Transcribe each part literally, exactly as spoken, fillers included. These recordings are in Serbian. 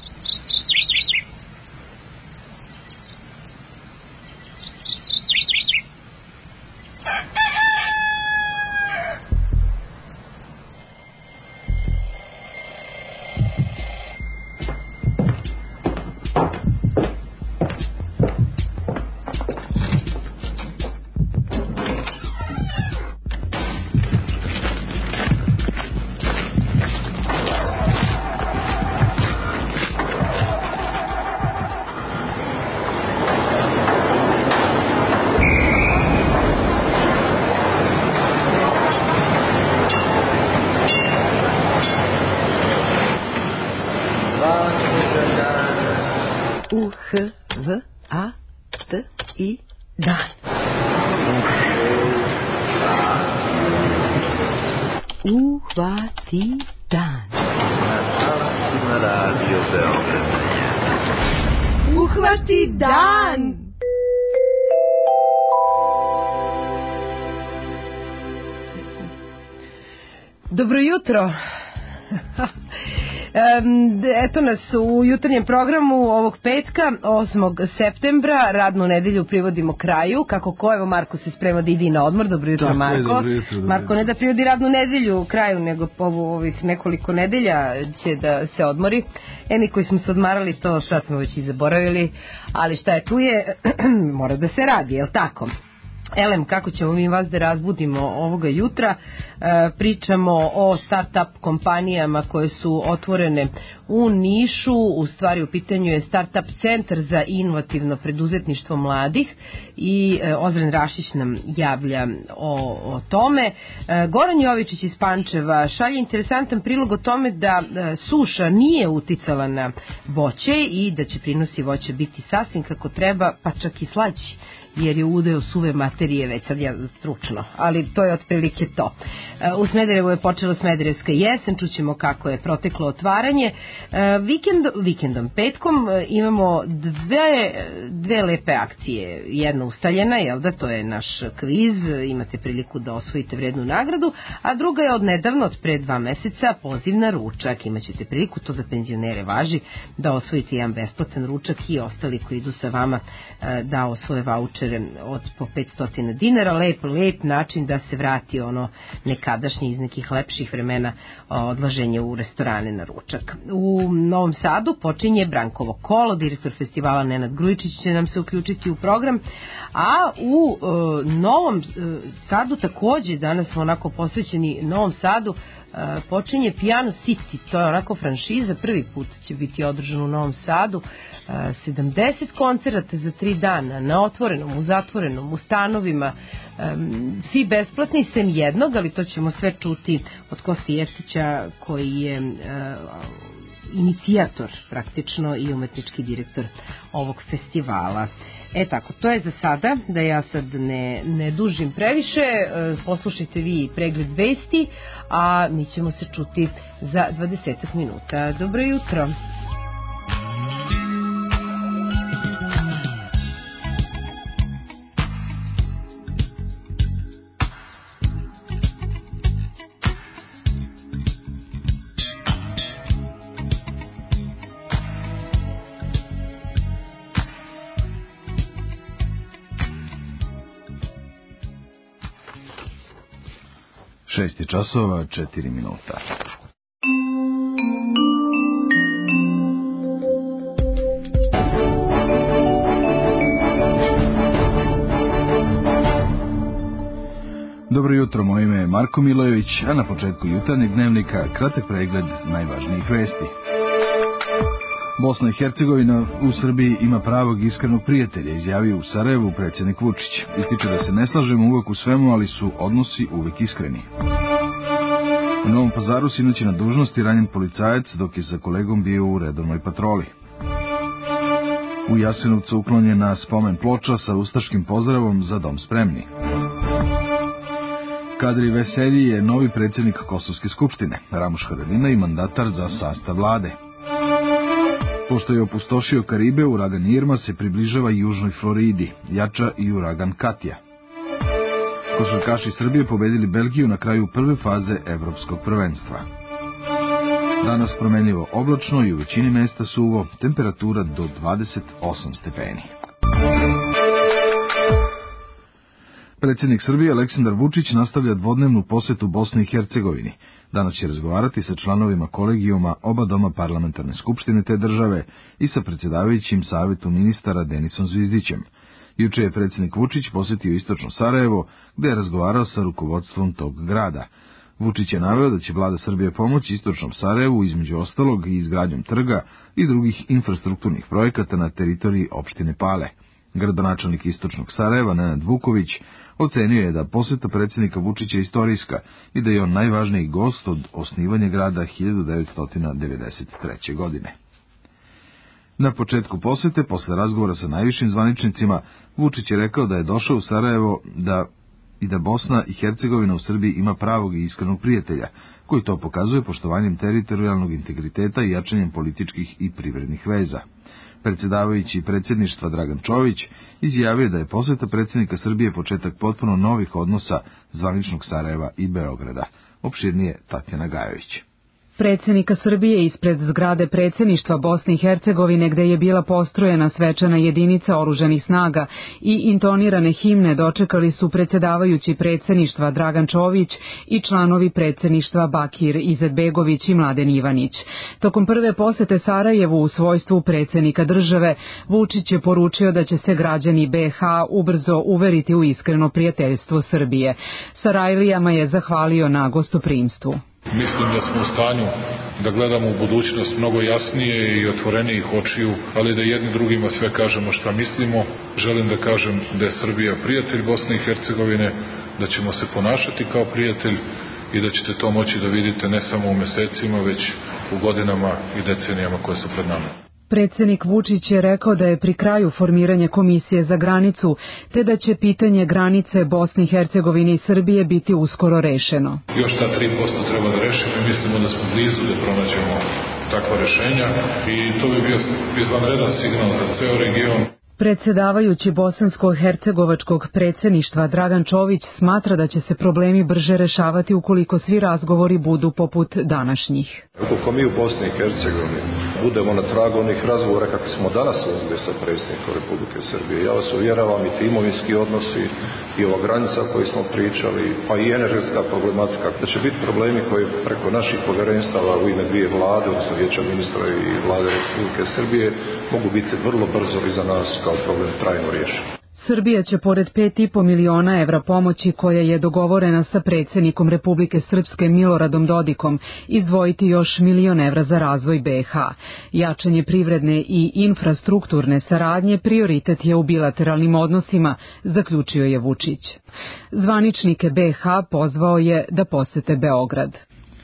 U H V A T I dan. Uhvati dan. Uhvati dan. Dobro jutro. Eto nas u jutarnjem programu ovog petka, osmog septembra, radnu nedelju privodimo kraju. Kako ko, evo Marko se sprema da ide na odmor. Dobro jutro, tako Marko. Je, dobro jutro, dobro. Marko ne da privodi radnu nedelju kraju, nego po ovih nekoliko nedelja će da se odmori. E, mi koji smo se odmarali, to sad smo već i zaboravili, ali šta je tu je, mora da se radi, jel tako? Elem, kako ćemo mi vas da razbudimo ovoga jutra, e, pričamo o start-up kompanijama koje su otvorene u Nišu. U stvari u pitanju je start-up centar za inovativno preduzetništvo mladih i e, Ozren Rašić nam javlja o, o tome. E, Goran Jovičić iz Pančeva šalje interesantan prilog o tome da e, suša nije uticala na voće i da će prinosi voća biti sasvim kako treba, pa čak i slađi, jer je udeo suve materije, već sad ja stručno, ali to je otprilike to. U Smederevu je počela Smederevska jesen, čućemo kako je proteklo otvaranje. Vikend, vikendom, petkom imamo dve, dve lepe akcije. Jedna ustaljena, jel da, to je naš kviz, imate priliku da osvojite vrednu nagradu, a druga je od nedavno, od pre dva meseca, poziv na ručak. Imaćete priliku, to za penzionere važi, da osvojite jedan besplatan ručak i ostali koji idu sa vama da osvoje vaučer od po petsto dinara. Lep, lep način da se vrati ono nekadašnje iz nekih lepših vremena odlaženje u restorane na ručak. U Novom Sadu počinje Brankovo kolo, direktor festivala Nenad Grujičić će nam se uključiti u program, a u e, Novom e, Sadu takođe, danas smo onako posvećeni Novom Sadu, e, počinje Piano City, to je onako franšiza, prvi put će biti održan u Novom Sadu, e, sedamdeset koncerata za tri dana, na otvorenom, u zatvorenom, u stanovima, e, svi besplatni sem jednog, ali to ćemo sve čuti od Kosti Jeftića koji je e, inicijator praktično i umetnički direktor ovog festivala. E tako, to je za sada, da ja sad ne, ne dužim previše, e, poslušajte vi pregled vesti, a mi ćemo se čuti za dvadesetak minuta. Dobro jutro. Šest časova, četiri minuta. Dobro jutro, moje ime je Marko Milojević, a na početku jutarnjeg dnevnika kratak pregled najvažnijih vesti. Bosna i Hercegovina u Srbiji ima pravog iskrenog prijatelja, izjavio u Sarajevu predsjednik Vučić. Ističe da se ne slažemo uvek u svemu, ali su odnosi uvek iskreni. U Novom Pazaru sinoć je na dužnosti ranjen policajac dok je sa kolegom bio u redovnoj patroli. U Jasenovcu uklonjena spomen ploča sa ustaškim pozdravom za dom spremni. Kadri Veselji je novi predsjednik Kosovske skupštine, Ramuš Haradina i mandatar za sastav vlade. Pošto je opustošio Karibe, uragan Irma se približava južnoj Floridi, jača i uragan Katja. Košarkaši Srbije pobedili Belgiju na kraju prve faze evropskog prvenstva. Danas promenljivo oblačno i u većini mesta suvo, temperatura do dvadeset osam stepeni. Predsjednik Srbije Aleksandar Vučić nastavlja dvodnevnu posetu Bosni i Hercegovini. Danas će razgovarati sa članovima kolegijuma oba doma parlamentarne skupštine te države i sa predsjedavajućim savjetu ministara Denisom Zvizdićem. Juče je predsjednik Vučić posjetio istočno Sarajevo, gdje je razgovarao sa rukovodstvom tog grada. Vučić je naveo da će vlada Srbije pomoći istočnom Sarajevu, između ostalog i izgradnjom trga i drugih infrastrukturnih projekata na teritoriji opštine Pale. Gradonačelnik istočnog Sarajeva, Nenad Vuković, ocenio je da poseta predsjednika Vučića je istorijska i da je on najvažniji gost od osnivanja grada hiljadu devetsto devedeset treće. godine. Na početku posete, posle razgovora sa najvišim zvaničnicima, Vučić je rekao da je došao u Sarajevo da i da Bosna i Hercegovina u Srbiji ima pravog i iskrenog prijatelja, koji to pokazuje poštovanjem teritorijalnog integriteta i jačanjem političkih i privrednih veza. Predsjedavajući predsjedništva Dragan Čović izjavio da je poseta predsjednika Srbije početak potpuno novih odnosa zvaničnog Sarajeva i Beograda. Opširnije Tatjana Gajović. Predsjednika Srbije ispred zgrade predsjedništva Bosne i Hercegovine, gde je bila postrojena svečana jedinica oružanih snaga i intonirane himne, dočekali su predsjedavajući predsjedništva Dragan Čović i članovi predsjedništva Bakir Izetbegović i Mladen Ivanić. Tokom prve posete Sarajevu u svojstvu predsjednika države, Vučić je poručio da će se građani B H ubrzo uveriti u iskreno prijateljstvo Srbije. Sarajlijama je zahvalio na gostoprimstvu. Mislim da smo u stanju da gledamo u budućnost mnogo jasnije i otvorenijih očiju, ali da jedni drugima sve kažemo šta mislimo. Želim da kažem da je Srbija prijatelj Bosne i Hercegovine, da ćemo se ponašati kao prijatelj i da ćete to moći da vidite ne samo u mesecima, već u godinama i decenijama koje su pred nama. Predsjednik Vučić je rekao da je pri kraju formiranje komisije za granicu, te da će pitanje granice Bosne i Hercegovine i Srbije biti uskoro rešeno. Još ta tri posto treba da rešimo i mislimo da smo blizu da pronađemo takva rešenja i to bi bio izvanredan signal za ceo region. Predsjedavajući bosansko-hercegovačkog predsjedništva Dragan Čović smatra da će se problemi brže rešavati ukoliko svi razgovori budu poput današnjih. Ukoliko mi u Bosni i Hercegovini budemo na tragu onih razgovora kakvi smo danas vodili sa predsjednikom Republike Srbije, ja vas uvjeravam i ti imovinski odnosi i ova granica o kojoj smo pričali, pa i energetska problematika, da će biti problemi koji preko naših povjerenstava u ime dvije vlade, odnosno Vijeća ministra i vlade Republike Srbije, mogu biti vrlo brzo iza nas kao problem trajno riješen. Srbija će pored pet i po miliona evra pomoći koja je dogovorena sa predsjednikom Republike Srpske Miloradom Dodikom izdvojiti još milion evra za razvoj B H. Jačanje privredne i infrastrukturne saradnje prioritet je u bilateralnim odnosima, zaključio je Vučić. Zvaničnike B H pozvao je da posete Beograd.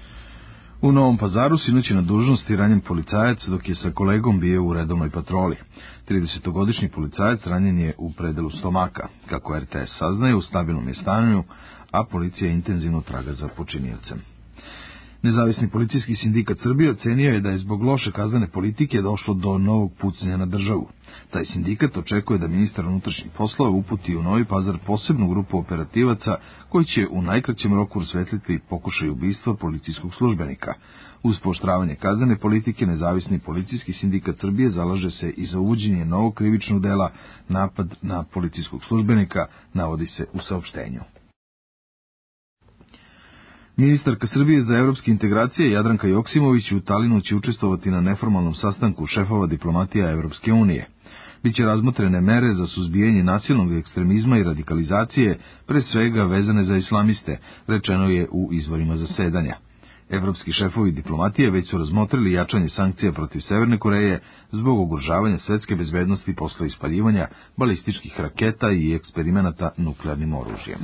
U Novom Pazaru sinoć je na dužnosti ranjen policajac dok je sa kolegom bio u redovnoj patroli. tridesetogodišnji policajac ranjen je u predelu stomaka. Kako R T S saznaje, u stabilnom je stanju, a policija intenzivno traga za počiniocem. Nezavisni policijski sindikat Srbije ocenio je da je zbog loše kaznene politike došlo do novog pucanja na državu. Taj sindikat očekuje da ministar unutrašnjih poslova uputi u Novi Pazar posebnu grupu operativaca koji će u najkraćem roku rasvetliti pokušaj ubistva policijskog službenika. Uz pooštravanje kaznene politike, Nezavisni policijski sindikat Srbije zalaže se i za uvođenje novog krivičnog dela napad na policijskog službenika, navodi se u saopštenju. Ministarka Srbije za evropske integracije Jadranka Joksimović u Talinu će učestvovati na neformalnom sastanku šefova diplomatija Evropske unije. Biće razmotrene mere za suzbijanje nasilnog ekstremizma i radikalizacije, pre svega vezane za islamiste, rečeno je u izvorima zasedanja. Evropski šefovi diplomatije već su razmotrili jačanje sankcija protiv Severne Koreje zbog ugrožavanja svetske bezbednosti posle ispaljivanja balističkih raketa i eksperimenata nuklearnim oružjem.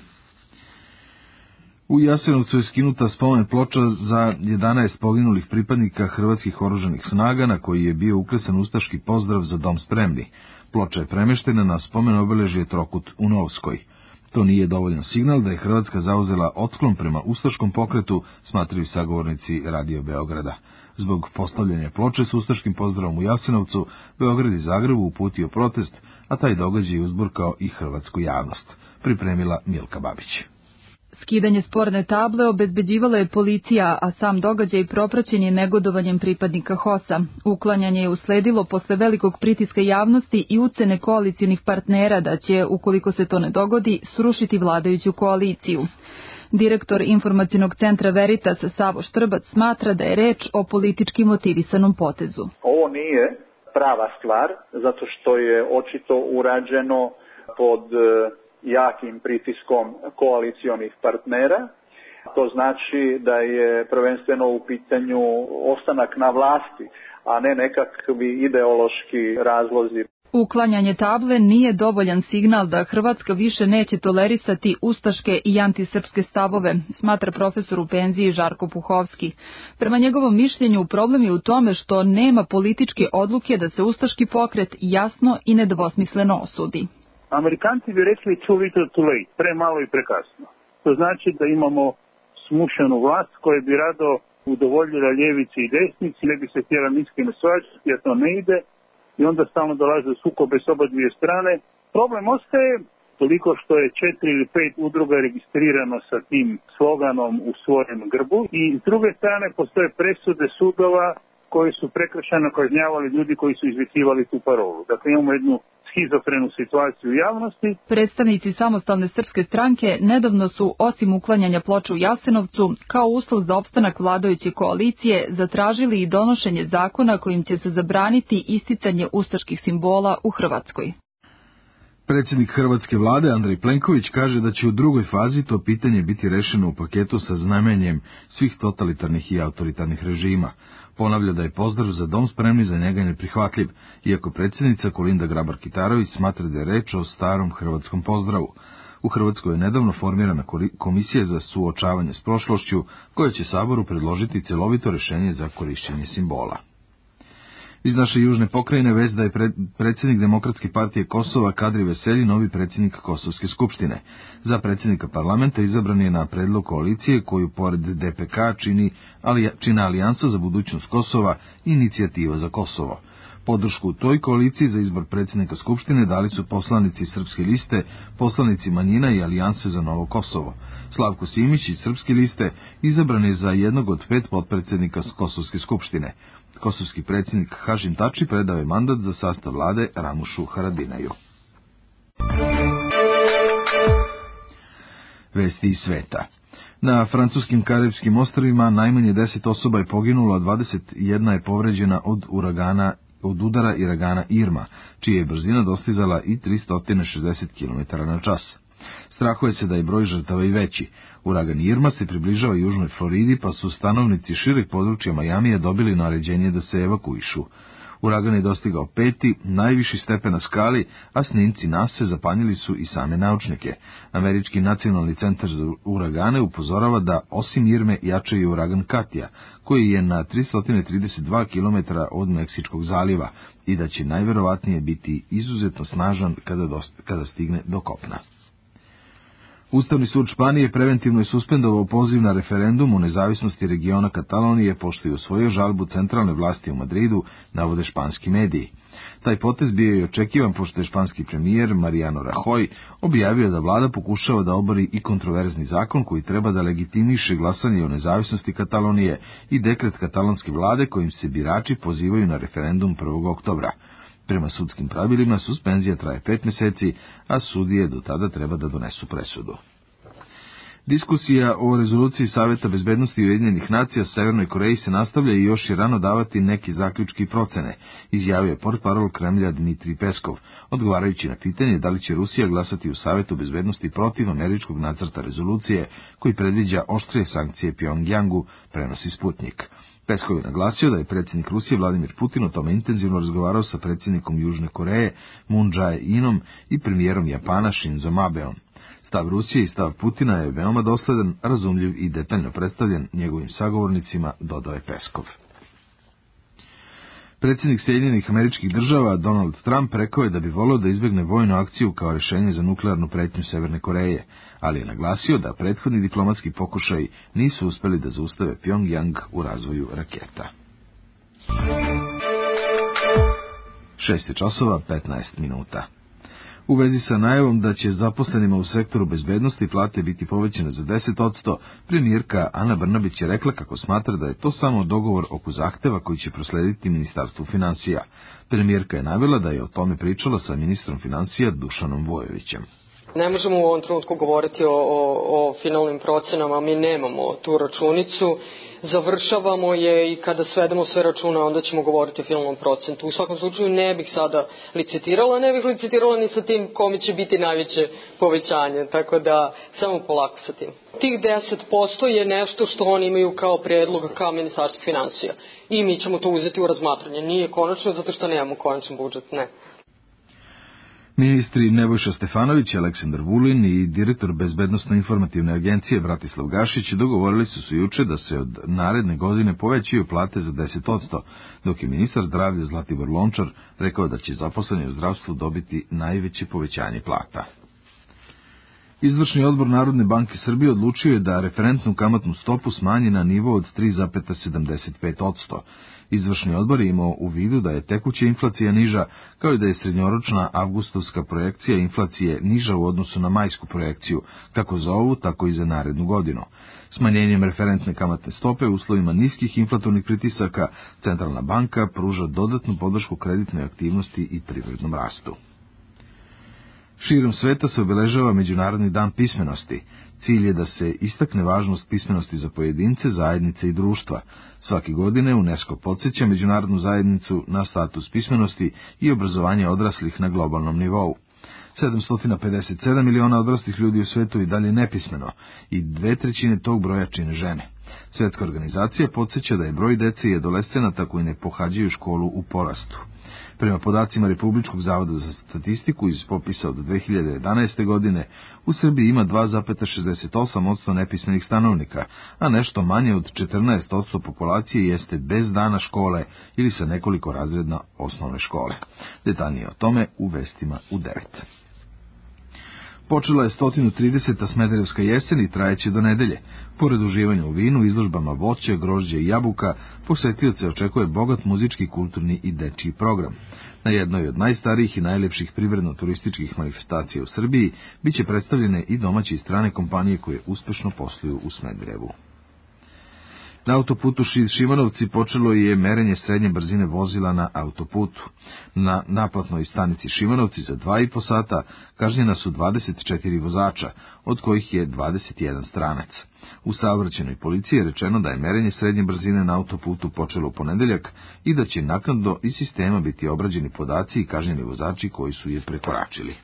U Jasenovcu je skinuta spomen ploča za jedanaest poginulih pripadnika hrvatskih oružanih snaga, na koji je bio ukresan ustaški pozdrav za dom spremni. Ploča je premeštena na spomen obeležje Trokut u Novskoj. To nije dovoljan signal da je Hrvatska zauzela otklon prema ustaškom pokretu, smatraju sagovornici Radio Beograda. Zbog postavljanja ploče s ustaškim pozdravom u Jasenovcu, Beograd i Zagrebu uputio protest, a taj događaj je uzburkao i hrvatsku javnost. Pripremila Milka Babić. Skidanje sporne table obezbeđivala je policija, a sam događaj propraćen je negodovanjem pripadnika H O S-a. Uklanjanje je usledilo posle velikog pritiska javnosti i ucene koalicionih partnera da će, ukoliko se to ne dogodi, srušiti vladajuću koaliciju. Direktor informacionog centra Veritas Savo Štrbac smatra da je reč o politički motivisanom potezu. Ovo nije prava stvar, zato što je očito urađeno pod jakim pritiskom koalicionih partnera. To znači da je prvenstveno u pitanju ostanak na vlasti, a ne nekakvi ideološki razlozi. Uklanjanje table nije dovoljan signal da Hrvatska više neće tolerisati ustaške i antisrpske stavove, smatra profesor u penziji Žarko Puhovski. Prema njegovom mišljenju, problem je u tome što nema političke odluke da se ustaški pokret jasno i nedvosmisleno osudi. Amerikanci bi rekli too little too late, pre malo i prekasno. To znači da imamo smušenu vlast koja bi rado udovoljila ljevici i desnici, ne bi se htjela niskim svađati, a to ne ide, i onda stalno dolaze u sukobe s oba dvije strane. Problem ostaje toliko što je četiri ili pet udruga registrirano sa tim sloganom u svojem grbu, i s druge strane postoje presude sudova koji su prekršajno kažnjavali ljudi koji su izvikivali tu parolu. Dakle, imamo jednu schizofrenu situaciju u javnosti. Predstavnici samostalne srpske stranke nedavno su, osim uklanjanja ploča u Jasenovcu, kao uslov za opstanak vladajuće koalicije, zatražili i donošenje zakona kojim će se zabraniti isticanje ustaških simbola u Hrvatskoj. Predsjednik hrvatske vlade Andrej Plenković kaže da će u drugoj fazi to pitanje biti rešeno u paketu sa znamenjem svih totalitarnih i autoritarnih režima. Ponavlja da je pozdrav za dom spremni za njega neprihvatljiv, iako predsjednica Kolinda Grabar-Kitarović smatra da je reč o starom hrvatskom pozdravu. U Hrvatskoj je nedavno formirana komisija za suočavanje s prošlošću, koja će Saboru predložiti cjelovito rešenje za korišćenje simbola. Iz naše južne pokrajine vest da je predsjednik Demokratske partije Kosova Kadri Veselji novi predsjednik Kosovske skupštine. Za predsjednika parlamenta izabran je na predlog koalicije koju pored D P K čini ali, čina Alijansa za budućnost Kosova i Inicijativa za Kosovo. Podršku u toj koaliciji za izbor predsjednika Skupštine dali su poslanici Srpske liste, poslanici manjina i Alijanse za Novo Kosovo. Slavko Simić iz Srpske liste izabran je za jednog od pet potpredsjednika Kosovske skupštine. Kosovski predsjednik Hašim Tači predao je mandat za sastav vlade Ramušu Haradinaju. Vesti iz sveta. Na francuskim Karibskim ostrvima najmanje deset osoba je poginulo, a dvadeset jedna je povređena od uragana od udara uragana Irma, čija je brzina dostizala i tristo šezdeset kilometara na čas. Strahuje se da je broj žrtava i veći. Uragan Irma se približava južnoj Floridi, pa su stanovnici šireg područja Majamija dobili naređenje da se evakuišu. Uragan je dostigao peti, najviši stepen na skali, a snimci nase zapanjili su i same naučnike. Američki nacionalni centar za uragane upozorava da osim Irme jača i uragan Katja, koji je na tristo trideset dva kilometara od Meksičkog zaliva i da će najverovatnije biti izuzetno snažan kada, dost, kada stigne do kopna. Ustavni sud Španije preventivno je suspendovao poziv na referendum o nezavisnosti regiona Katalonije, pošto je usvojio žalbu centralne vlasti u Madridu, navode španski mediji. Taj potez bio je očekivan, pošto je španski premijer Mariano Rajoy objavio da vlada pokušava da obori i kontroverzni zakon koji treba da legitimiše glasanje o nezavisnosti Katalonije i dekret katalonske vlade kojim se birači pozivaju na referendum prvog oktobra. Prema sudskim pravilima, suspenzija traje pet mjeseci, a sudije do tada treba da donesu presudu. Diskusija o rezoluciji Saveta bezbednosti Ujedinjenih nacija Severnoj Koreji se nastavlja i još je rano davati neki zaključki i procene, izjavio je portparol Kremlja Dmitrij Peskov, odgovarajući na pitanje da li će Rusija glasati u Savetu bezbednosti protiv američkog nacrta rezolucije koji predviđa oštrije sankcije Pjongjangu, prenosi Sputnik. Peskov je naglasio da je predsjednik Rusije Vladimir Putin o tome intenzivno razgovarao sa predsjednikom Južne Koreje Moon Jae-inom i premijerom Japana Shinzom Abeom. Stav Rusije i stav Putina je veoma dosledan, razumljiv i detaljno predstavljen njegovim sagovornicima, dodao je Peskov. Predsjednik Sjedinjenih Američkih Država Donald Trump rekao je da bi volio da izbjegne vojnu akciju kao rješenje za nuklearnu pretnju Severne Koreje, ali je naglasio da prethodni diplomatski pokušaji nisu uspjeli da zaustave Pjongjang u razvoju raketa. šest časova petnaest minuta. U vezi sa najavom da će zaposlenima u sektoru bezbednosti plate biti povećane za deset posto, premijerka Ana Brnabić je rekla kako smatra da je to samo dogovor oko zahteva koji će proslediti Ministarstvu finansija. Premijerka je navela da je o tome pričala sa ministrom finansija Dušanom Vojovićem. Ne možemo u ovom trenutku govoriti o, o, o finalnim procenama, mi nemamo tu računicu, završavamo je i kada svedemo sve račune onda ćemo govoriti o finalnom procentu. U svakom slučaju ne bih sada licitirala, ne bih licitirala ni sa tim kome će biti najveće povećanje, tako da samo polako sa tim. Tih deset posto je nešto što oni imaju kao predlog ka Ministarstvu finansija i mi ćemo to uzeti u razmatranje. Nije konačno zato što nemamo konačan budžet, ne. Ministri Nebojša Stefanović, Aleksandar Vulin i direktor Bezbednosno-informativne agencije Bratislav Gašić dogovorili su se juče da se od naredne godine povećaju plate za deset posto, dok je ministar zdravlja Zlatibor Lončar rekao da će zaposleni u zdravstvu dobiti najveće povećanje plata. Izvršni odbor Narodne banke Srbije odlučio je da referentnu kamatnu stopu smanji na nivo od tri zarez sedamdeset pet posto. Izvršni odbor je imao u vidu da je tekuća inflacija niža, kao i da je srednjoročna avgustovska projekcija inflacije niža u odnosu na majsku projekciju, kako za ovu, tako i za narednu godinu. Smanjenjem referentne kamatne stope u uslovima niskih inflatornih pritisaka, Centralna banka pruža dodatnu podršku kreditnoj aktivnosti i privrednom rastu. Širom sveta se obeležava Međunarodni dan pismenosti. Cilj je da se istakne važnost pismenosti za pojedince, zajednice i društva. Svake godine UNESCO podsjeća međunarodnu zajednicu na status pismenosti i obrazovanje odraslih na globalnom nivou. sedamsto pedeset sedam miliona odraslih ljudi u svetu i dalje nepismeno i dve trećine tog broja čine žene. Svetska organizacija podsjeća da je broj dece i adolescenata koji ne pohađaju školu u porastu. Prema podacima Republičkog zavoda za statistiku iz popisa od dve hiljade jedanaeste. godine, u Srbiji ima dva zarez šezdeset osam posto nepismenih stanovnika, a nešto manje od četrnaest posto populacije jeste bez dana škole ili sa nekoliko razreda osnovne škole. Detaljnije o tome u vestima u devet. Počela je sto trideseta Smederevska jesen i trajeće do nedelje. Pored uživanja u vinu, izložbama voća, grožđa i jabuka, posetioce očekuje bogat muzički, kulturni i dečiji program. Na jednoj od najstarijih i najlepših privredno-turističkih manifestacija u Srbiji biće predstavljene i domaće i strane kompanije koje uspešno posluju u Smederevu. Na autoputu Šid-Šimanovci počelo je merenje srednje brzine vozila na autoputu. Na naplatnoj stanici Šimanovci za dva i po sata kažnjena su dvadeset četiri vozača, od kojih je dvadeset jedan stranac. U saobraćajnoj policiji je rečeno da je merenje srednje brzine na autoputu počelo u ponedeljak i da će naknadno iz sistema biti obrađeni podaci i kažnjeni vozači koji su je prekoračili.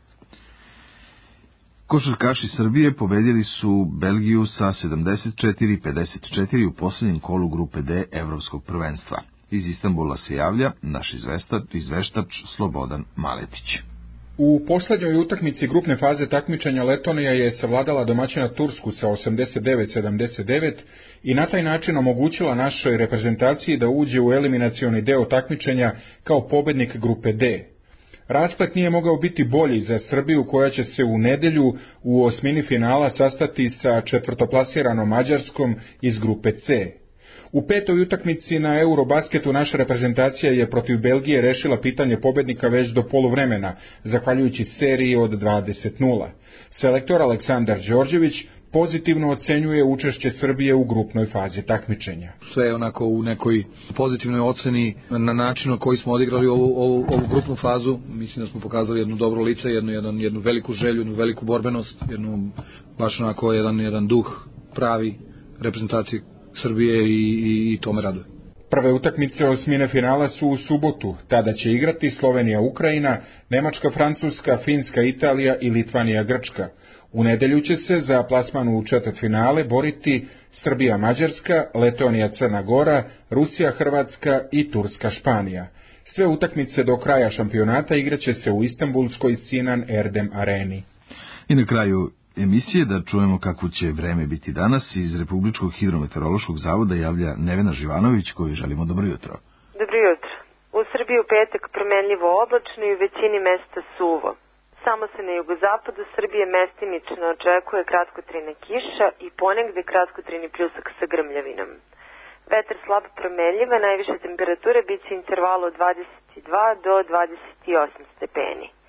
Košarkaši Srbije pobedili su Belgiju sa sedamdeset četiri pedeset četiri u posljednjem kolu grupe D Evropskog prvenstva. Iz Istanbula se javlja naš izveštač, izveštač Slobodan Maletić. U poslednjoj utakmici grupne faze takmičenja Letonija je savladala domaćina Tursku sa osamdeset devet sedamdeset devet i na taj način omogućila našoj reprezentaciji da uđe u eliminacioni deo takmičenja kao pobednik grupe D. Rasplet nije mogao biti bolji za Srbiju koja će se u nedelju u osmini finala sastati sa četvrtoplasiranom Mađarskom iz grupe C. U petoj utakmici na Eurobasketu naša reprezentacija je protiv Belgije rešila pitanje pobednika već do poluvremena, zahvaljujući seriji od dvadeset nula. Selektor Aleksandar Đorđević pozitivno ocenjuje učešće Srbije u grupnoj fazi takmičenja. Sve je onako u nekoj pozitivnoj oceni na način na koji smo odigrali ovu, ovu, ovu grupnu fazu. Mislim da smo pokazali jednu dobro lice, jednu, jednu, jednu veliku želju, jednu veliku borbenost, jednu baš onako jedan, jedan duh pravi reprezentacije Srbije i, i, i to me raduje. Prve utakmice osmine finala su u subotu. Tada će igrati Slovenija Ukrajina, Nemačka Francuska, Finska Italija i Litvanija Grčka. U nedelju će se za plasman u četvrtfinale boriti Srbija Mađarska, Letonija Crna Gora, Rusija Hrvatska i Turska Španija. Sve utakmice do kraja šampionata igraće se u Istanbulskoj Sinan Erdem areni. I na kraju emisije da čujemo kako će vreme biti danas. Iz Republičkog hidrometeorološkog zavoda javlja Nevena Živanović, koju želimo dobro jutro. Dobro jutro. U Srbiji u petak promenljivo oblačno i u većini mesta suvo. Samo se na jugozapadu Srbije mestimično očekuje kratkotrajna kiša i ponegde kratkotrajni pljusak sa grmljavinom. Vetar slabo promenljiva, najviše temperature biće intervalu od dvadeset dva do dvadeset osam stepeni.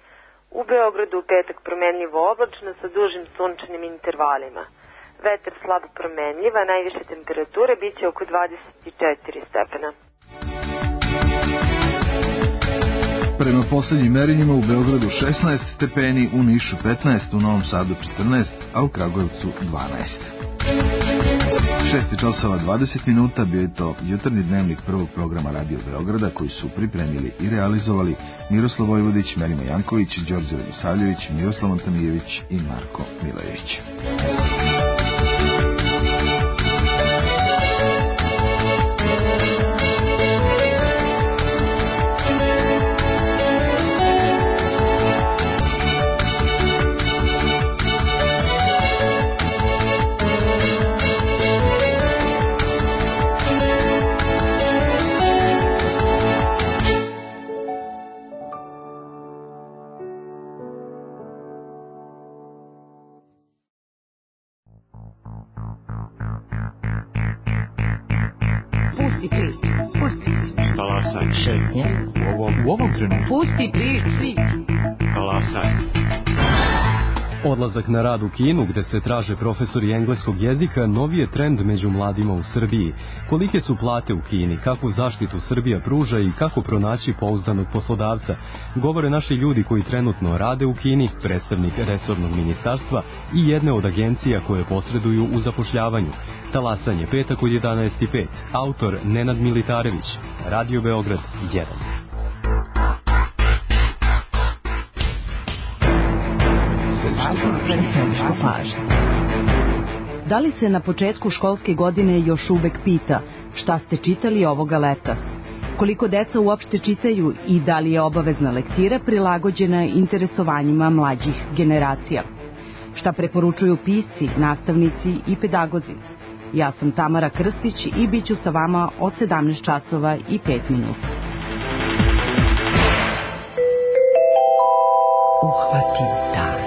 U Beogradu u petak promenljivo oblačno sa dužim sunčanim intervalima. Vetar slabo promenljiv, a najviše temperature biće oko dvadeset četiri stepena. Prema poslednjim merenjima u Beogradu šesnaest stepeni, u Nišu petnaest, u Novom Sadu četrnaest, a u Kragujevcu dvanaest. šest časova dvadeset minuta bio je to jutarnji dnevnik prvog programa Radio Beograda koji su pripremili i realizovali Miroslav Vojvodić, Merima Janković, Đorđe Radosavljević, Miroslav Antonijević i Marko Milojević. U ovom trenutku. Pusti priči. Kalasaj. Odlazak na rad u Kinu, gde se traže profesori engleskog jezika, novi je trend među mladima u Srbiji. Kolike su plate u Kini, kakvu zaštitu Srbija pruža i kako pronaći pouzdanog poslodavca, govore naši ljudi koji trenutno rade u Kini, predstavnik resornog ministarstva i jedne od agencija koje posreduju u zapošljavanju. Talasanje petak od jedanaest i pet. Autor Nenad Militarević. Radio Beograd jedan. Da li se na početku školske godine još uvek pita šta ste čitali ovoga leta? Koliko deca uopšte čitaju i da li je obavezna lektira prilagođena interesovanjima mlađih generacija? Šta preporučuju pisci, nastavnici i pedagozi? Ja sam Tamara Krstić i bit ću sa vama od sedamnaest časova i pet minuta. Uhvati dan.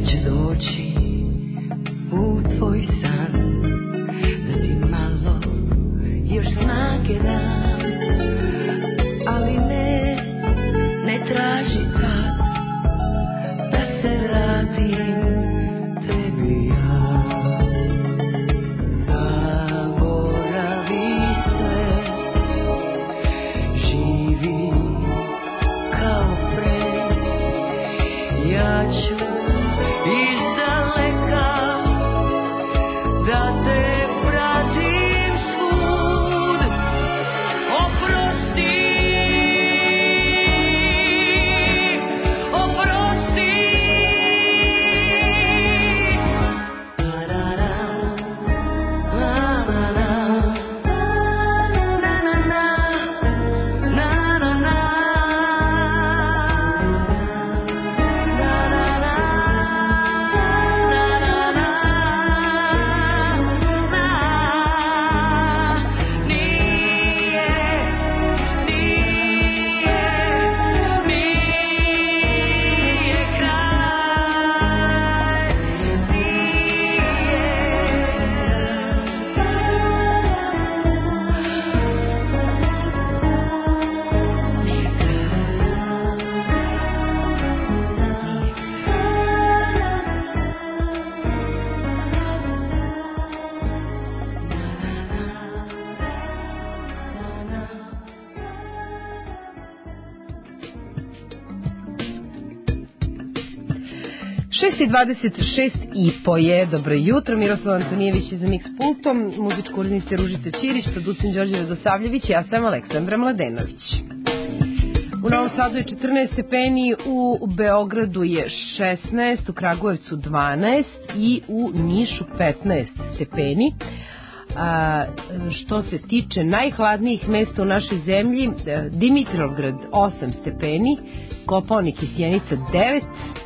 će doći u tvoj san, da ti malo još snage dam, ali ne, ne traži tad da se vratim tebi ja. Zaboravi sve, živi kao pre, ja ću izdaleka da te pratim svud. Oprosti, oprosti. Na na na, na na na, na na na, na na na. šest i dvadeset šest i po je, dobro jutro, Miroslav Antonijević je za Mix pultom, muzičko urednica Ružica Ćirić, producent Đorđe Radosavljević, ja sam Aleksandra Mladenović. U Novom Sadu je četrnaest stepeni, u Beogradu je šesnaest, u Kragujevcu dvanaest i u Nišu petnaest stepeni. A, što se tiče najhladnijih mesta u našoj zemlji, Dimitrovgrad osam stepeni, Kopaonik i Sjenica devet,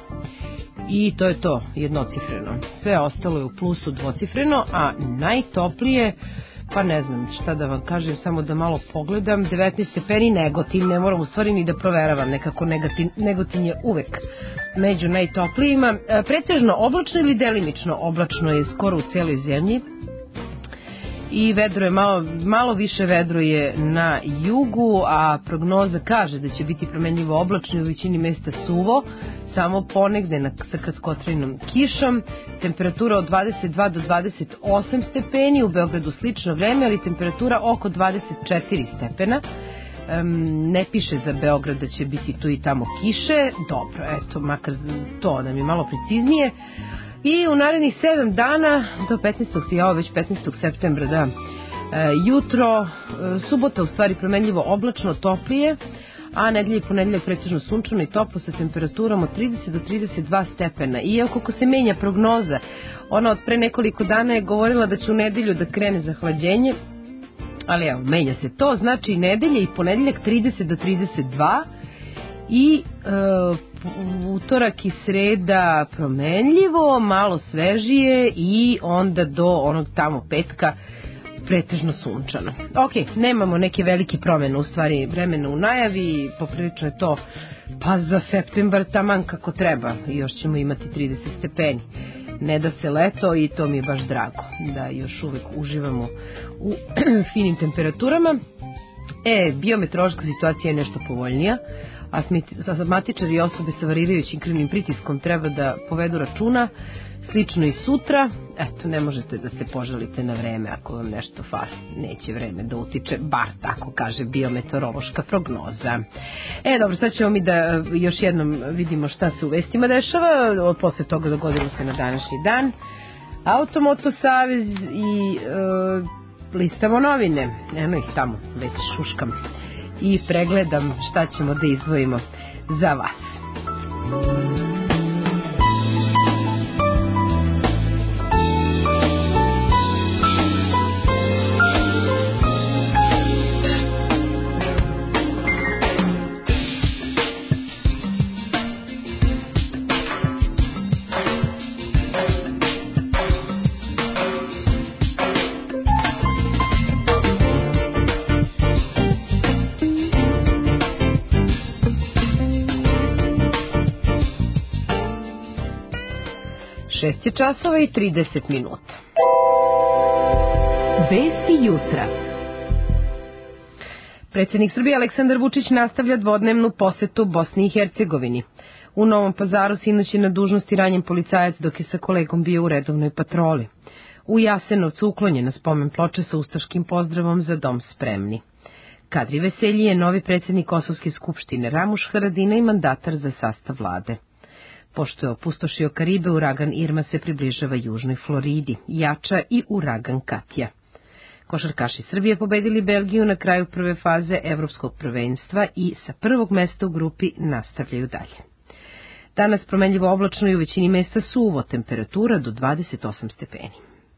i to je to, jednocifreno. Sve ostalo je u plusu dvocifreno, a najtoplije, pa ne znam šta da vam kažem, samo da malo pogledam, devetnaest stepeni Negotin, ne moram u stvari ni da proveravam, nekako Negotin, Negotin je uvek među najtoplijima. Pretežno oblačno ili delimično oblačno je skoro u celoj zemlji, i vedro je malo, malo više vedro je na jugu, a prognoza kaže da će biti promenljivo oblačno i u većini mesta suvo, samo ponegde na, sa kratkotrajnom kišom. Temperatura od dvadeset dva do dvadeset osam stepeni, u Beogradu slično vreme, ali temperatura oko dvadeset četiri stepena. Um, ne piše za Beograd da će biti tu i tamo kiše, dobro, eto, makar to nam je malo preciznije. I u narednih sedam dana, do petnaestog ja već petnaestog septembra, da, e, jutro, e, subota u stvari promenljivo oblačno, toplije, a nedelje i ponedeljak pretežno sunčano i toplo sa temperaturom od trideset do trideset dva stepena. I evo kako se menja prognoza, ona od pre nekoliko dana je govorila da će u nedelju da krene zahlađenje, ali evo, menja se to, znači nedelje i ponedeljak trideset do trideset dva i e, utorak i sreda promenljivo, malo svežije i onda do onog tamo petka pretežno sunčano. Ok, nemamo neke velike promene, u stvari vremena u najavi, poprilično je to pa za septembar taman kako treba, još ćemo imati trideset stepeni. Ne da se leto i to mi je baš drago, da još uvek uživamo u finim temperaturama. E, biometeorološka situacija je nešto povoljnija, asmatičari i osobe sa varirajućim krvnim pritiskom treba da povedu računa, slično i sutra. Eto, ne možete da se požalite na vreme ako vam nešto fali, neće vreme da utiče, bar tako kaže biometeorološka prognoza. E, dobro, sad ćemo mi da još jednom vidimo šta se u vestima dešava, posle toga dogodilo se na današnji dan. Automoto savez i e, listamo novine, eno ih tamo, već šuškam i pregledam šta ćemo da izdvojimo za vas. šest je časova i trideset minuta. Vesti jutra. Predsjednik Srbije Aleksandar Vučić nastavlja dvodnevnu posetu Bosni i Hercegovini. U Novom Pazaru sinoć je na dužnosti ranjen policajac dok je sa kolegom bio u redovnoj patroli. U Jasenovcu uklonjena spomen ploča sa ustaškim pozdravom za dom spremni. Kadri Veselji je novi predsjednik Kosovske skupštine, Ramuš Haradinaj i mandatar za sastav vlade. Pošto je opustošio Karibe, uragan Irma se približava južnoj Floridi, jača i uragan Katja. Košarkaši Srbije pobedili Belgiju na kraju prve faze evropskog prvenstva i sa prvog mesta u grupi nastavljaju dalje. Danas promenljivo oblačno i u većini mesta suvo, temperatura do dvadeset osam stepeni.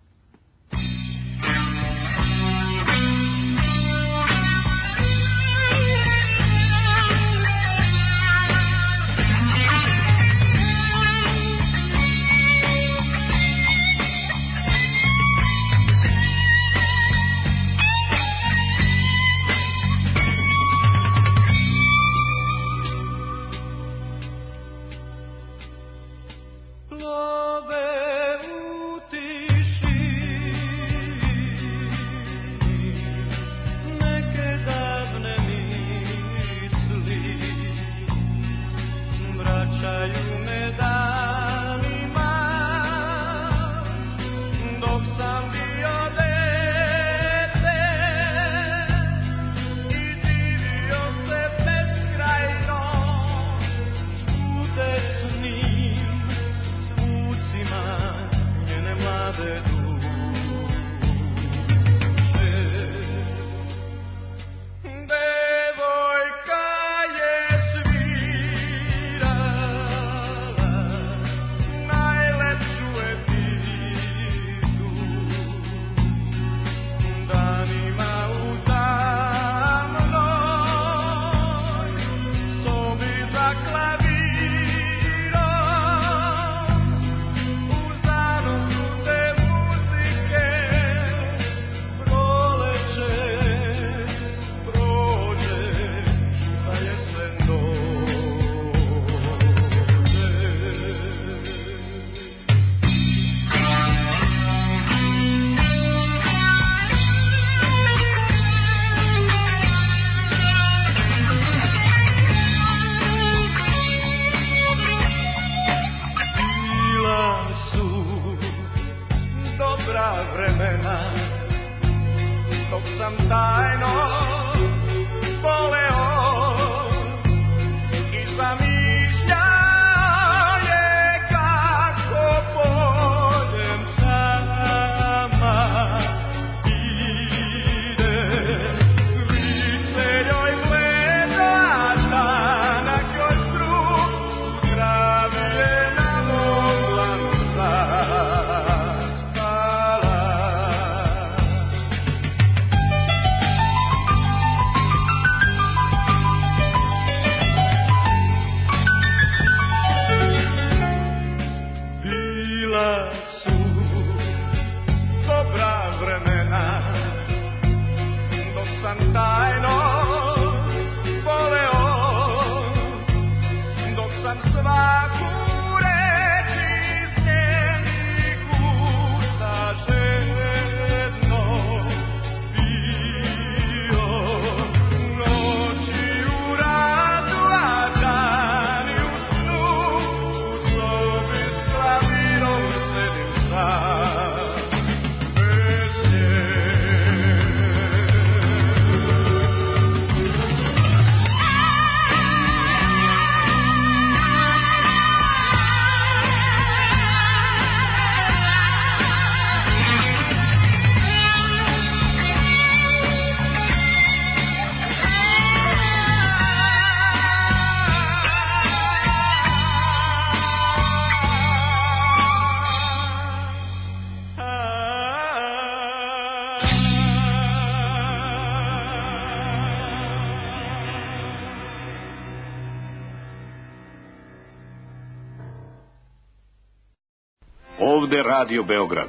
Ovde Radio Beograd.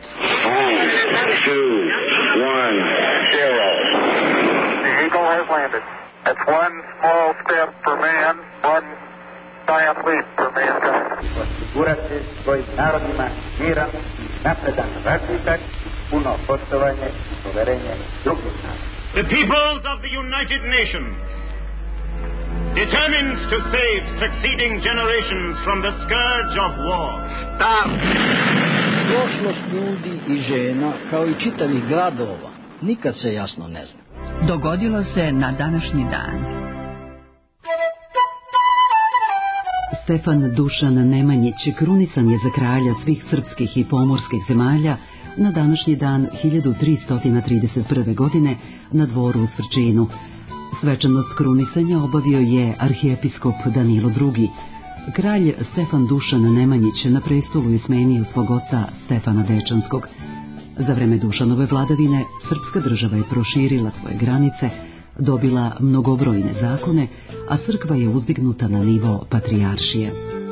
two, one, zero. The Eagle has landed. That's one small step for man, one osigurati svojim narodima miran, napredan razvitak, puno poštovanje i poverenje drugih naroda. The peoples of the United Nations, determined to save succeeding generations from the scourge of war, start. Prošlost ljudi i žena, kao i čitavih gradova, nikad se jasno ne zna. Dogodilo se na današnji dan. Stefan Dušan Nemanjić krunisan je za kralja svih srpskih i pomorskih zemalja na današnji dan hiljadu tristo trideset prve. godine na dvoru u Svrčinu. Svečanost krunisanja obavio je arhijepiskop Danilo drugi. Kralj Stefan Dušan Nemanjić na prestolu je smenio svog oca Stefana Dečanskog. Za vreme Dušanove vladavine srpska država je proširila svoje granice, dobila mnogobrojne zakone, a crkva je uzdignuta na nivo patrijaršije.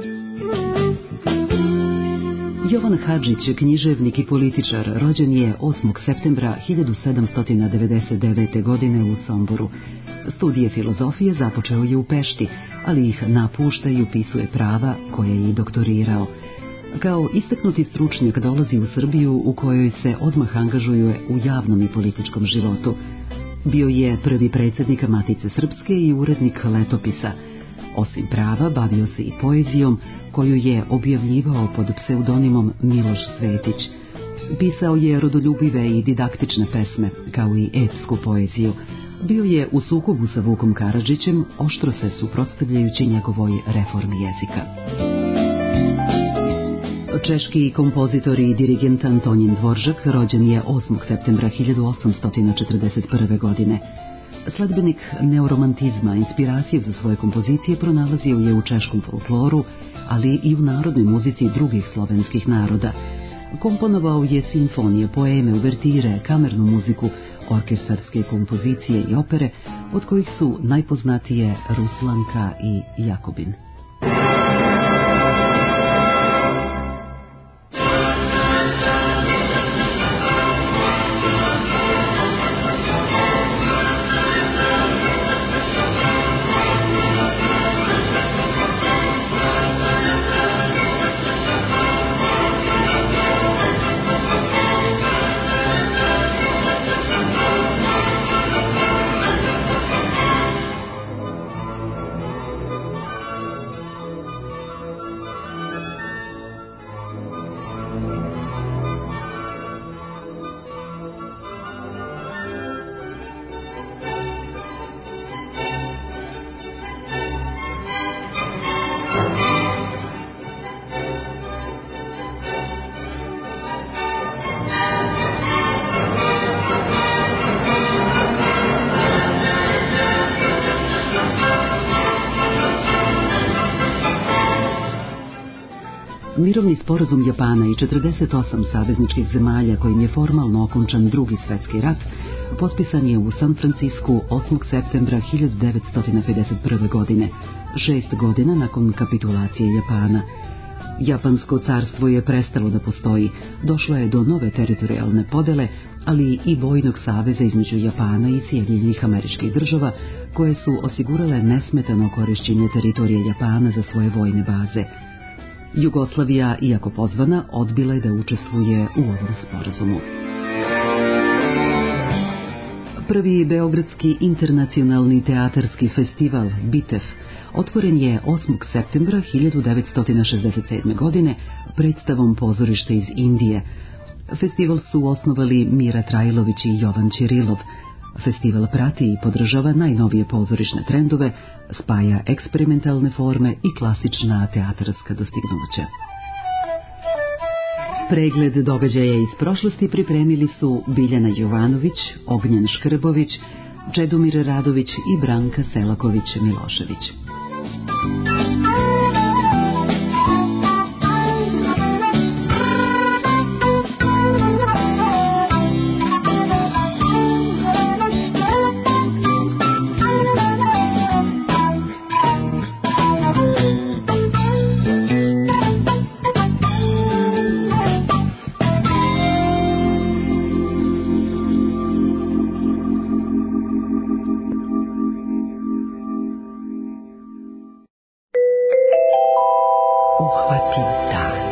Jovan Hadžić, književnik i političar, rođen je osmog septembra hiljadu sedamsto devedeset devete. godine u Somboru. Studije filozofije započeo je u Pešti, ali ih napušta i upisuje prava koje je i doktorirao. Kao istaknuti stručnjak dolazi u Srbiju, u kojoj se odmah angažuje u javnom i političkom životu. Bio je prvi predsjednik Matice Srpske i urednik letopisa. Osim prava, bavio se i poezijom, koju je objavljivao pod pseudonimom Miloš Svetić. Pisao je rodoljubive i didaktične pesme, kao i epsku poeziju. Bio je u sukobu sa Vukom Karadžićem, oštro se suprotstavljajući njegovoj reformi jezika. Češki kompozitor i dirigent Antonin Dvoržak rođen je osmog septembra hiljadu osamsto četrdeset prve. godine. Sledbenik neoromantizma, inspiraciju za svoje kompozicije pronalazio je u češkom folkloru, ali i u narodnoj muzici drugih slovenskih naroda. Komponovao je simfonije, poeme, uvertire, kamernu muziku, orkestarske kompozicije i opere, od kojih su najpoznatije Ruslanka i Jakobin. Mirovni sporazum Japana i četrdeset osam savezničkih zemalja kojim je formalno okončan drugi svetski rat potpisan je u San Francisku osmog septembra hiljadu devetsto pedeset prve. godine, šest godina nakon kapitulacije Japana. Japansko carstvo je prestalo da postoji, došlo je do nove teritorijalne podele, ali i vojnog saveza između Japana i Sjedinjenih Američkih Država, koje su osigurale nesmetano korišćenje teritorije Japana za svoje vojne baze. Jugoslavija, iako pozvana, odbila je da učestvuje u ovom sporazumu. Prvi Beogradski internacionalni teatarski festival Bitev otvoren je osmog septembra hiljadu devetsto šezdeset sedme. godine predstavom Pozorište iz Indije. Festival su osnovali Mira Trajlović i Jovan Ćirilov. Festival prati i podržava najnovije pozorišne trendove, spaja eksperimentalne forme i klasična teatarska dostignuća. Pregled događaja iz prošlosti pripremili su Biljana Jovanović, Ognjen Škrbović, Čedomir Radović i Branka Selaković-Milošević. uhvati dan.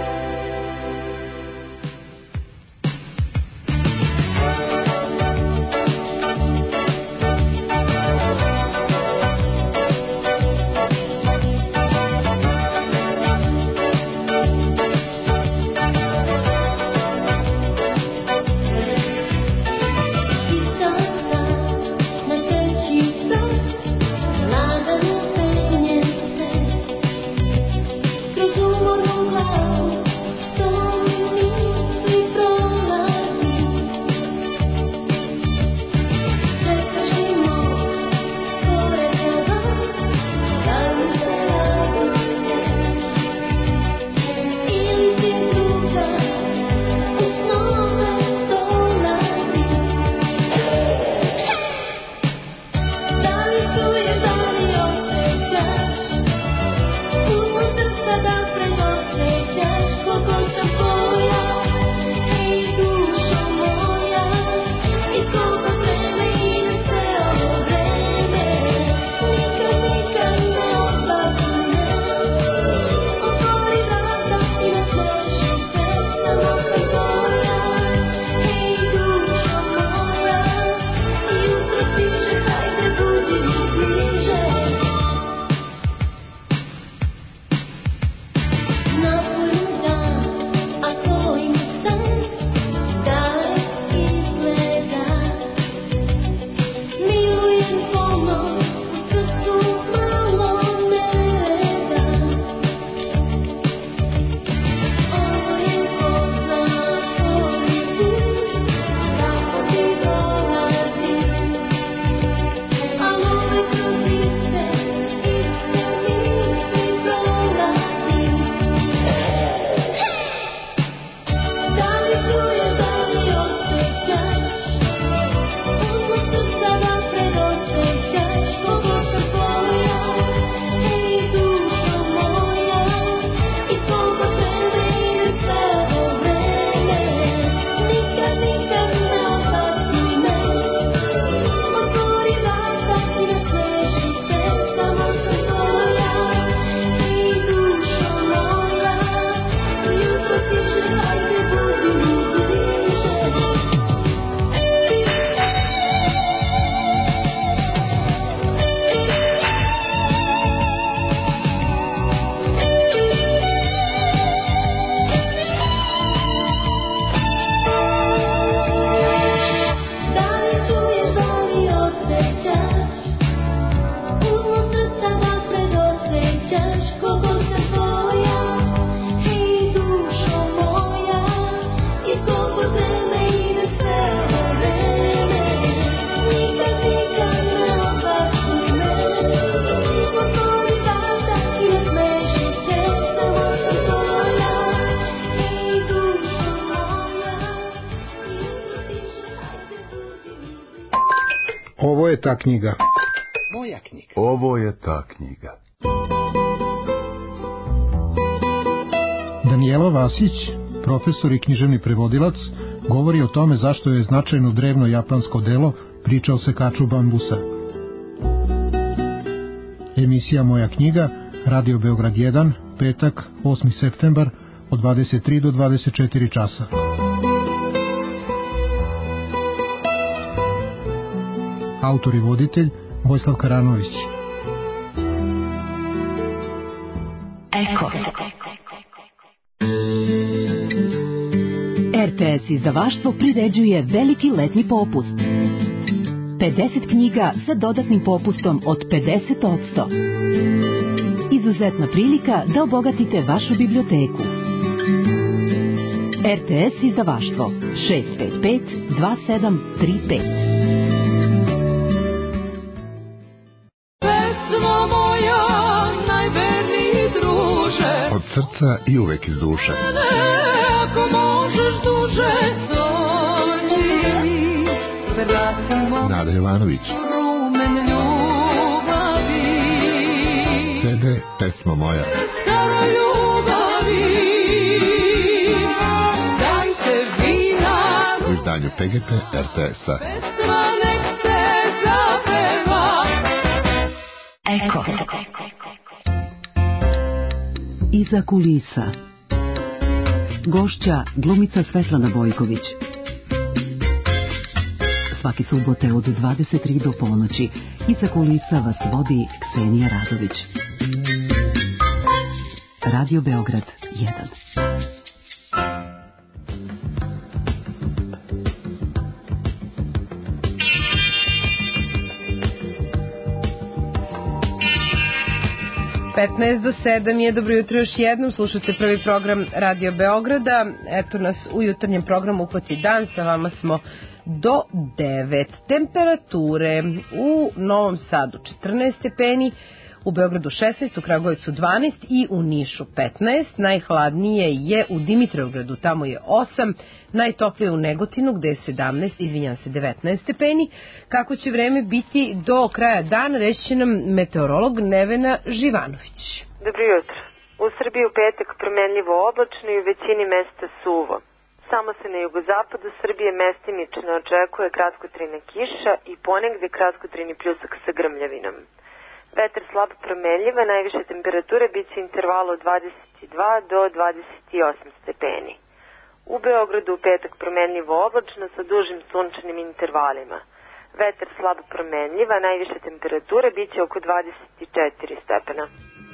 Ovo je ta knjiga. Moja knjiga. Ovo je ta knjiga. Danijela Vasić, profesor i književni prevodilac, govori o tome zašto je značajno drevno japansko delo Priča o sekaču bambusa. Emisija Moja knjiga, Radio Beograd jedan, petak, osmi septembar, od dvadeset tri do dvadeset četiri časa. Autor i voditelj Vojislav Karanović. Eko. R T S izdavaštvo priređuje veliki letnji popust. pedeset knjiga sa dodatnim popustom od pedeset posto. Izuzetna prilika da obogatite vašu biblioteku. R T S izdavaštvo šest pet pet dva sedam tri pet. Pesmo moja, najverniji druže, od srca i uvek iz duše. ako možeš duže doći, vratimo Nada Jovanović. rumen ljubavi. Tebe, pesma moja. Staro ljubavi, dajte vina, U izdanju P G P R T S-a. pesma nek se zapeva. Eko. Iza kulisa. Gošća glumica Svetlana Bojković. Svake subote od dvadeset tri do ponoći. Iza kulisa vas vodi Ksenija Radović. Radio Beograd jedan. petnaest do sedam je, dobro jutro još jednom, slušate prvi program Radio Beograda, eto nas u jutarnjem programu Uhvati dan, sa vama smo do devet. Temperature u Novom Sadu četrnaest stepeni, u Beogradu šesnaest, u Kragujevcu dvanaest i u Nišu petnaest, najhladnije je u Dimitrovgradu, tamo je osam, najtoplije u Negotinu gde je sedamnaest, izvinjam se, devetnaest stepeni. Kako će vreme biti do kraja dana, reći će nam meteorolog Nevena Živanović. Dobro jutro. U Srbiji u petak promenljivo oblačno i u većini mesta suvo. Samo se na jugozapadu Srbije mestimično očekuje kratkotrajna kiša i ponegde kratkotrajni pljusak sa grmljavinom. Vetar slab promenljiva, najviše temperature bit će intervalu od dvadeset dva do dvadeset osam stepeni. U Beogradu u petak promenljivo oblačno sa dužim sunčanim intervalima. Vetar slab promenljiva, najviše temperature bit će oko dvadeset četiri stepena.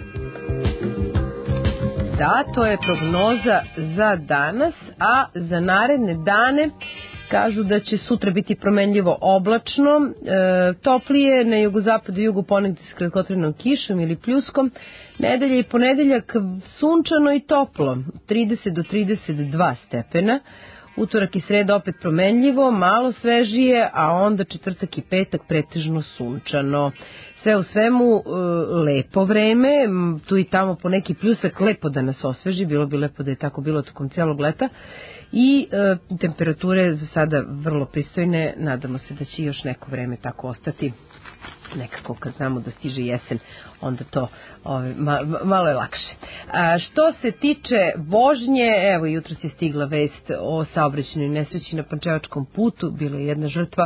Da, to je prognoza za danas, a za naredne dane kažu da će sutra biti promenljivo oblačno, e, toplije na jugozapadu i jugu ponegde s kratkotrajnom kišom ili pljuskom. Nedelja i ponedeljak sunčano i toplo, trideset do trideset dva stepena. Utorak i sreda opet promenljivo, malo svežije, a onda četvrtak i petak pretežno sunčano. Sve u svemu e, lepo vreme, tu i tamo po neki pljusak, lepo da nas osveži, bilo bi lepo da je tako bilo tokom cijelog leta. I e, temperature za sada vrlo pristojne, nadamo se da će još neko vreme tako ostati. Nekako kad znamo da stiže jesen, onda to ove, ma, malo je lakše. A, što se tiče vožnje, evo jutros je stigla vest o saobraćajnoj nesreći na Pančevačkom putu, bila je jedna žrtva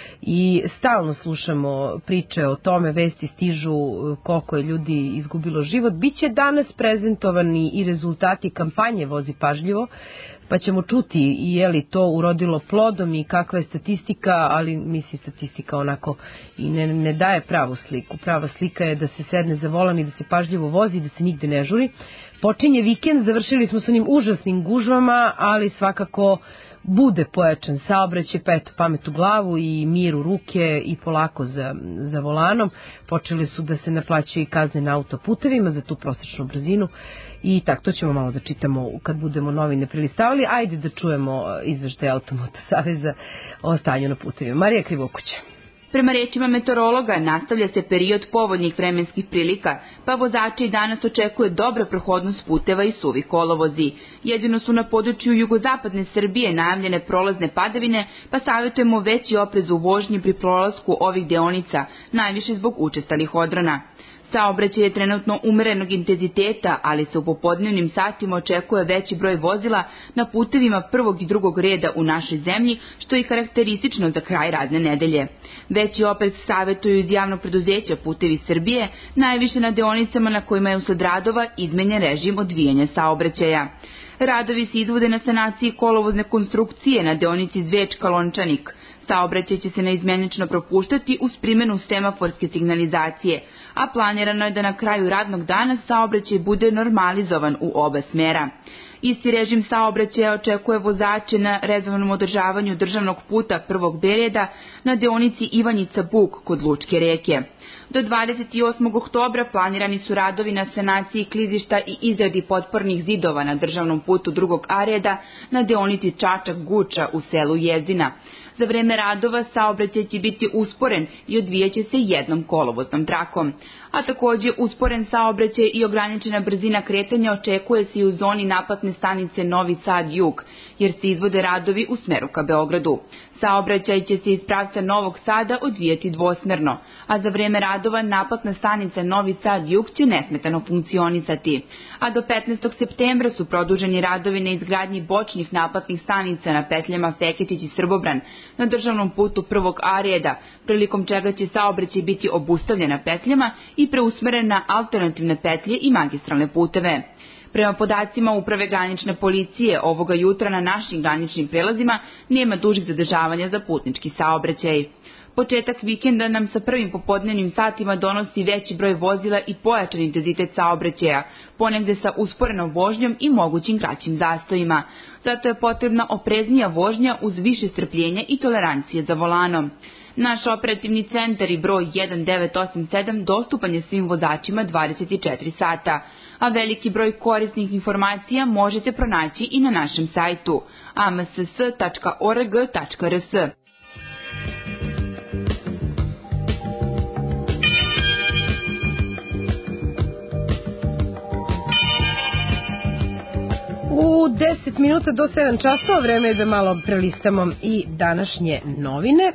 i stalno slušamo priče o tome, vesti stižu koliko je ljudi izgubilo život. Biće danas prezentovani i rezultati kampanje Vozi pažljivo, pa ćemo čuti i je li to urodilo plodom i kakva je statistika, ali mislim statistika onako i ne, ne daje pravu sliku. Prava slika je da se sedne za volan i da se pažljivo vozi, da se nigde ne žuri. Počinje vikend, završili smo s onim užasnim gužvama, ali svakako bude pojačan saobraćaj, pa eto pamet u glavu i mir u ruke i polako za, za volanom. Počeli su da se naplaćaju i kazne na autoputevima za tu prosečnu brzinu i tako to ćemo malo da čitamo kad budemo novine prelistavali. Ajde da čujemo izveštaj Automoto saveza o stanju na putevima. Marija Krivokuća. Prema rečima meteorologa, nastavlja se period povoljnih vremenskih prilika, pa vozači i danas očekuje dobra prohodnost puteva i suvi kolovozi. Jedino su na području jugozapadne Srbije najavljene prolazne padavine, pa savjetujemo veći oprez u vožnji pri prolasku ovih deonica, najviše zbog učestalih odrana. Saobraćaj je trenutno umerenog intenziteta, ali se u popodnevnim satima očekuje veći broj vozila na putevima prvog i drugog reda u našoj zemlji, što je karakteristično za kraj radne nedelje. Veći oprez savjetuju iz javnog preduzeća Putevi Srbije, najviše na deonicama na kojima je usled radova izmenjen režim odvijanja saobraćaja. Radovi se izvode na sanaciji kolovozne konstrukcije na deonici Zvečka-Lončanik. Saobraćaj će se neizmenično propuštati uz primjenu semaforske signalizacije, a planirano je da na kraju radnog dana saobraćaj bude normalizovan u oba smera. Isti režim saobraćaja očekuje vozače na redovnom održavanju državnog puta prvog B reda na deonici Ivanjica-Buk kod Lučke reke. Do dvadeset osmog oktobra planirani su radovi na sanaciji klizišta i izradi potpornih zidova na državnom putu drugog A reda na deonici Čačak-Guča u selu Jezina. Za vreme radova saobraćaj će biti usporen i odvijaće se jednom kolovoznom trakom. A takođe usporen saobraćaj i ograničena brzina kretanja očekuje se i u zoni naplatne stanice Novi Sad-Jug, jer se izvode radovi u smeru ka Beogradu. Saobraćaj će se iz pravca Novog Sada odvijati dvosmerno, a za vreme radova naplatna stanica Novi Sad-Jug će nesmetano funkcionisati. A do petnaestog septembra su produženi radovi na izgradnji bočnih naplatnih stanica na petljama Feketić i Srbobran na državnom putu prvog A reda, prilikom čega će saobraćaj biti obustavljen na petljama i preusmeren na alternativne petlje i magistralne puteve. Prema podacima Uprave granične policije, ovoga jutra na našim graničnim prelazima nema dužih zadržavanja za putnički saobraćaj. Početak vikenda nam sa prvim popodnevnim satima donosi veći broj vozila i pojačan intenzitet saobraćaja, ponegde sa usporenom vožnjom i mogućim kraćim zastojima. Zato je potrebna opreznija vožnja uz više strpljenja i tolerancije za volanom. Naš operativni centar i broj jedan devet osam sedam dostupan je svim vozačima dvadeset četiri sata, a veliki broj korisnih informacija možete pronaći i na našem sajtu a m s s tačka org tačka r s. U deset minuta do sedam časova vreme je da malo prelistamo i današnje novine.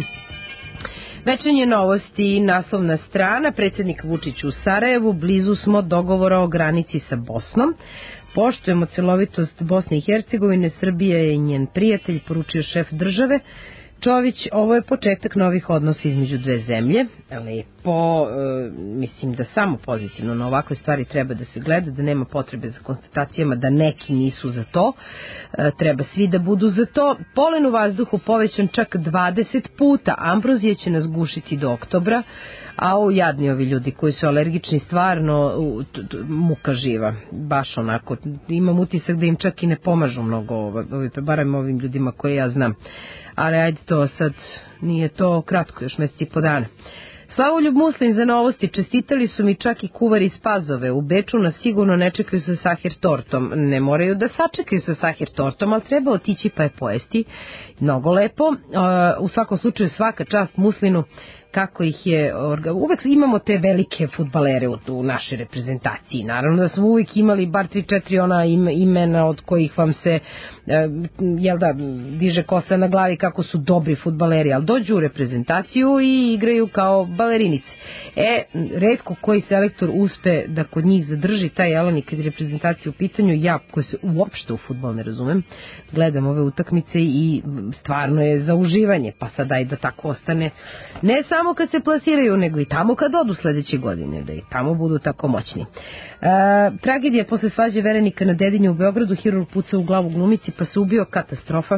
Večernje novosti, naslovna strana, predsjednik Vučić u Sarajevu, blizu smo dogovora o granici sa Bosnom. Poštujemo celovitost Bosne i Hercegovine, Srbija je njen prijatelj, poručio šef države. Čović, ovo je početak novih odnosa između dve zemlje. Lepo, e, mislim da samo pozitivno na ovakve stvari treba da se gleda, da nema potrebe za konstatacijama da neki nisu za to. E, treba svi da budu za to. Polen u vazduhu povećan čak dvadeset puta. Ambrozija će nas gušiti do oktobra, a o jadni ovi ljudi koji su alergični, stvarno muka živa. Baš onako, imam utisak da im čak i ne pomažu mnogo, ovi, barem ovim ljudima koje ja znam. Ali ajde, to sad nije to kratko, još meseci i po dana. Slavoljub Muslin za novosti, čestitali su mi čak i kuvari iz Pazove. U Beču nas sigurno ne čekaju sa sahir tortom. Ne moraju da sačekaju sa sahir tortom, ali treba otići pa je pojesti. Mnogo lepo. U svakom slučaju svaka čast Muslinu, kako ih je, uvek imamo te velike fudbalere u, u našoj reprezentaciji. Naravno da smo uvijek imali bar tri četiri ona imena od kojih vam se jel da, diže kosa na glavi kako su dobri fudbaleri, ali dođu u reprezentaciju i igraju kao balerinice. E, retko koji selektor uspe da kod njih zadrži taj elan i kad je reprezentacija u pitanju, ja koji se uopšte u fudbal ne razumem, gledam ove utakmice i stvarno je za uživanje, pa sad daj da tako ostane. Ne samo kad se plasiraju, nego i tamo kad odu sledeće godine, da i tamo budu tako moćni. E, tragedija posle svađe verenika na Dedinju u Beogradu, hirurg pucao u glavu glumici pa se ubio, katastrofa.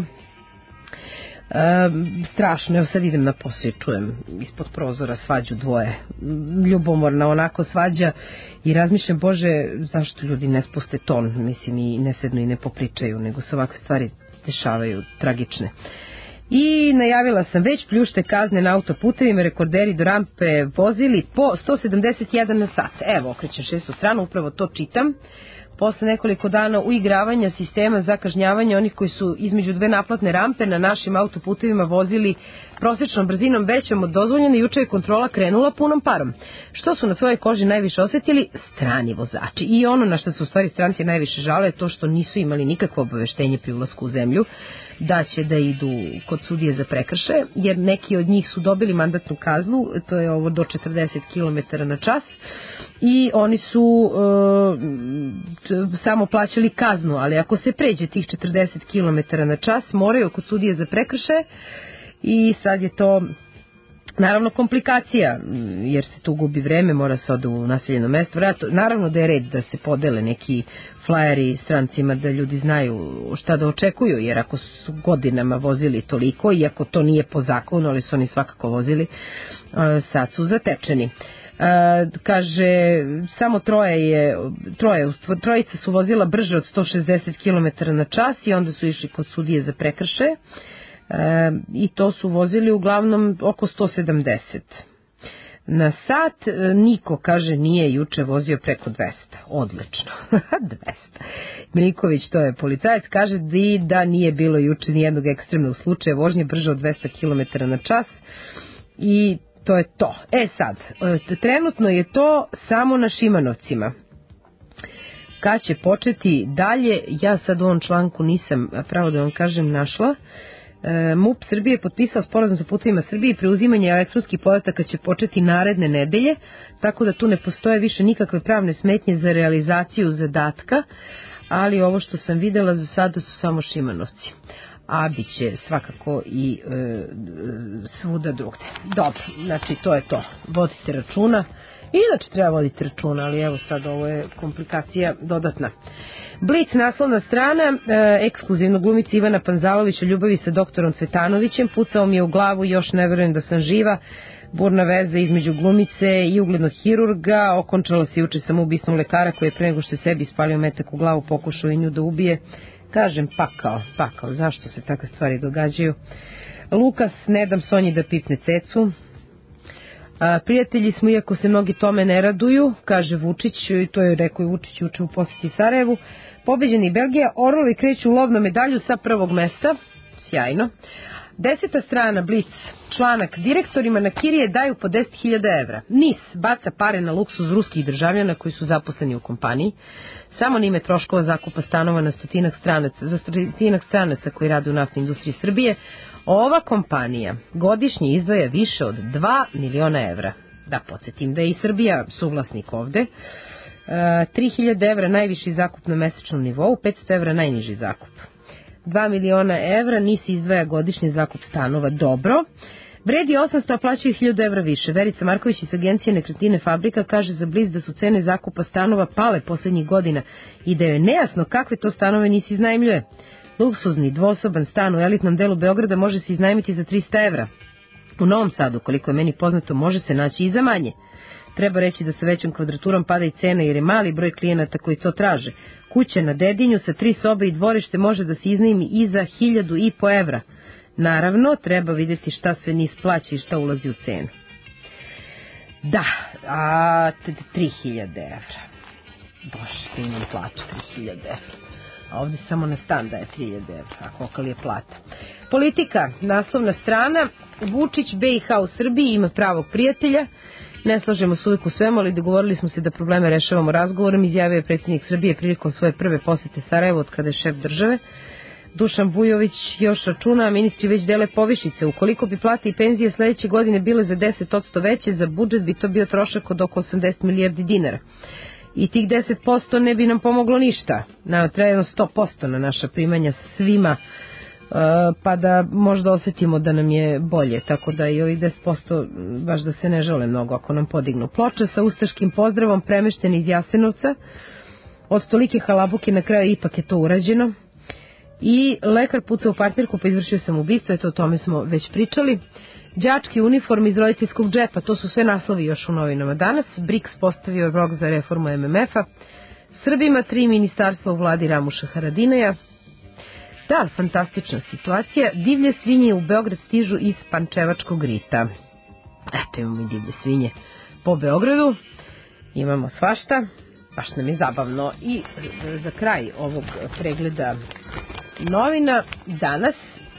E, strašno, evo sad idem na posao i čujem ispod prozora svađu dvoje, ljubomorna onako svađa i razmišljam, Bože, zašto ljudi ne spuste ton, mislim, i ne sednu i ne popričaju, nego se ovakve stvari dešavaju, tragične. I najavila sam već, pljušte kazne na autoputevima, rekorderi do rampe vozili po sto sedamdeset jedan na sat. Evo, okrećem šestu stranu, upravo to čitam. Posle nekoliko dana uigravanja sistema za kažnjavanje onih koji su između dve naplatne rampe na našim autoputevima vozili prosječnom brzinom većom od dozvoljene, juče je kontrola krenula punom parom. Što su na svojoj koži najviše osetili? Strani vozači. I ono na što su u stvari stranci najviše žale je to što nisu imali nikakvo obaveštenje pri ulasku u zemlju da će da idu kod sudije za prekršaje, jer neki od njih su dobili mandatnu kaznu, to je ovo do četrdeset kilometara na čas, i oni su e, samo plaćali kaznu, ali ako se pređe tih četrdeset kilometara na čas, moraju kod sudije za prekršaje i sad je to naravno komplikacija, jer se tu gubi vreme, mora se ode u naseljeno mesto. Naravno da je red da se podele neki flajeri strancima, da ljudi znaju šta da očekuju, jer ako su godinama vozili toliko, iako to nije po zakonu, ali su oni svakako vozili, sad su zatečeni. Uh, kaže, samo troje je, troje, trojica su vozila brže od sto šezdeset kilometara na čas i onda su išli kod sudije za prekršaje. Uh, i to su vozili uglavnom oko sto sedamdeset na sat. Niko, kaže, nije juče vozio preko dvesta. Odlično. dvesta. Miliković, to je policajac, kaže da nije bilo juče nijednog ekstremnog slučaja vožnje brže od dvesta kilometara na čas i to je to. E sad, trenutno je to samo na Šimanovcima. Kad će početi dalje, ja sad u ovom članku nisam, pravo da vam kažem, našla. MUP Srbije je potpisao sporazum sa Putevima Srbije i preuzimanje elektronskih podataka će početi naredne nedelje, tako da tu ne postoje više nikakve pravne smetnje za realizaciju zadatka, ali ovo što sam videla za sada su samo Šimanovci. A bit će svakako i e, svuda drugde. Dobro, znači to je to. Vodite računa Inače treba voditi računa, ali evo sad ovo je komplikacija dodatna. Blic, naslovna strana, e, ekskluzivno glumica Ivana Panzalovića ljubavi sa doktorom Cvetanovićem, pucao mi je u glavu, još ne verujem da sam živa. Burna veza između glumice i uglednog hirurga, okončala se juče samoubistvom lekara koji je pre nego što je sebi ispalio metak u glavu pokušao i nju da ubije. Kažem, pakao, pakao, zašto se takve stvari događaju. Lukas, ne dam Sonji da pipne cecu. A, prijatelji smo, iako se mnogi tome ne raduju, kaže Vučić, i to je rekao i Vučić juče u poseti Sarajevu. Pobeđeni Belgija, orlovi kreću u lov na medalju sa prvog mesta, sjajno. Deseta strana, Blic, članak, direktorima na kirije daju po deset hiljada evra. NIS baca pare na luksuz ruskih državljana koji su zaposleni u kompaniji. Samo na ime troškova zakupa stanova na stotinak stranaca, za stotinak stranaca koji rade u naftnoj industriji Srbije. Ova kompanija godišnje izdvaja više od dva miliona evra. Da podsjetim da je i Srbija suvlasnik ovde. E, tri hiljade evra najviši zakup na mesečnom nivou, petsto evra najniži zakup. dva miliona evra, NIS izdvaja godišnji zakup stanova, dobro. Vredi osamsto, a plaćaju hiljadu evra više. Verica Marković iz agencije Nekretnine Fabrika kaže za Blic da su cene zakupa stanova pale poslednjih godina i da je nejasno kakve to stanove NIS iznajmljuje. Luksuzni dvosoban stan u elitnom delu Beograda može se iznajmiti za trista evra. U Novom Sadu, koliko je meni poznato, može se naći i za manje. Treba reći da sa većom kvadraturom pada i cena jer je mali broj klijenata koji to traže. Kuća na Dedinju sa tri sobe i dvorište može da se iznajmi i za hiljadu i po evra. Naravno, treba vidjeti šta sve NIS plaća i šta ulazi u cenu. Da, a tri hiljade evra. Bože, da imam plaću tri hiljade evra. A ovdje samo na stan daje tri hiljade evra, a kolika li je plata. Politika, naslovna strana, Vučić, B i H u Srbiji ima pravog prijatelja. Ne slažemo se uvijek u svemu, ali dogovorili smo se da probleme rešavamo razgovorom, izjavio je predsjednik Srbije prilikom svoje prve posete Sarajevo od kada je šef države. Dušan Vujović još računa, a ministri već dele povišice. Ukoliko bi plate i penzije sledeće godine bile za deset posto veće, za budžet bi to bio trošak od oko osamdeset milijardi dinara. I tih deset posto ne bi nam pomoglo ništa. Nama treba sto posto na naša primanja svima, pa da možda osjetimo da nam je bolje, tako da i ovih deset posto baš da se ne žele mnogo ako nam podignu. Ploča sa ustaškim pozdravom premeštena iz Jasenovca, od tolike halabuke na kraju ipak je to urađeno. I lekar pucao u partnerku pa izvršio sam ubistvo, eto o tome smo već pričali. Đački uniform iz roditeljskog džepa, to su sve naslovi još u novinama danas. BRICS postavio rok za reformu M M F-a. Srbima tri ministarstva u vladi Ramuša Haradinaja. Da, fantastična situacija. Divlje svinje u Beograd stižu iz Pančevačkog rita. Eto, imamo i divlje svinje po Beogradu. Imamo svašta. Baš nam je zabavno. I za kraj ovog pregleda novina danas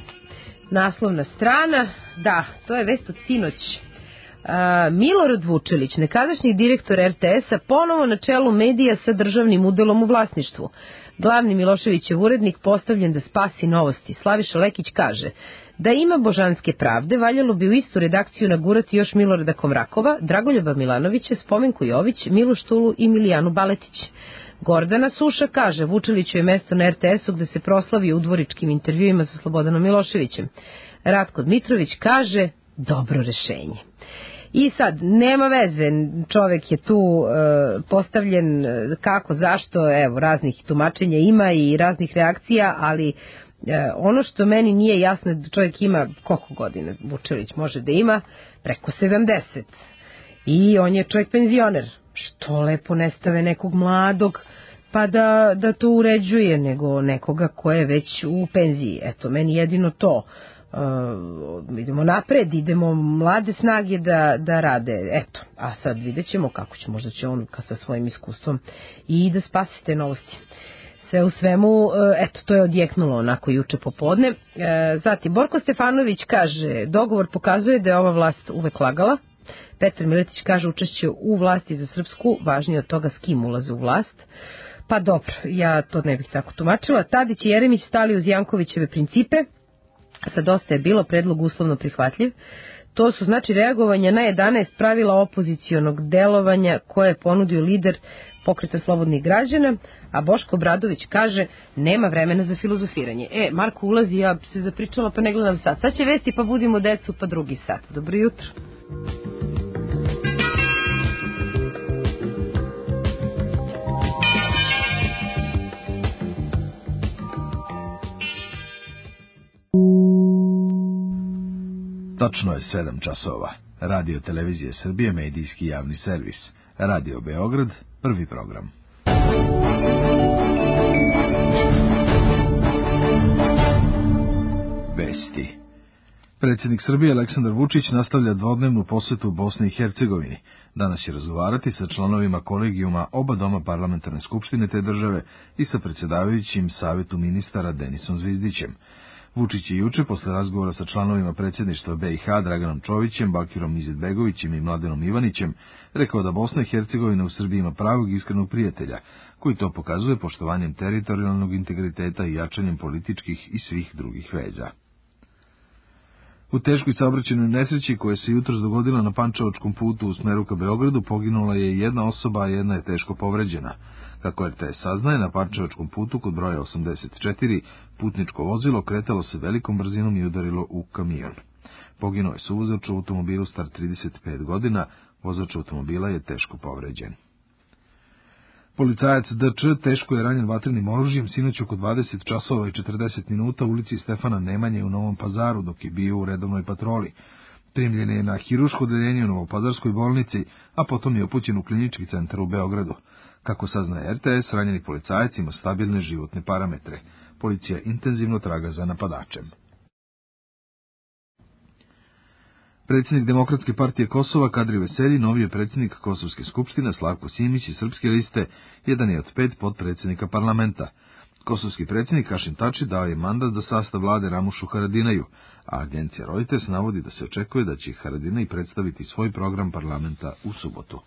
naslovna strana, da, to je vest od sinoć. A, Milorad Vučelić, nekadašnji direktor R T S-a, ponovo na čelu medija sa državnim udelom u vlasništvu. Glavni Miloševićev urednik postavljen da spasi novosti. Slaviša Lekić kaže da ima božanske pravde, valjalo bi u istu redakciju nagurati još Milorada Komrakova, Dragoljuba Milanovića, Spomenku Jović, Miloš Tulu i Milijanu Baletić. Gordana Suša kaže Vučeliću je mesto na R T S-u gde se proslavio u dvoričkim intervjuima sa Slobodanom Miloševićem. Ratko Dmitrović kaže dobro rešenje. I sad, nema veze, čovek je tu e, postavljen kako, zašto, evo, raznih tumačenja ima i raznih reakcija, ali e, ono što meni nije jasno je da čovjek ima, koliko godina Vučelić može da ima, preko sedamdeset. I on je čovjek penzioner. Što lepo ne stave nekog mladog pa da, da to uređuje, nego nekoga ko je već u penziji. Eto, meni jedino to. Uh, idemo napred, idemo mlade snage da, da rade, eto, a sad vidjet ćemo kako će, možda će on sa svojim iskustvom i da spasi te novosti. Sve u svemu, eto, to je odjeknulo onako juče popodne. E, zatim, Borko Stefanović kaže, dogovor pokazuje da je ova vlast uvek lagala. Petar Miletić kaže, učešće u vlasti za Srpsku važnije od toga s kim ulaze u vlast. Pa dobro, ja to ne bih tako tumačila. Tadić i Jeremić stali uz Jankovićeve principe. Sa dosta je bilo predlog uslovno prihvatljiv. To su znači reagovanja na jedanaest pravila opozicionog delovanja koje je ponudio lider Pokreta slobodnih građana, a Boško Obradović kaže nema vremena za filozofiranje. E, Marko ulazi, ja se zapričala pa ne gledam sad. Sad će vesti pa budimo decu pa drugi sat. Dobro jutro. Tačno je sedam časova. Radio Televizije Srbije, medijski javni servis. Radio Beograd, prvi program. Vesti. Predsjednik Srbije Aleksandar Vučić nastavlja dvodnevnu posetu Bosni i Hercegovini. Danas će razgovarati sa članovima kolegijuma oba doma parlamentarne skupštine te države i sa predsjedavajućim Savetu ministara Denisom Zvizdićem. Vučić je juče, posle razgovora sa članovima predsjedništva B i H Draganom Čovićem, Bakirom Izetbegovićem i Mladenom Ivanićem, rekao da Bosna i Hercegovina u Srbiji ima pravog iskrenog prijatelja, koji to pokazuje poštovanjem teritorijalnog integriteta i jačanjem političkih i svih drugih veza. U teškoj saobraćajnoj nesreći koja se jutros dogodila na Pančevačkom putu u smeru ka Beogradu poginula je jedna osoba, a jedna je teško povređena. Kako R T S saznaje, na Pančevačkom putu kod broja osamdeset četiri putničko vozilo kretalo se velikom brzinom i udarilo u kamion. Poginuo je suvozač u automobilu star trideset pet godina, vozač automobila je teško povređen. Policajac D Č teško je ranjen vatrenim oružjem sinoć oko dvadeset časova i četrdeset minuta u ulici Stefana Nemanje u Novom Pazaru dok je bio u redovnoj patroli. Primljen je na hiruško odeljenje u Novopazarskoj bolnici, a potom je upućen u klinički centar u Beogradu. Kako saznaje R T S, ranjeni policajac ima stabilne životne parametre. Policija intenzivno traga za napadačem. Predsjednik Demokratske partije Kosova Kadri Veselji, novi je predsjednik Kosovske skupštine Slavko Simić iz Srpske liste, jedan je od pet potpredsjednika parlamenta. Kosovski predsjednik Hašim Tači dao je mandat za sastav vlade Ramušu Haradinaju, a agencija Reuters navodi da se očekuje da će Haradinaj predstaviti svoj program parlamenta u subotu.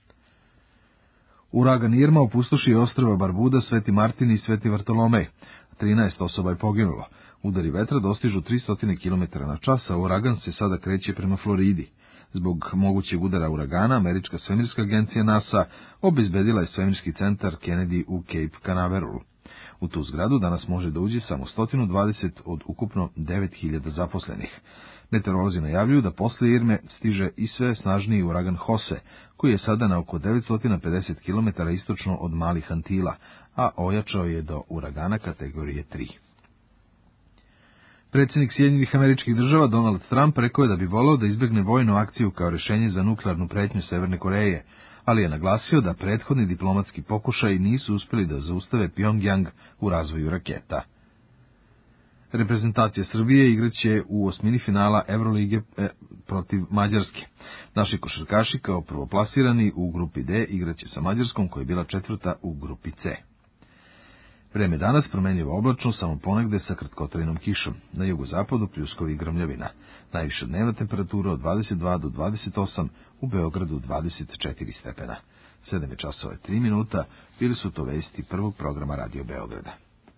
Uragan Irma opustošio ostrva Barbuda, Sveti Martin i Sveti Vartolomej. trinaest osoba je poginulo. Udari vetra dostižu tristo kilometara na čas, a uragan se sada kreće prema Floridi. Zbog mogućeg udara uragana, američka svemirska agencija NASA obezbedila je svemirski centar Kennedy u Cape Canaverolu. U tu zgradu danas može da uđe samo sto dvadeset od ukupno devet hiljada zaposlenih. Meteorolozi najavljuju da posle Irme stiže i sve snažniji uragan Jose, koji je sada na oko devetsto pedeset kilometara istočno od Malih Antila, a ojačao je do uragana kategorije tri. Predsjednik Sjedinjenih Američkih Država Donald Trump rekao je da bi voleo da izbjegne vojnu akciju kao rješenje za nuklearnu pretnju Severne Koreje, ali je naglasio da prethodni diplomatski pokušaji nisu uspjeli da zaustave Pyongyang u razvoju raketa. Reprezentacija Srbije igraće u osmini finala Evrolige e, protiv Mađarske. Naši košarkaši kao prvoplasirani u grupi D igraće sa Mađarskom koja je bila četvrta u grupi C. Vreme danas promjenjivo oblačno, samo ponegde sa kratkotrajnom kišom. Na jugozapadu pljuskovi i grmljavina. Najviša dnevna temperatura od dvadeset dva do dvadeset osam, u Beogradu dvadeset četiri stepena. sedam je časova i tri minuta, bili su to vesti prvog programa Radio Beograda.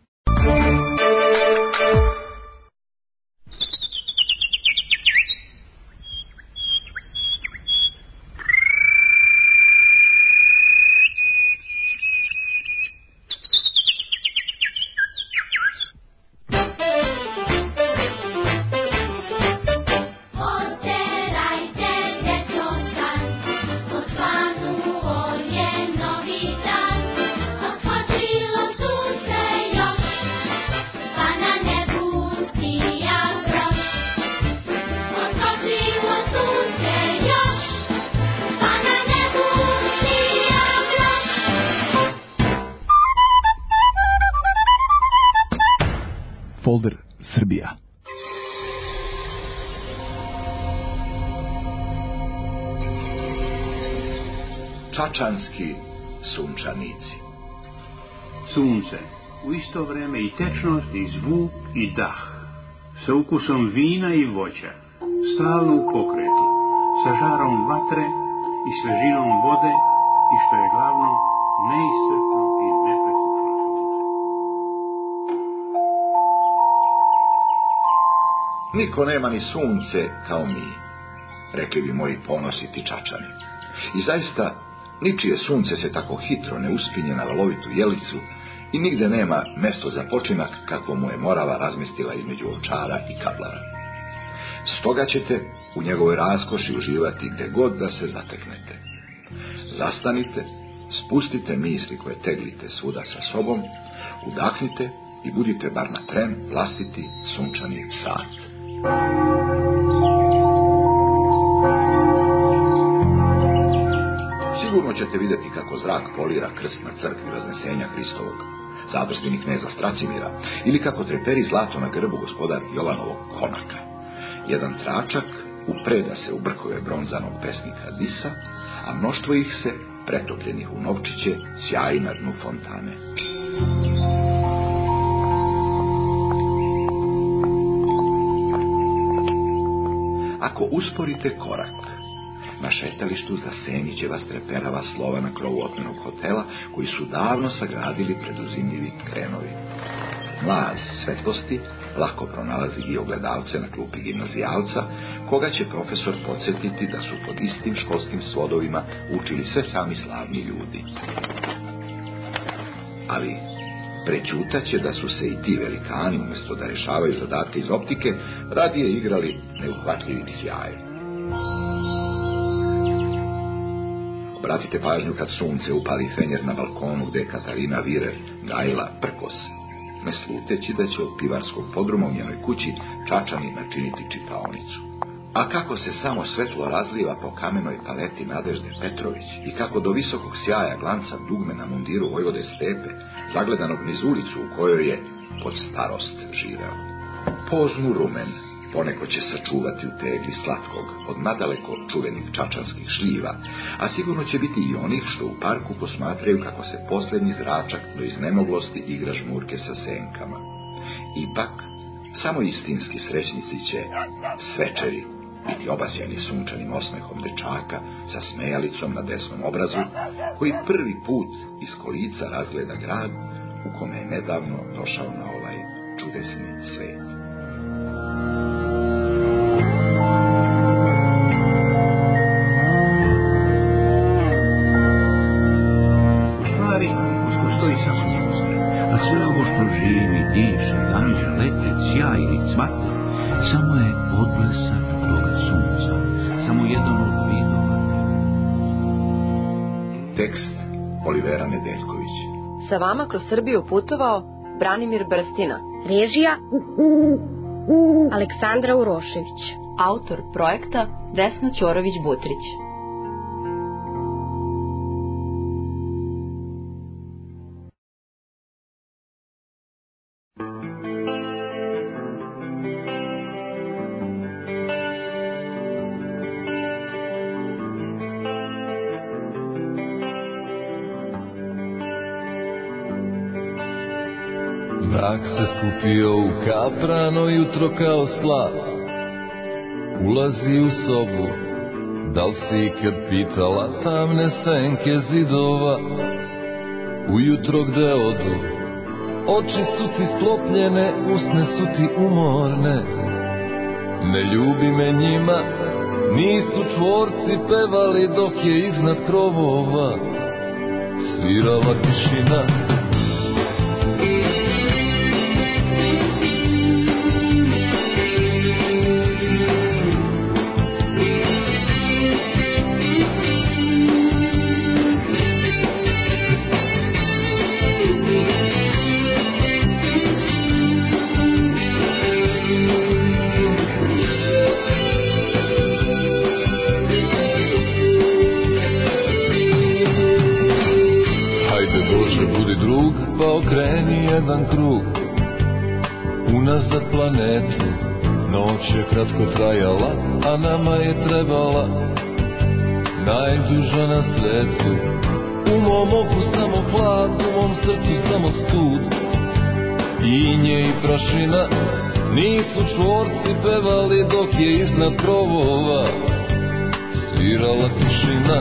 Folder Srbija. Čačanski sunčanici. Sunce, u isto vreme i tečnost i zvuk i dah, sa ukusom vina i voća, stalno u pokretu, sa žarom vatre i svežinom vode i što je glavno, neiscrpno i nepresušno sunce. Niko nema ni sunce kao mi, rekli bi moji ponositi Čačani. I zaista, ničije sunce se tako hitro ne uspinje na valovitu jelicu i nigde nema mesto za počinak kako mu je Morava razmestila između Ovčara i Kablara. Stoga ćete u njegovoj raskoši uživati gde god da se zateknete. Zastanite, spustite misli koje teglite svuda sa sobom, udahnite i budite bar na tren vlastiti sunčani sat. Sigurno ćete vidjeti kako zrak polira krst na crkvi Vaznesenja Hristovog, zabrstvenih kneza Stracimira, ili kako treperi zlato na grbu gospodar Jovanovog konaka. Jedan tračak upreda se u brkove bronzanog pesnika Disa, a mnoštvo ih se, pretopljenih u novčiće, sjaji na dnu fontane. Ako usporite korak, na šetalištu za Senjiće vas treperava slova na krovu otmenog hotela, koji su davno sagradili preduzimljivi krenovi. Mlaz svetlosti lako pronalazi i ogledalce na klupi gimnazijalca, koga će profesor podsjetiti da su pod istim školskim svodovima učili sve sami slavni ljudi. Ali prećutaće da su se i ti velikani, umjesto da rešavaju zadatke iz optike, radije igrali neuhvatljivim sjajem. Obratite pažnju kad sunce upali fenjer na balkonu gde je Katarina Virer gajila prkos, ne sluteći da će od pivarskog podruma u njenoj kući Čačani načiniti čitaonicu. A kako se samo svetlo razliva po kamenoj paleti Nadežde Petrović i kako do visokog sjaja glanca dugme na mundiru Vojvode Stepe, zagledanog niz ulicu u kojoj je pod starost živeo. Poznu rumen poneko će sačuvati u tegli slatkog od nadaleko čuvenih čačanskih šljiva, a sigurno će biti i onih što u parku posmatraju kako se posljednji zračak do iznemoglosti igra žmurke sa senkama. Ipak, samo istinski srećnici će svečeri biti obasjani sunčanim osmehom dečaka sa smejalicom na desnom obrazu, koji prvi put iz kolica razgleda grad u kome je nedavno došao na ovaj čudesni svet. Stvari usko stoji samo sunce, a sve ovo što živi, diše, danže, lete, sjaj ili cvate, samo je odblesak toga sunca, samo jedan od vidova. Tekst Olivera Nedeljković. Sa vama kroz Srbiju putovao Branimir Brstina. Režija Aleksandra Urošević. Autor projekta Vesna Ćorović-Butrić. Mrak se skupio u kaprano jutro kao slab. Ulazi u sobu, da li si ikad pitala tamne senke zidova? Ujutro gde odu, oči su ti sklopljene, usne su ti umorne. Ne ljubi me njima, nisu čvorci pevali dok je iznad krovova svirala tišina. Pa okreni jedan krug unazad planetu. Noć je kratko trajala, a nama je trebala najduža na svetu. U mom oku samo hlad, u mom srcu samo stud. Inje i prašina, nisu čvorci pevali dok je iznad krovova svirala tišina.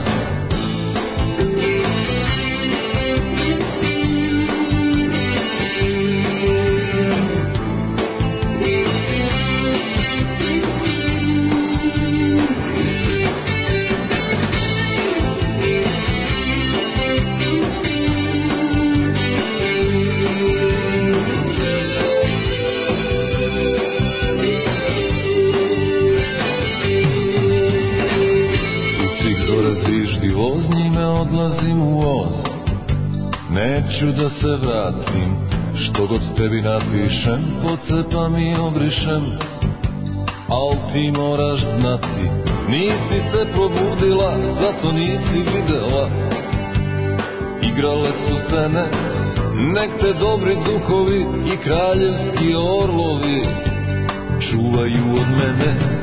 Odlazim u voz, neću da se vratim, što god tebi napišem, pocepam i obrišem. Al ti moraš znati, nisi se probudila, zato nisi videla igrale su sene, nek te dobri duhovi i kraljevski orlovi čuvaju od mene.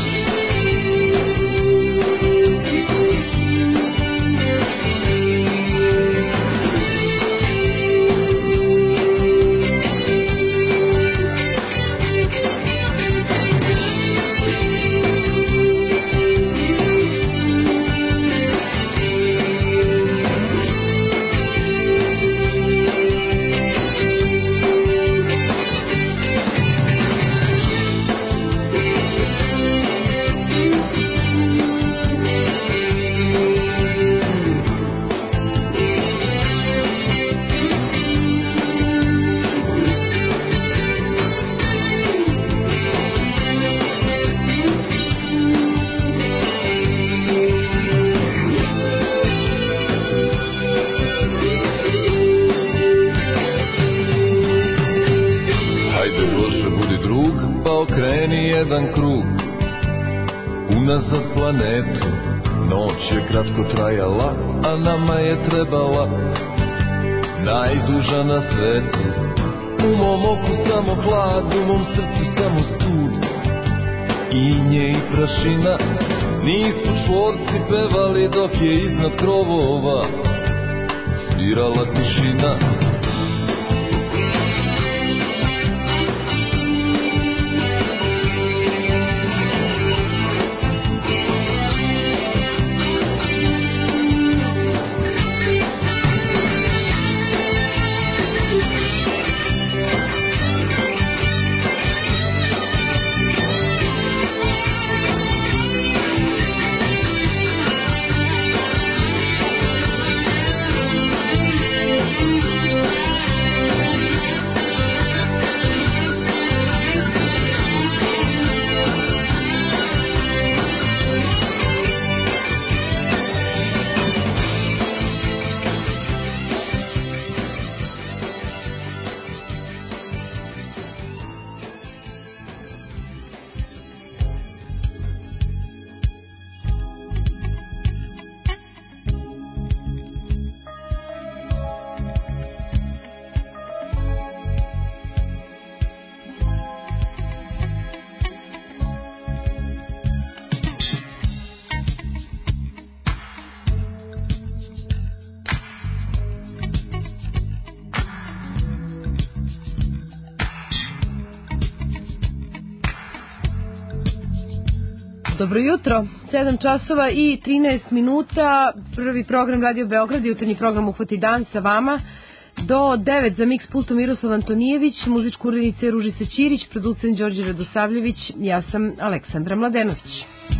Jedan krug unazad planetu, noć je kratko trajala, a nama je trebala najduža na svetu. U mom oku samo hlad, u mom srcu samo stud, inje i prašina. Nisu čvorci pevali dok je iznad krovova svirala tišina. Dobro jutro, sedam časova i trinaest minuta, prvi program Radio Beograd, jutarnji program Uhvati dan sa vama. Do devet za mix pultom Miroslav Antonijević, muzička urednica Ružica Ćirić, producent Đorđe Radosavljević, ja sam Aleksandra Mladenović.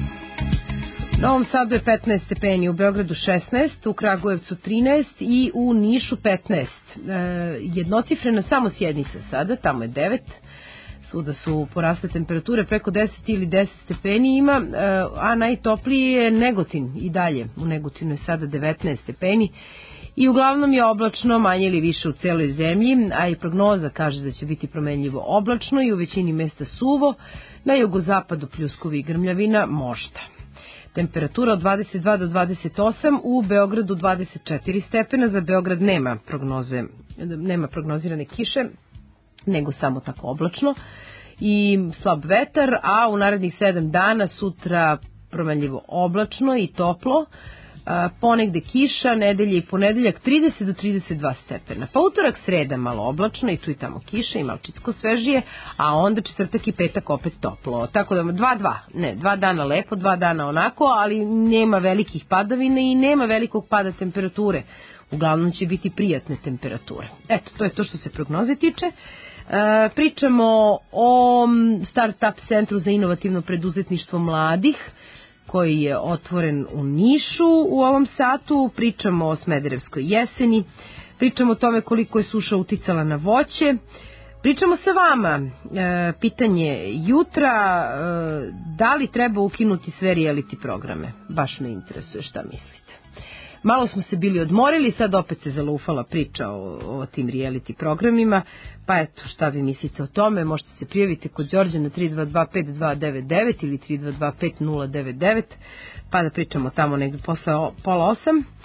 U Novom Sadu je petnaest stepeni, u Beogradu šesnaest, u Kragujevcu trinaest i u Nišu petnaest. E, jednocifrena samo sjednica sada, tamo je devet. Svuda su porasle temperature preko deset ili deset stepeni ima, a najtopliji je Negotin i dalje. U Negotinu je sada devetnaest stepeni i uglavnom je oblačno manje ili više u celoj zemlji, a i prognoza kaže da će biti promenljivo oblačno i u većini mesta suvo, na jugozapadu pljuskovi i grmljavina možda. Temperatura od dvadeset dva do dvadeset osam, u Beogradu dvadeset četiri stepena, za Beograd nema prognoze, nema prognozirane kiše, nego samo tako oblačno i slab vetar, a u narednih sedam dana sutra promenljivo oblačno i toplo, ponegde kiša, nedelje i ponedeljak trideset do trideset dva stepena, pa utorak sreda malo oblačno i tu i tamo kiša i malčicko svežije, a onda četvrtak i petak opet toplo, tako da dva dva, ne, dva dana lepo, dva dana onako, ali nema velikih padavina i nema velikog pada temperature, uglavnom će biti prijatne temperature. Eto, to je to što se prognoze tiče. E, pričamo o Startup centru za inovativno preduzetništvo mladih koji je otvoren u Nišu u ovom satu, pričamo o Smederevskoj jeseni, pričamo o tome koliko je suša uticala na voće, pričamo sa vama, e, pitanje jutra, e, da li treba ukinuti sve reality programe, baš me interesuje šta mislite. Malo smo se bili odmorili, sad opet se zalufala priča o, o tim reality programima, pa eto, šta vi mislite o tome, možete se prijaviti kod Đorđe na tri dva dva pet dva devet devet ili tri dva dva pet nula devet devet, pa da pričamo tamo negdje posle pola osam.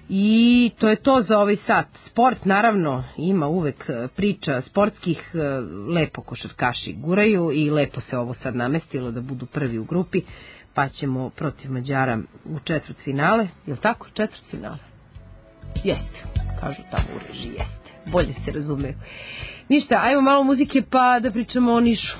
I to je to za ovaj sat. Sport naravno ima uvek priča sportskih, lepo košarkaši guraju i lepo se ovo sad namestilo da budu prvi u grupi, pa ćemo protiv Mađara u četvrt finale. Je li tako? Četvrt finale? Jeste, kažu tamo u režiji, jeste. Bolje se razumeju. Ništa, ajmo malo muzike pa da pričamo o Nišu.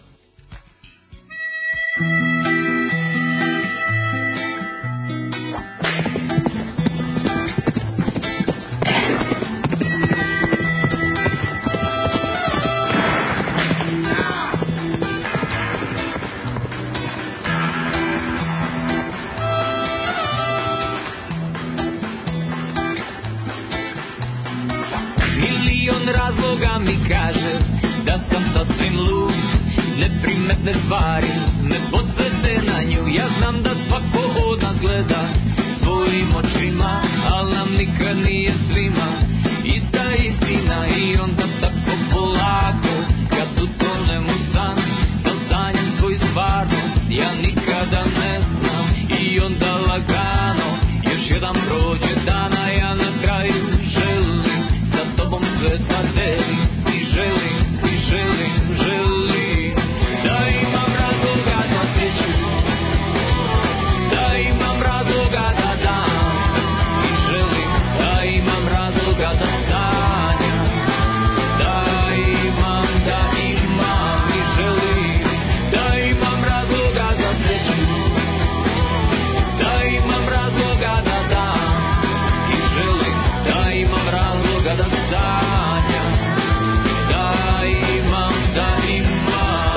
Razloga mi kaže da sam sasvim lud, neprimetne stvari ne podsvete na nju. Ja znam da svako od nas gleda svojim očima, al nam nikad nije svima ista istina. I onda tako polako kad utonem u san, da sanjam svoju stvarnost, ja nikada ne znam. I onda lagano još jedan prođe dana, ja na kraju želim sa tobom sve da delim i želim, i želim, želim da imam razloga da sreću, da imam razloga da dam i želim, da imam razloga da sanjam, da imam, da imam i želim, da imam razloga da sreću, da imam razloga da dam i želim, da imam razloga da sanjam, da imam, da imam.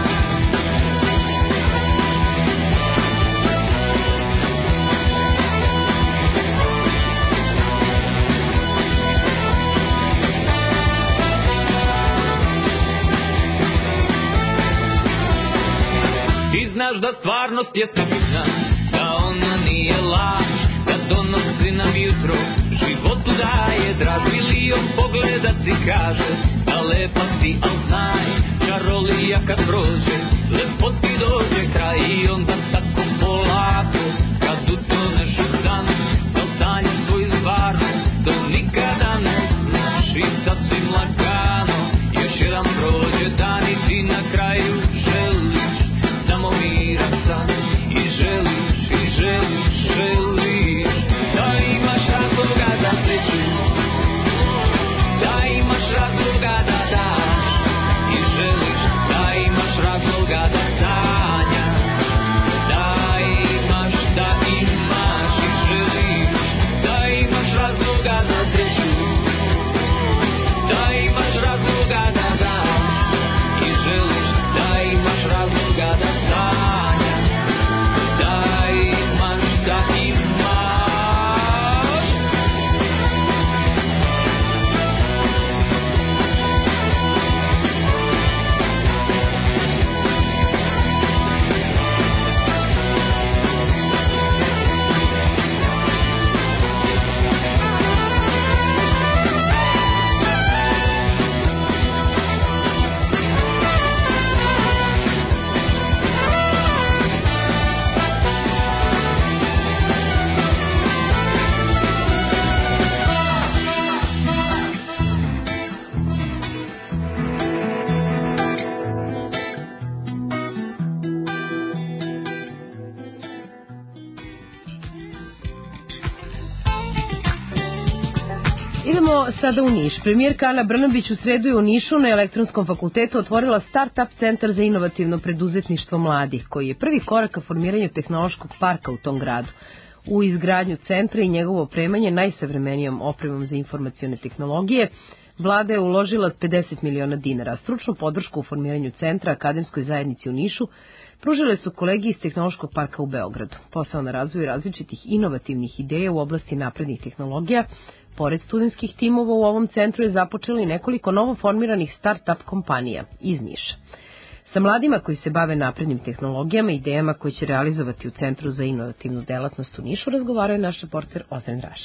Ti znaš da stvarnost jeste bitna, da ona nije laž, da donosi nam jutro, životu daje draž. Milion pogleda ti kaže da lepa si, al znaj, čarolija kad prođe, lepo ti dođe kraj. I onda tako polako kad utoneš u san, da sanjam svoju stvarnost, to nikada ne znaš. I sasvim lagano još jedan prođe dan i ti na kraju želiš samo miran san i želiš, i želiš, želiš da imaš razloga za sreću, da imaš razloga da daš i želiš, da imaš razloga da sanjaš, da imaš, da imaš i želiš, da imaš razloga za sreću, da imaš razloga da daš i želiš, da imaš razloga da sanjaš, da imaš, da imaš. Idemo sada u Niš. Premijerka Ana Brnabić u sredu je u Nišu na Elektronskom fakultetu otvorila Start-up centar za inovativno preduzetništvo mladih, koji je prvi korak ka formiranju tehnološkog parka u tom gradu. U izgradnju centra i njegovo opremanje najsavremenijom opremom za informacione tehnologije, vlada je uložila pedeset miliona dinara. Stručnu podršku u formiranju centra akademskoj zajednici u Nišu pružile su kolege iz Tehnološkog parka u Beogradu. Posao na razvoju različitih inovativnih ideja u oblasti naprednih tehnologija, pored studentskih timova u ovom centru je započelo i nekoliko novoformiranih start-up kompanija iz Niša. Sa mladima koji se bave naprednim tehnologijama i idejama koje će realizovati u Centru za inovativnu delatnost u Nišu razgovarao je naš reporter Ozren Rašić.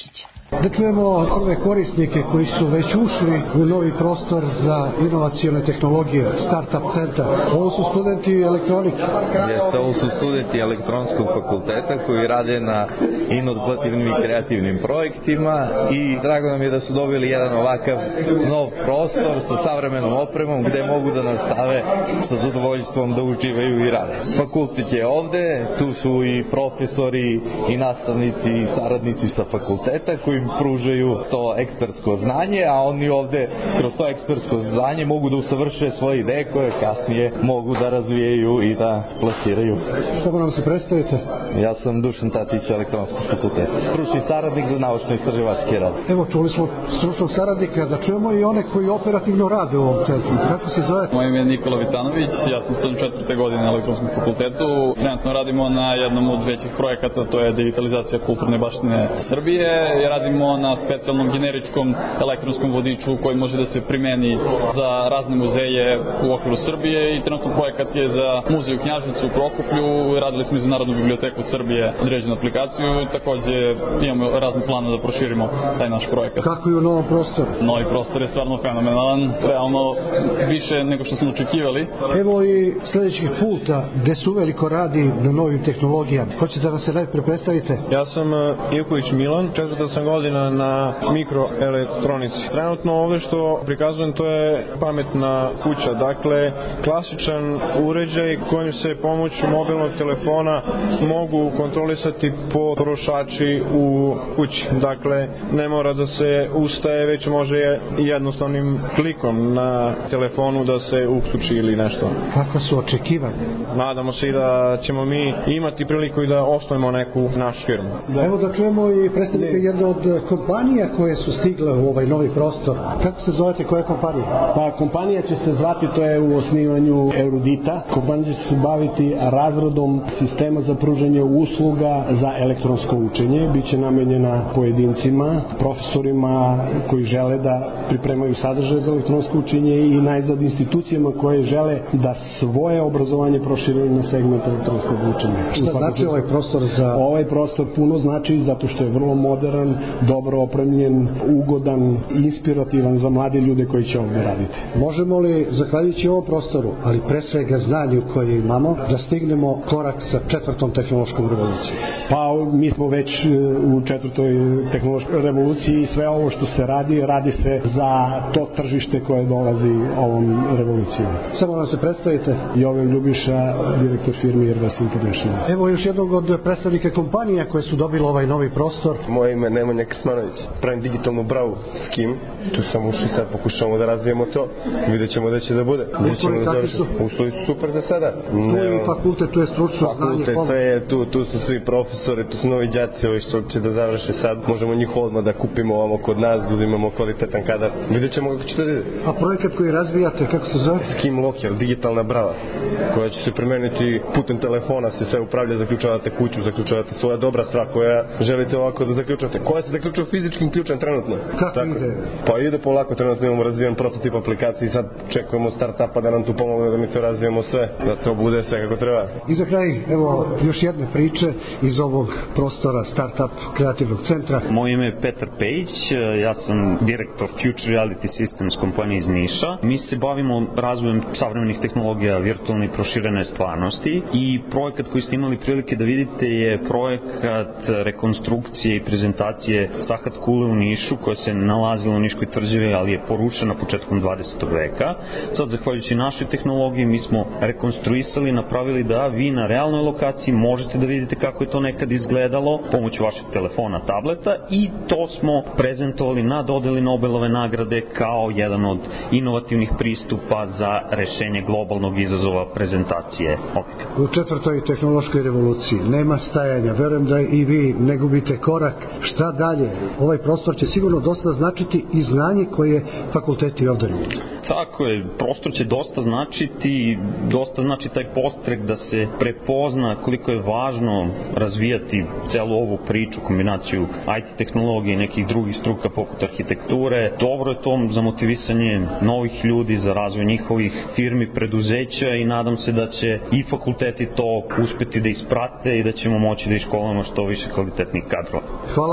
Da čujemo prve korisnike koji su već ušli u novi prostor za inovacione tehnologije, Startup centar. Ovo su studenti elektronike. Jeste, ovo su studenti elektronskog fakulteta koji rade na inovativnim i kreativnim projektima i drago nam je da su dobili jedan ovakav nov prostor sa savremenom opremom gde mogu da nastave sa zadovoljstvom da uživaju i rade. Fakultet je ovde, tu su i profesori i nastavnici i saradnici sa fakulteta koji pružaju to ekspertsko znanje, a oni ovde kroz to ekspertsko znanje mogu da usavrše svoje ideje koje kasnije mogu da razvijaju i da plasiraju. Samo nam se predstavite. Ja sam Dušan Tatić, elektronskog fakulteta. Stručni saradnik za naučno-istraživački rad. Evo, čuli smo stručnog saradnika, da čujemo i one koji operativno rade u ovom centru. Kako se zove? Moje ime je Nikola Vitanović, ja sam student četvrte godine na elektronskom fakultetu. Trenutno radimo na jednom od većih projekata, to je digitalizacija kulturne baštine Srbije. Radimo na specijalnom generičkom elektronskom vodiču koji može da se primeni za razne muzeje u okviru Srbije i trenutno projekat je za muzej u Knjaževcu u Prokuplju. Radili smo i za Narodnu biblioteku Srbije određenu aplikaciju, takođe imamo razne plane da proširimo taj naš projekat. Kako je u novom prostoru? Novi prostor je stvarno fenomenalan, realno više nego što smo očekivali. Evo i sledećih puta gde se uveliko radi na novim tehnologijama. Hoćete da vas se najpre predstavite? Ja sam Ivković Milan, četvrta sam godina na mikroelektronici. Trenutno ovde što prikazujem to je pametna kuća, dakle klasičan uređaj kojim se pomoću mobilnog telefona mogu kontrolisati potrošači u kući. Dakle, ne mora da se ustaje, već može jednostavnim klikom na telefonu da se uključi ili nešto. Kakva su očekivanja? Nadamo se i da ćemo mi imati priliku i da osnovimo neku našu firmu. Da. Evo da čujemo i predstavnika jedne od kompanija koje su stigle u ovaj novi prostor. Kako se zovete, koja je kompanija? Pa kompanija će se zvati, to je u osnivanju Erudita. Kompanija će se baviti razradom sistema za pružanje usluga za elektronsko učenje. Biće namenjena pojedincima, profesorima koji žele da pripremaju sadržaje za elektronsko učenje i najzad institucijama koje žele da svoje obrazovanje prošire na segment elektronskog učenja. Šta znači ovaj prostor za... Ovaj prostor puno znači zato što je vrlo modern, dobro opremljen, ugodan, inspirativan za mlade ljude koji će ovdje raditi. Možemo li, zahvaljujući ovom prostoru, ali pre svega znanju koje imamo, da stignemo korak sa četvrtom tehnološkom revolucijom? Pa mi smo već u četvrtoj tehnološkoj revoluciji i sve ovo što se radi, radi se za to tržište koje dolazi ovom revolucijom. Samo nam se predstavite. Jovan Ljubiša, direktor firme Airbus International. Evo još jednog od predstavnika kompanija koje su dobili ovaj novi prostor. Moje ime je Nemanja Krsmanović. Pravim digitalnu bravu s kim. Tu sam ušli, sad pokušamo da razvijemo to. Vidjet ćemo da će da bude. Uslovi kakvi su? Uslovi su super za sada. Tu je fakultet, tu je stručno znanje. Fakultet, to je, tu, tu su svi profesori, tu su novi đaci, ovi što će da završe sad. Možemo njih odmah da kupimo ovamo kod nas, da uzimamo kvalitetan kadar. Vidjet ćemo kako će to da ide. A projekat koji razvijate, kako se zove? Skim Locker, digitalna brava, koja će se primeniti putem telefona, se sve upravlja, zaključavate kuću, zaključavate svoja dobra stvar koja želite ovako da zaključate. Koja se zaključava fizičkim ključem trenutno. Kako Tako, ide? Pa ide polako, trenutno imamo razvijen prototip aplikacije i sad čekujemo startupa da nam tu pomogne da mi to razvijemo sve, da to bude sve kako treba. I za kraj, evo, još jedne priče iz ovog prostora Startup kreativnog centra. Moje ime je Petar Pejić, ja sam direktor Future Reality Systems kompanije iz Niša. Mi se bavimo razvojem savremenih tehnologija virtualne i proširene stvarnosti i projekat koji ste imali prilike da vidite je projekat rekonstrukcije i prezentacije Sahat Kule u Nišu koja se nalazila u Niškoj tvrđavi, ali je porušena početkom dvadesetog veka. Sad, zahvaljujući našoj tehnologiji, mi smo rekonstruisali, napravili da vi na realnoj lokaciji možete da vidite kako je to nekad izgledalo pomoću vašeg telefona, tableta i to smo prezentovali na dodeli Nobelove nagrade kao jedan od inovativnih pristupa za rešenje globalnog izazova prezentacije objekata. U četvrtoj tehnološkoj revoluciji nema stajanja, verujem da i vi ne gubite korak. Šta dalje? Ovaj prostor će sigurno dosta značiti i znanje koje fakulteti ovdje nude. Tako je, prostor će dosta značiti, dosta znači taj postrek da se prepozna koliko je važno razvijati celu ovu priču, kombinaciju I T tehnologije i nekih drugih struka poput arhitekture. Dobro je to za motivisanje novih ljudi, za razvoj njihovih firmi, preduzeća i nadam se da će i fakulteti to uspeti da isprate i da ćemo moći da iškolujemo što više kvalitetnih kadrova. Hvala vam za ovu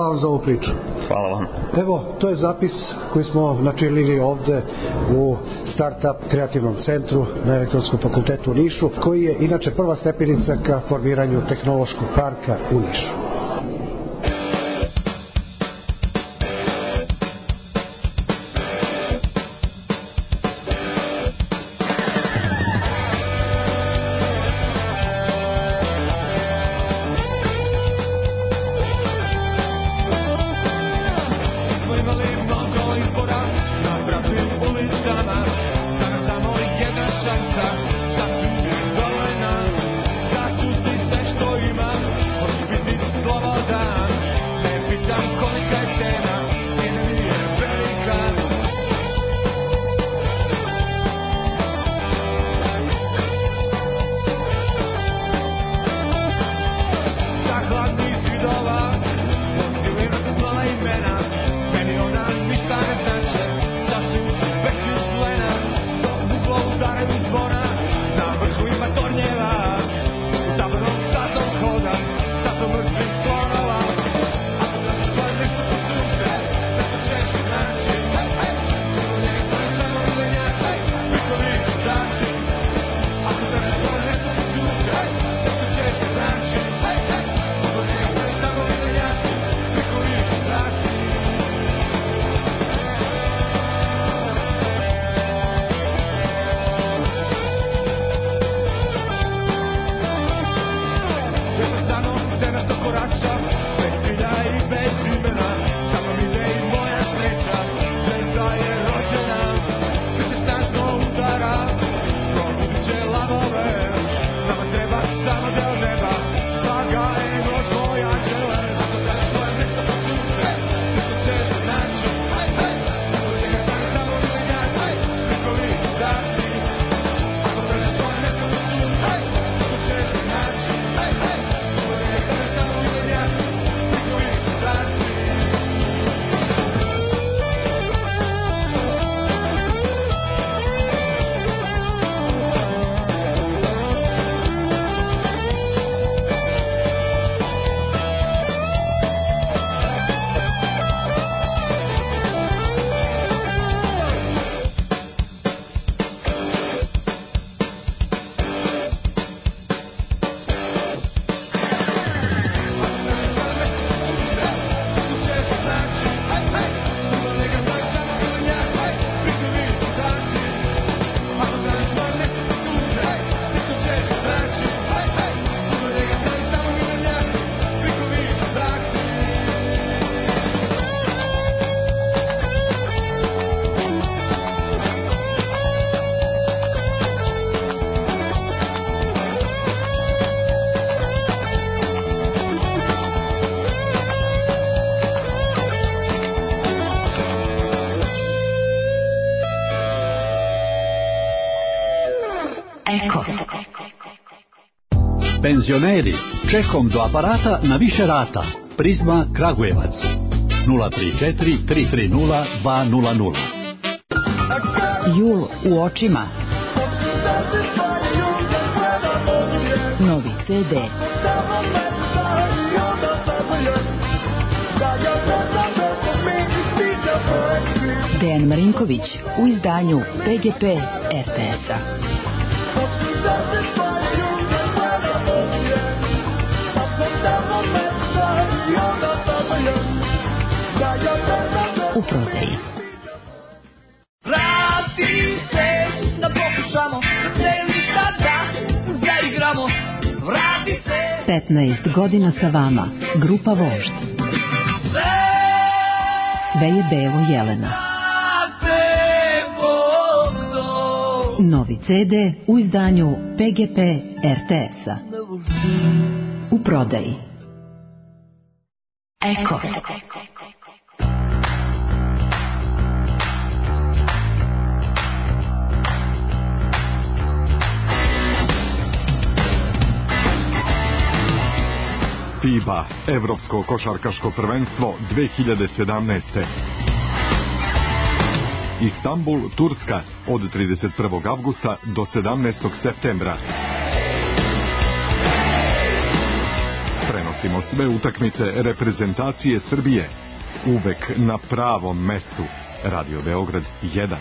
priču. Hvala vam. Evo, to je zapis koji smo načinili ovde u Startup kreativnom centru na Elektronskom fakultetu u Nišu, koji je inače prva stepenica ka formiranju tehnološkog parka u Nišu. Penzioneri, čekom do aparata na više rata. Prizma Kragujevac. nula tri četiri tri tri nula dva nula nula. Jul u očima. Novi ce de. Dejan Marinković u izdanju pe ge pe er te es-a. U prodaji. Vrati se, da pokušamo, ne li sada zaigramo. Vrati se. petnaest godina sa vama, grupa Vožd. Sve je belo Jelena. Novi ce de u izdanju pe ge pe er te es-a. U prodaji. Eko. FIBA, Evropsko košarkaško prvenstvo dve hiljade sedamnaeste. Istanbul, Turska, od trideset prvog avgusta do sedamnaestog septembra. Prenosimo sve utakmice reprezentacije Srbije. uvek na pravom mestu. Radio Beograd jedan.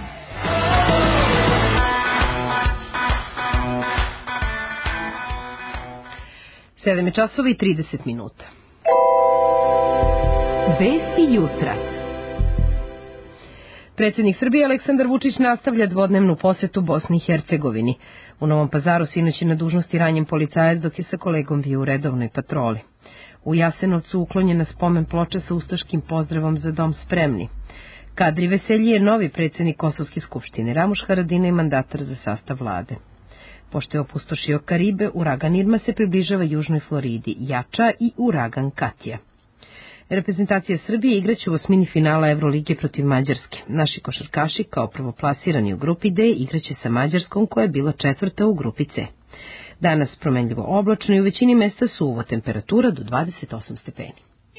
sedam časova i trideset minuta. Vesti jutra. Predsjednik Srbije Aleksandar Vučić nastavlja dvodnevnu posetu Bosni i Hercegovini. U Novom Pazaru sinoć je na dužnosti ranjen policajac dok je sa kolegom bio u redovnoj patroli. U Jasenovcu uklonjena spomen ploča sa ustaškim pozdravom za dom spremni. Kadri Veselji je novi predsjednik Kosovske skupštine, Ramuš Haradinaj mandatar za sastav vlade. Pošto je opustošio Karibe, uragan Irma se približava južnoj Floridi, jača i uragan Katja. Reprezentacija Srbije igraće u osmini finala Evrolige protiv Mađarske. Naši košarkaši, kao prvoplasirani u grupi D, igraće sa Mađarskom koja je bila četvrta u grupi C. Danas promenljivo oblačno i u većini mesta suvo, temperatura do dvadeset osam stepeni.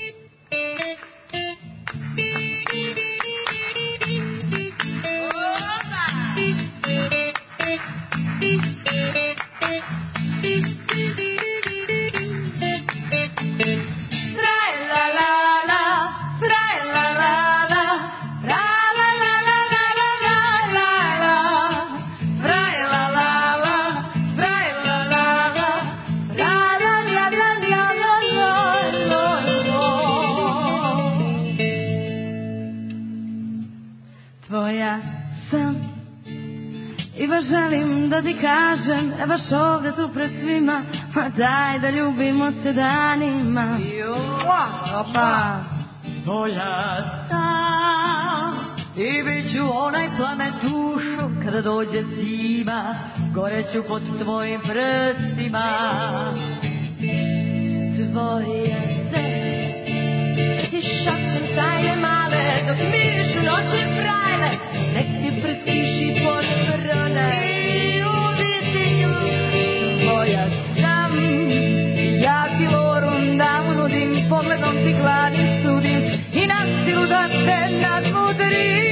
Iba želim da ti kažem, e baš ovdje tu pred svima, ma daj da ljubimo se danima. Opa! Tvoja sam i bit ću onaj plamen dušu kada dođe zima, goreću pod tvojim prstima. Tvoja se i šapćem tajne male dok mirišu noće frajle, nek ti prstiši pod vrone i uvisi nju. Tvoja sam, ja ti lorum da unudim, pogledom ti gladni sudim i na silu da te nadmudrim.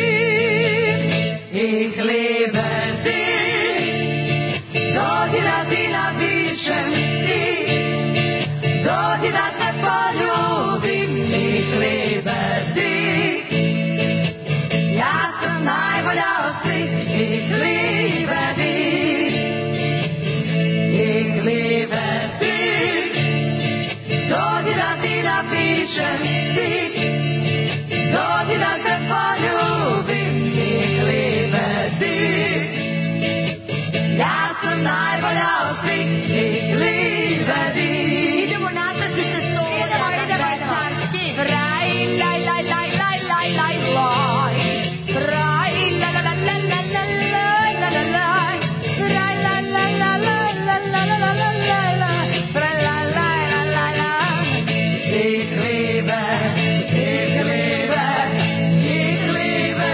Ich liebe dich, dođi da ti napišem stih, dođi da te poljubim. Ich liebe dich, ja sam najbolja od svih. Ich liebe dich, ich liebe dich, dođi da ti napišem stih, dođi da te poljubim. Ich liebe dich, ja sam najbolja od svih. Ich liebe dich. Idemo natrši se s ovdje. Idemo, idemo, večarski. Vraj, laj, laj, laj, laj, laj, laj, laj. Vraj, la, la, la, la, la, la, la, la, la. Vraj, la, la, la, la, la, la, la, la, la, la. Vraj, la, la, la, la, la. Ich liebe, ich liebe, ich liebe,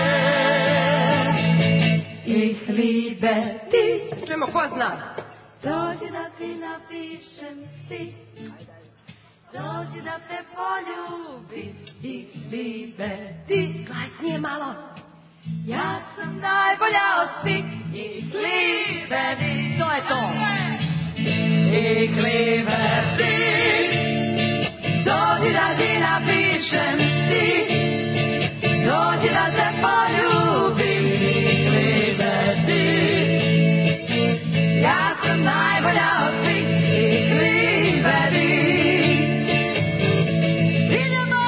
ich liebe dich. Čujemo, ko zna? Dođi da ti napišem stih, dođi da te poljubim. Ich liebe dich. Glasnije malo. Ja sam najbolja od svih. Ich liebe dich. To je to. Ich liebe dich, dođi da ti napišem stih, dođi da te poljubim. Ich liebe dich, ja sam najbolja od svih. Ich liebe dich. Idemo!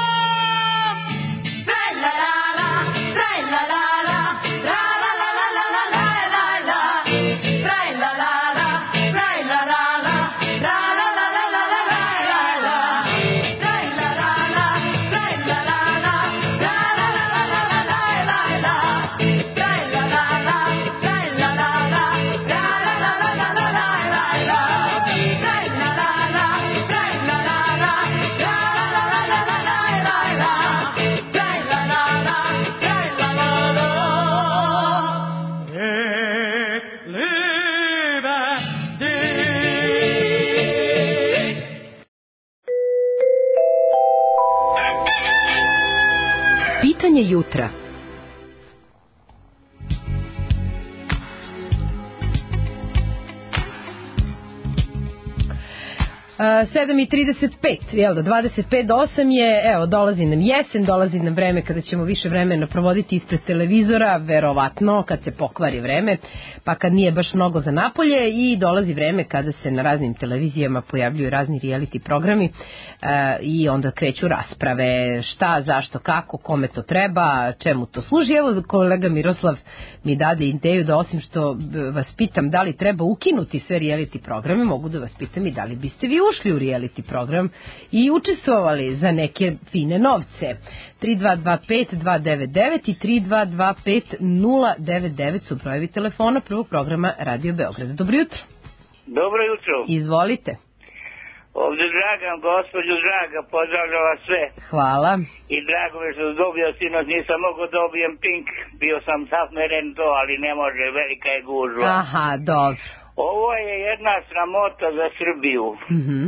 Traj la la la, traj la la la, tra la la la la la la la la. Traj la la la, traj la la la, tra la la la la la la la la. Traj la la la, traj la la la, tra la la la la la la la la. Traj la la la, traj la la la, tra la la la la la la la la. Traj la la la, traj la la la, tra la la la la la la la la. Traj la la la, traj la la la. Ich liebe dich. Pitanje jutra. sedam i trideset pet, jel da, dvadeset pet do osam je, evo, dolazi nam jesen, dolazi nam vreme kada ćemo više vremena provoditi ispred televizora, verovatno, kad se pokvari vreme, pa kad nije baš mnogo za napolje, i dolazi vreme kada se na raznim televizijama pojavljuju razni reality programi e, i onda kreću rasprave, šta, zašto, kako, kome to treba, čemu to služi. Evo, kolega Miroslav mi dade ideju da osim što vas pitam da li treba ukinuti sve reality programe, mogu da vas pitam i da li biste vi ušli u reality program i učestvovali za neke fine novce. tri dva dva pet dva devet devet i tri dva dva pet nula devet devet su brojevi telefona prvog programa Radio Beograd. Dobro jutro. Dobro jutro. Izvolite. Ovdje Dragan, gospođu Draga, pozdravljam vas sve. Hvala. I drago mi što sam dobio sinoć, nisam mogao dobijem Pink, bio sam safmeren to, ali ne može, velika je gužva. Aha, dobro. Ovo je jedna sramota za Srbiju. Mhm.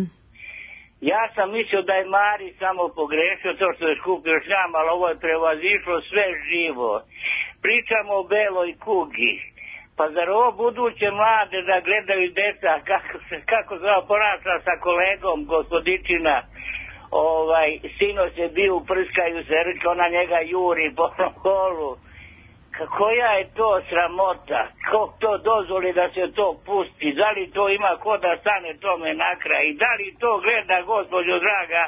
Ja sam mislio da je Mari samo pogrešio to što je skupio šljam, ali ovo je prevazišlo sve živo. Pričamo o beloj kugi. Pa zar ovo buduće mlade da gledaju deca kako se kako se ponaša sa kolegom gospodičina, ovaj sinoć je bio prskaju se, ona njega juri po kolu. Koja je to sramota? Ko to dozvoli da se to pusti? Da li to ima ko da stane tome na kraj? I da li to gleda, gospođo draga,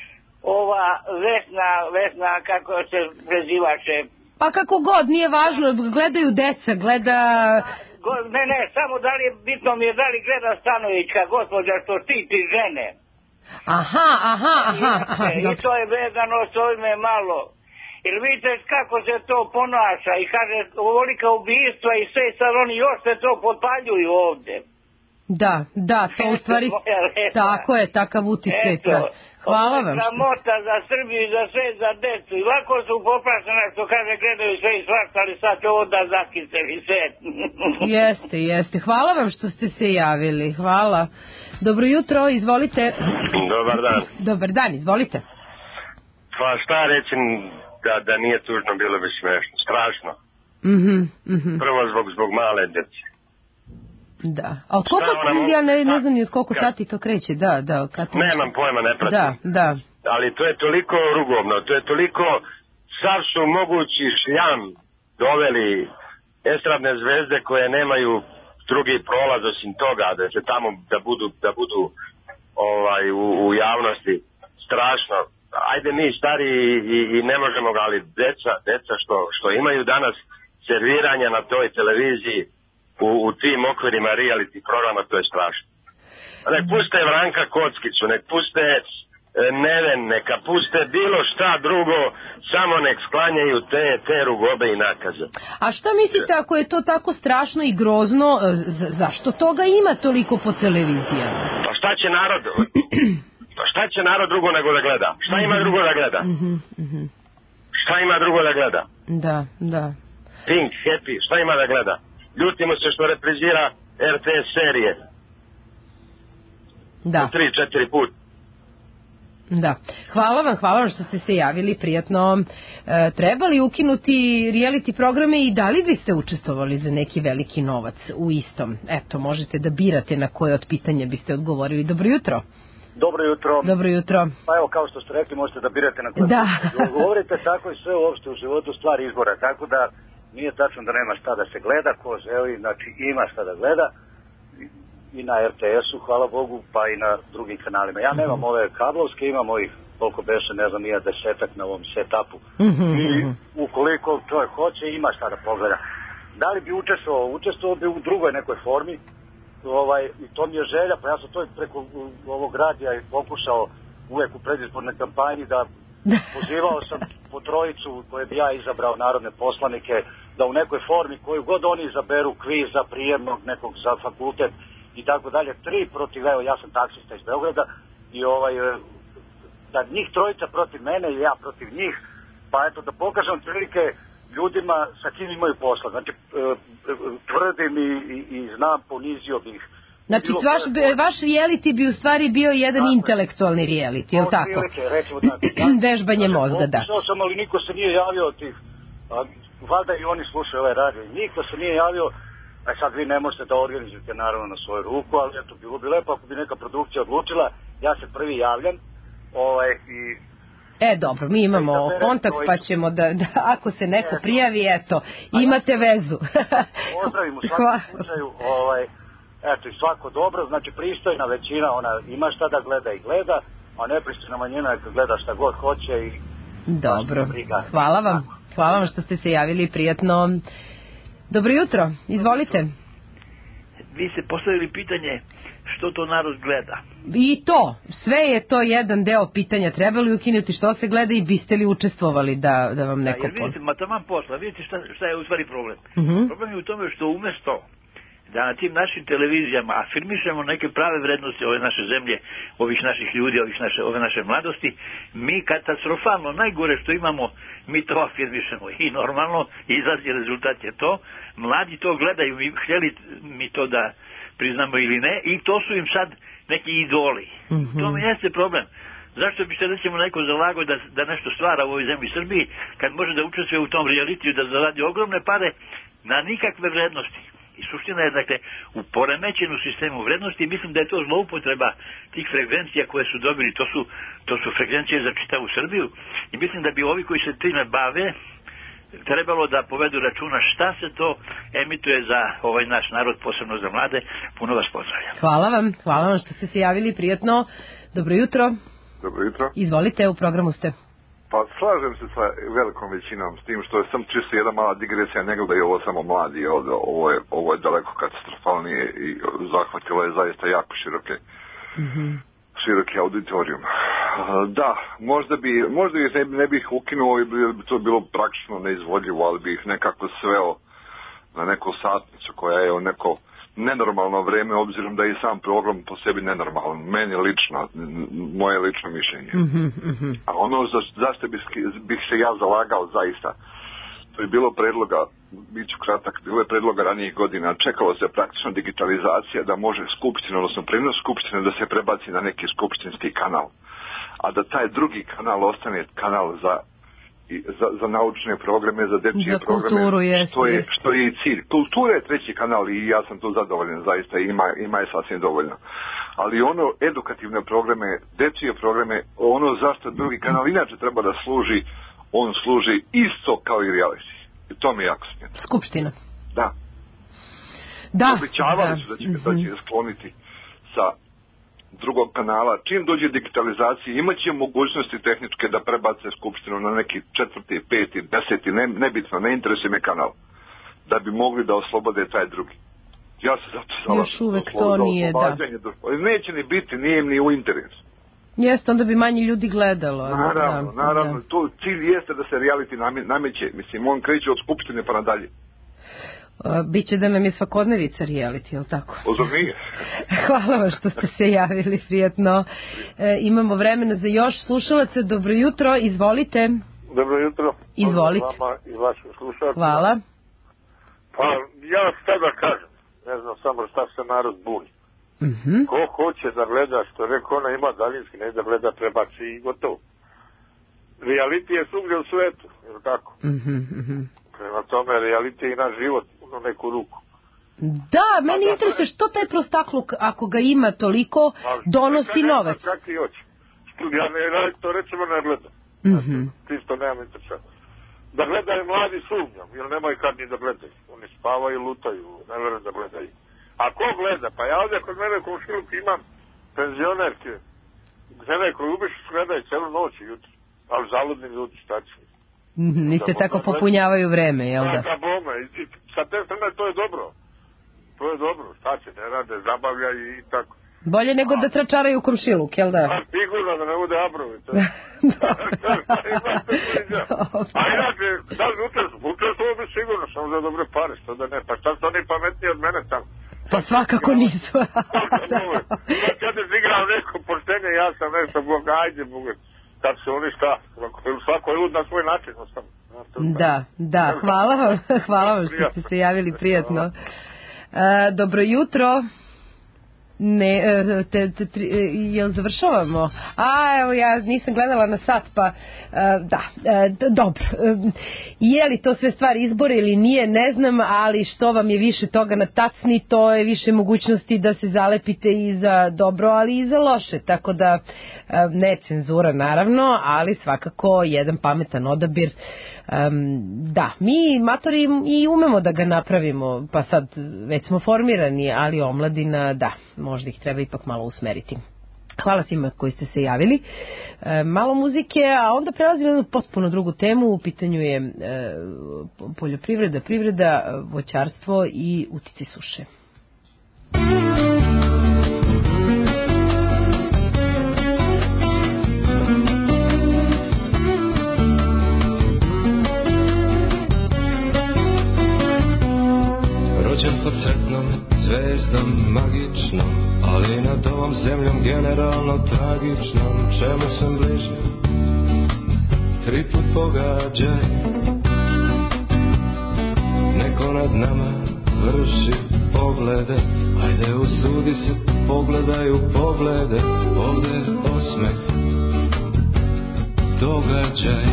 ova Vesna, Vesna kako se prezivaše? Pa kako god, nije važno, gledaju deca, gleda... Go, ne, ne, samo da li je bitno mi je da li gleda Stanovićka, gospođa, što štiti žene. Aha, aha, aha. aha I to je vezano s ovime malo. Jer vidite kako se to ponaša i kaže ovolika ubijstva i sve, sad oni još se to potpaljuju ovde. Da, da, to u stvari, tako je, takav uticaj. Hvala vam. Sramota za Srbiju i za sve, za decu. I lako su poprašene što kaže gledaju sve i svašta, ali sad će ovo da zakiseli sve. Jeste, jeste. Hvala vam što ste se javili. Hvala. Dobro jutro, izvolite. Dobar dan. Dobar dan, izvolite. Pa šta reći da, da nije tužno, bilo bi smešno. Strašno. Mhm, mhm. Prvo zbog, zbog male djece. Da. A od koliko, ja ne, ne znam ni od koliko sati to kreće, da, da. Kad Nemam pojma, ne pratim. Da, da. Ali to je toliko rugobno, to je toliko, sav su mogući šljam doveli estradne zvezde koje nemaju drugi prolaz osim toga, da će tamo da budu, da budu ovaj, u, u javnosti. Strašno. Ajde mi stari i, i ne možemo ga, ali deca, deca što, što imaju danas serviranja na toj televiziji, U, u tim okvirima reality programa, to je strašno. Nek puste Vranka Kockicu, nek puste e, Neven, neka puste bilo šta drugo, samo nek sklanjaju te, te rugobe i nakaze. A šta mislite ako je to tako strašno i grozno, z- zašto toga ima toliko po televizijama? Pa šta će narod, pa šta će narod drugo nego da gleda? Šta ima drugo da gleda? Mm-hmm, mm-hmm. Šta ima drugo da gleda? Da, da. Pink, Happy, šta ima da gleda? Ljutimo se što reprizira R T S serije. Da. Tri, četiri put. Da. Hvala vam, hvala vam što ste se javili, prijatno. E, trebali ukinuti reality programe i da li biste učestvovali za neki veliki novac u istom? Eto, možete da birate na koje od pitanja biste odgovorili. Dobro jutro. Dobro jutro. Dobro jutro. Pa evo, kao što ste rekli, možete da birate na koje. Da. Govorite tako i sve uopšte u životu stvari izbora, tako da nije tačno da nema šta da se gleda, ko želi, znači ima šta da gleda i na R T S-u, hvala Bogu, pa i na drugim kanalima. Ja nemam ove kablovske, imam ovih, koliko beše, ne znam, nije desetak na ovom setupu. I ukoliko čovjek hoće, ima šta da pogleda. Da li bi učestvovao? Učestvovao bi u drugoj nekoj formi, ovaj, i to mi je želja, pa ja sam to preko ovog radija i pokušao uvek u predizbornoj kampanji da pozivao sam po trojicu koje bi ja izabrao narodne poslanike da u nekoj formi koju god oni izaberu, kviz za prijemnog nekog za fakultet i tako dalje, tri protiv, evo ja sam taksista iz Beograda i ovaj da njih trojica protiv mene i ja protiv njih, pa eto da pokažem prilike ljudima sa kim imaju posla. Znači tvrdim i, i, i znam, ponizio bih. Znači, vaš, vaš reality bi u stvari bio jedan tako, intelektualni reality, je li tako? Prilike, recimo tako. Vežbanje mozga, da. Pokušao sam, ali niko se nije javio od tih, a, valjda i oni slušaju ovaj radio, niko se nije javio, a sad vi ne možete da organizujete naravno na svoju ruku, ali eto, bilo bi lepo ako bi neka produkcija odlučila ja se prvi javljam, ovaj, i E, dobro, mi imamo kontakt, pa ćemo da, da ako se neko prijavi, eto, imate vezu. Pozdravim u svakom slučaju, ovaj, eto, i svako dobro, znači pristojna većina, ona ima šta da gleda i gleda, a nepristojna manjina neka gleda šta god hoće i... Dobro, hvala vam, hvala vam što ste se javili, prijatno. Dobro jutro, izvolite. Vi ste postavili pitanje što to narod gleda. I to, sve je to jedan deo pitanja, treba li ukinuti što se gleda i biste li učestvovali da, da vam neko... Da, jer vidite, ma taman posla, vidite šta, šta je u stvari problem. Uh-huh. Problem je u tome što umesto da na tim našim televizijama afirmišemo neke prave vrednosti ove naše zemlje, ovih naših ljudi, ovih naše, ove naše mladosti, mi katastrofalno, najgore što imamo, mi to afirmišemo i normalno izlazi rezultat je to, mladi to gledaju, mi htjeli mi to da priznamo ili ne, i to su im sad neki idoli. Mm-hmm. To mi jeste problem. Zašto bi se recimo neko zalagao da, da nešto stvara u ovoj zemlji Srbiji, kad može da učestvuje u tom realitiju, da zaradi ogromne pare na nikakve vrednosti. I suština je, dakle, u poremećenu sistemu vrednosti, i mislim da je to zloupotreba tih frekvencija koje su dobili, to su, to su frekvencije za čitavu Srbiju, i mislim da bi ovi koji se time bave trebalo da povedu računa šta se to emituje za ovaj naš narod, posebno za mlade. Puno vas pozdravljam. Hvala vam, hvala vam što ste se javili, prijatno. Dobro jutro. Dobro jutro. Izvolite, u programu ste. Pa slažem se sa velikom većinom, s tim što je sam čisto jedna mala digresija, ne gledaju ovo samo mladi, ovo je, ovo je daleko katastrofalnije i zahvatilo je zaista jako široke, mm-hmm. široki auditorijum. Da, možda bi, možda ih ne, ne bih ukinuo i bi to bilo praktično neizvodljivo, ali bi ih nekako sveo na neku satnicu koja je neko nenormalno vreme, obzirom da je i sam program po sebi nenormalan. Meni lično, moje lično mišljenje. Mm-hmm, mm-hmm. A ono za, zašto bih, bih se ja zalagao zaista, to je bilo predloga, bit ću kratak, bilo je predloga ranijih godina, čekalo se praktično digitalizacija da može skupština, odnosno prenos skupštine da se prebaci na neki skupštinski kanal, a da taj drugi kanal ostane kanal za I za, za naučne programe, za dečije za kulturu, programe, jest, što, je, jest. što je i cilj. Kultura je treći kanal i ja sam tu zadovoljan, zaista ima, ima je sasvim dovoljno. Ali ono edukativne programe, dečije programe, ono zašto drugi kanal inače treba da služi, on služi isto kao i reality. I to mi je jako smijeno. Skupština. Da. Da. Obećavali da. su da će, mm-hmm. da će skloniti sa drugog kanala, čim dođe digitalizacija, imaće mogućnosti tehničke da prebace skupštinu na neki četvrti, peti, deseti, ne, nebitno, ne interesuje me kanal, da bi mogli da oslobode taj drugi. Ja se zato zalažem. Još uvek to nije, da. Neće ni biti, nije im ni u interesu. Jeste, onda bi manji ljudi gledalo. Naravno, da, naravno, da. to cilj jeste da se reality nameće, mislim, on kreće od skupštine pa nadalje. Biće da nam je svakodnevica reality, je li tako? Ozor nije. Hvala vam što ste se javili, prijatno. E, imamo vremena za još slušalaca. Dobro jutro, izvolite. Dobro jutro. Izvolite. Vama i vašim slušalcima. Hvala. Pa ja šta da kažem, ne znam samo šta se narod buni. Mm-hmm. Ko hoće da gleda, što rekao, ona ima daljinski, ne da gleda, prebaci i gotovo. Reality je svugdje u svetu, je li tako? Mhm, mhm. Prema tome, reality je i naš život u neku ruku. Da, meni da, interesuje što taj prostakluk, ako ga ima toliko, donosi ne, novac. Čak i hoće. Ja ne, to recimo ne gledam. Mm-hmm. Čisto nemam interesa. Da gledaju mladi sumnjom, jer nemaju kad ni da gledaju. Oni spavaju i lutaju, ne verujem da gledaju. A ko gleda? Pa ja ovdje kod mene u komšiluku imam penzionerke, žene koje ubiš gledaju celu noć i jutro. Ali zaludni ljudi, šta će? Mm-hmm, niste tako popunjavaju vreme, jel da? Da, bome. I sa te strane to je dobro. To je dobro. Šta će, ne rade, zabavljaju i tako. Bolje nego a, da tračaraju komšiluk, jel da? A sigurno da ne bude abrovi. A inače, da li učestvuju bi sigurno, samo za dobre pare, što da ne. Pa šta su oni pametniji od mene tamo? Pa svakako nisu. Kad je igrao neko poštenje, ja sam nešto, Bog, ajde, Bog, kad se oni šta, svako je lud na svoj način. Da, da, hvala vam, hvala vam što ste se javili, prijatno. E, dobro jutro. Ne, e, te, te, tri, e, jel završavamo? A, evo, ja nisam gledala na sat, pa e, da, e, d- dobro. E, je li to sve stvar izbora ili nije, ne znam, ali što vam je više toga na tacni, to je više mogućnosti da se zalepite i za dobro, ali i za loše, tako da e, ne cenzura naravno, ali svakako jedan pametan odabir. Um, da, mi matori i umemo da ga napravimo, pa sad već smo formirani, ali omladina, da, možda ih treba ipak malo usmeriti. Hvala svima koji ste se javili. E, malo muzike, a onda prelazimo na potpuno drugu temu. U pitanju je e, poljoprivreda, privreda, voćarstvo i utici suše. Rođen pod sretnom zvezdom magičnom, ali nad ovom zemljom generalno tragičnom. Čemu sam bliže, tri put pogađaj. Neko nad nama vrši poglede, ajde usudi se, pogledaju poglede. Ovde je osmeh, događaj.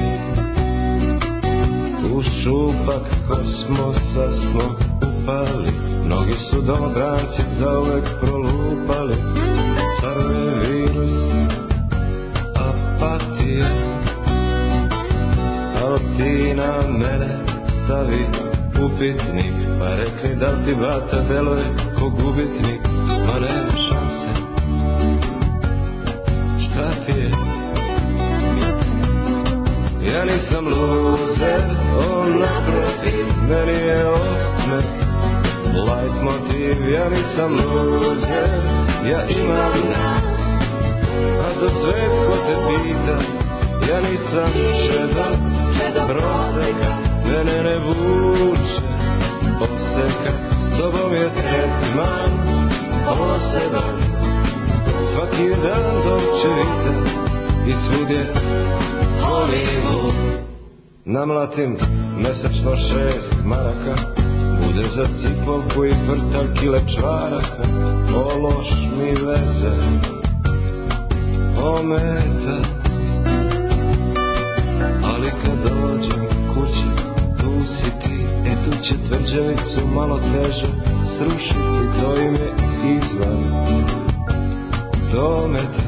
U šupak kosmosa smo upali, mnogi su domobranci zauvek prolupali. Caruje virus apatije, al ti na mene stavi upitnik, pa rekli da ti bata deluje ko gubitnik. Ma nema šanse, šta ti je? Ja nisam luzer, on naprotiv, meni je osmeh light motiv. Ja nisam luzer, ja imam nas, a za sve ko te pita, ja nisam čedo proseka. Mene ne vuče oseka, s tobom je tretman poseban. Svaki dan doće vita i svud je Hollywood. Namlatim mesečno šest maraka, bude za cipovku i vrtal kile čvaraka. O loš mi veze ometa, ali kad dođem kući, tu si ti. E tu će tvrđavicu malo teže srušiti, to im je izvan dometa.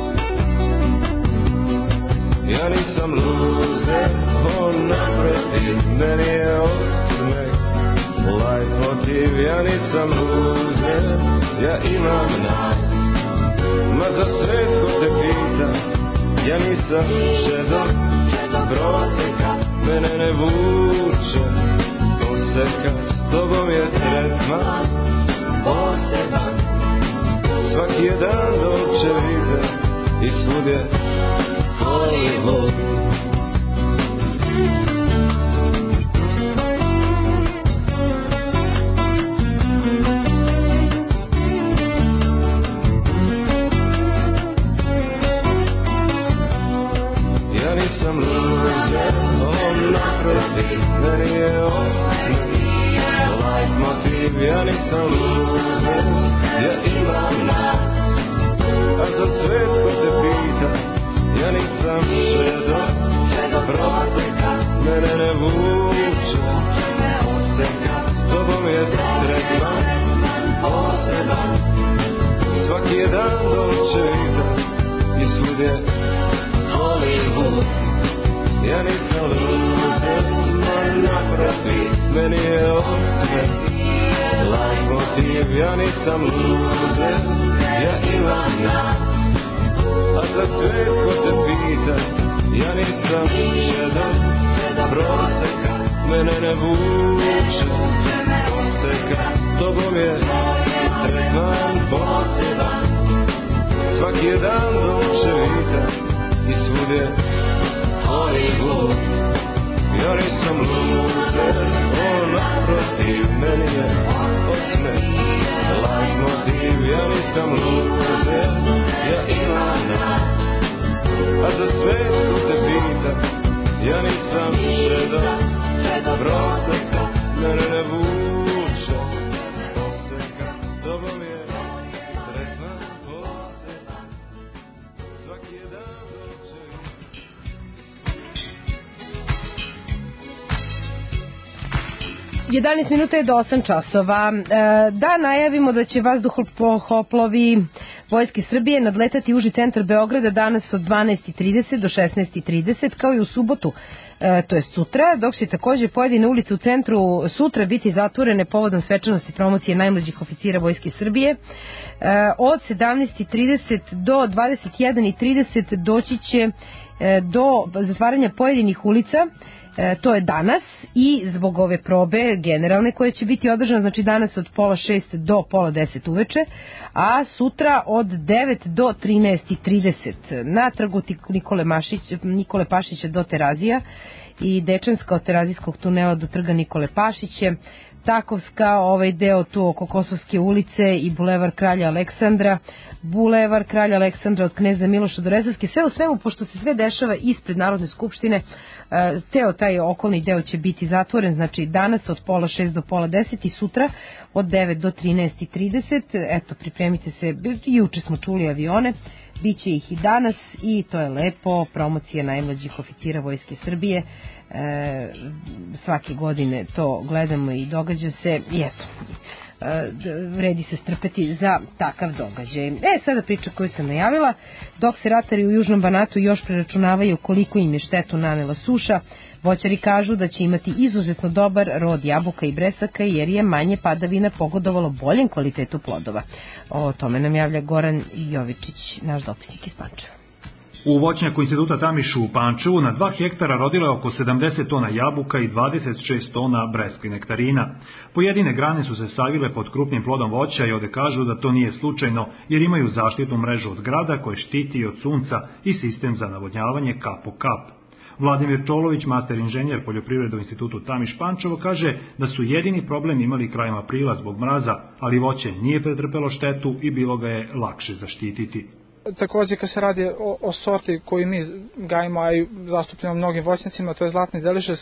Ja nisam luzer, on naprotiv, meni je osmeh light motiv. Ja nisam luzer, ja imam nas, ma za svet ko te pita, ja nisam čedo proseka. Mene ne vuče oseka, s tobom je tretman poseban. Svaki je dan doće vide i svud je Hollywood. Ja nisam luzer, on naprotiv, meni je osmeh light motiv. Ja nisam luzer, ja imam nas, a za svet ko te pita, ja nisam čedo proseka. Mene ne vuče oseka, s tobom je tretman poseban. Svaki je dan doće vita i svud je Hollywood. Ja nisam luzer, ma naprotiv, meni je osmeh light motiv. Ja nisam luzer, ja imam nas, a za svet ko te pita, ja nisam čedo proseka. Mene ne vuče oseka, s tobom je tretman poseban. Svaki je dan doće vita i svud je Hollywood. Ja nisam luzer, on naprotiv, meni je osmeh light motiv. Ja nisam luzer, ja imam nas, a za svet ko te pita, ja nisam čedo proseka. Mene ne vuče jedanaest minuta je do osam časova. Da najavimo da će vazduhoplovi Vojske Srbije nadletati uži centar Beograda danas od dvanaest i trideset do šesnaest i trideset, kao i u subotu, to je sutra, dok će takođe pojedine ulice u centru sutra biti zatvorene povodom svečanosti promocije najmlađih oficira Vojske Srbije. Od sedamnaest i trideset do dvadeset jedan i trideset doći će do zatvaranja pojedinih ulica. E, to je danas i zbog ove probe generalne koje će biti održane, znači danas od pola šest do pola deset uveče, a sutra od devet do trinaest i trideset na trgu Nikole, Mašić, Nikole Pašića do Terazija i Dečanska od Terazijskog tunela do trga Nikole Pašića, Takovska, ovaj deo tu oko Kosovske ulice i Bulevar Kralja Aleksandra, Bulevar Kralja Aleksandra od Kneza Miloša do Resavske, sve u svemu, pošto se sve dešava ispred Narodne skupštine, ceo taj okolni deo će biti zatvoren, znači danas od pola šest do pola deset i sutra od devet do trinaest i trideset, eto pripremite se, juče smo čuli avione, biće ih i danas i to je lepo, promocija najmlađih oficira Vojske Srbije, e, svake godine to gledamo i događa se i eto, e, vredi se strpeti za takav događaj. E, sada priča koju sam najavila, dok se ratari u Južnom Banatu još preračunavaju koliko im je štetu nanela suša, voćari kažu da će imati izuzetno dobar rod jabuka i bresaka jer je manje padavina pogodovalo boljem kvalitetu plodova. O tome nam javlja Goran Jovičić, naš dopisnik iz Pančeva. U voćnjaku instituta Tamišu u Pančevu na dva hektara rodilo je oko sedamdeset tona jabuka i dvadeset šest tona breskvi nektarina. Pojedine grane su se savile pod krupnim plodom voća i ovde kažu da to nije slučajno jer imaju zaštitnu mrežu od grada koje štiti od sunca i sistem za navodnjavanje kap po kap. Vladimir Čolović, master inženjer poljoprivrede u institutu Tamiš Pančevo, kaže da su jedini problem imali krajem aprila zbog mraza, ali voće nije pretrpelo štetu i bilo ga je lakše zaštititi. Takođe, kad se radi o, o sorti koju mi gajimo, a i zastupljamo mnogim voćnjacima, to je zlatni delišes,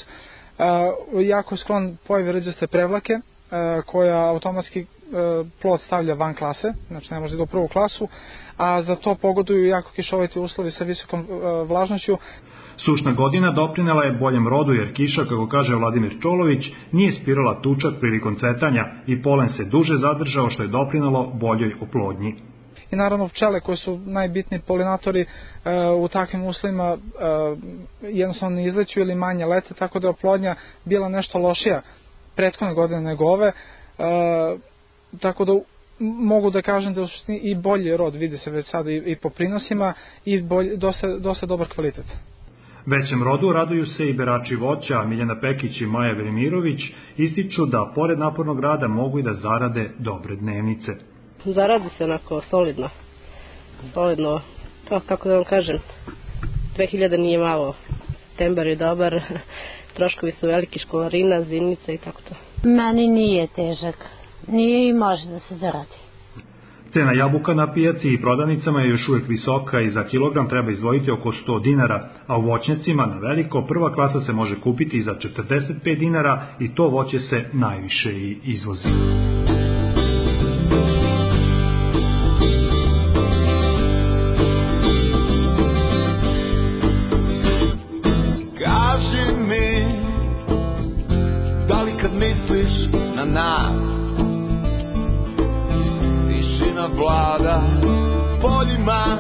uh, jako je sklon pojavi rđaste prevlake, uh, koja automatski uh, plod stavlja van klase, znači ne može da u prvu klasu, a za to pogoduju jako kišoviti uslovi sa visokom uh, vlažnošću. Sušna godina doprinela je boljem rodu jer kiša, kako kaže Vladimir Čolović, nije spirala tučak prilikom cvetanja i polen se duže zadržao što je doprinelo boljoj oplodnji. I naravno pčele koje su najbitniji polinatori e, u takvim uslovima e, jednostavno ne izleću ili manje lete, tako da je oplodnja bila nešto lošija prethodne godine nego ove, e, tako da mogu da kažem da je i bolji rod, vidi se već sada i, i po prinosima i bolj, dosta, dosta dobar kvalitet. Većem rodu raduju se i berači voća, Miljana Pekić i Maja Velimirović, ističu da pored napornog rada mogu i da zarade dobre dnevnice. Zaradi se onako solidno, solidno, to kako da vam kažem, dve hiljade nije malo, septembar je dobar, troškovi su veliki, školarina, zimnica i tako to. Meni nije težak, nije i može da se zaradi. Cena jabuka na pijaci i prodavnicama je još uvijek visoka i za kilogram treba izdvojiti oko sto dinara, a u voćnjacima na veliko prva klasa se može kupiti za četrdeset pet dinara i to voće se najviše i izvozi. Kaži mi, da li kad misliš na nas vlada poljima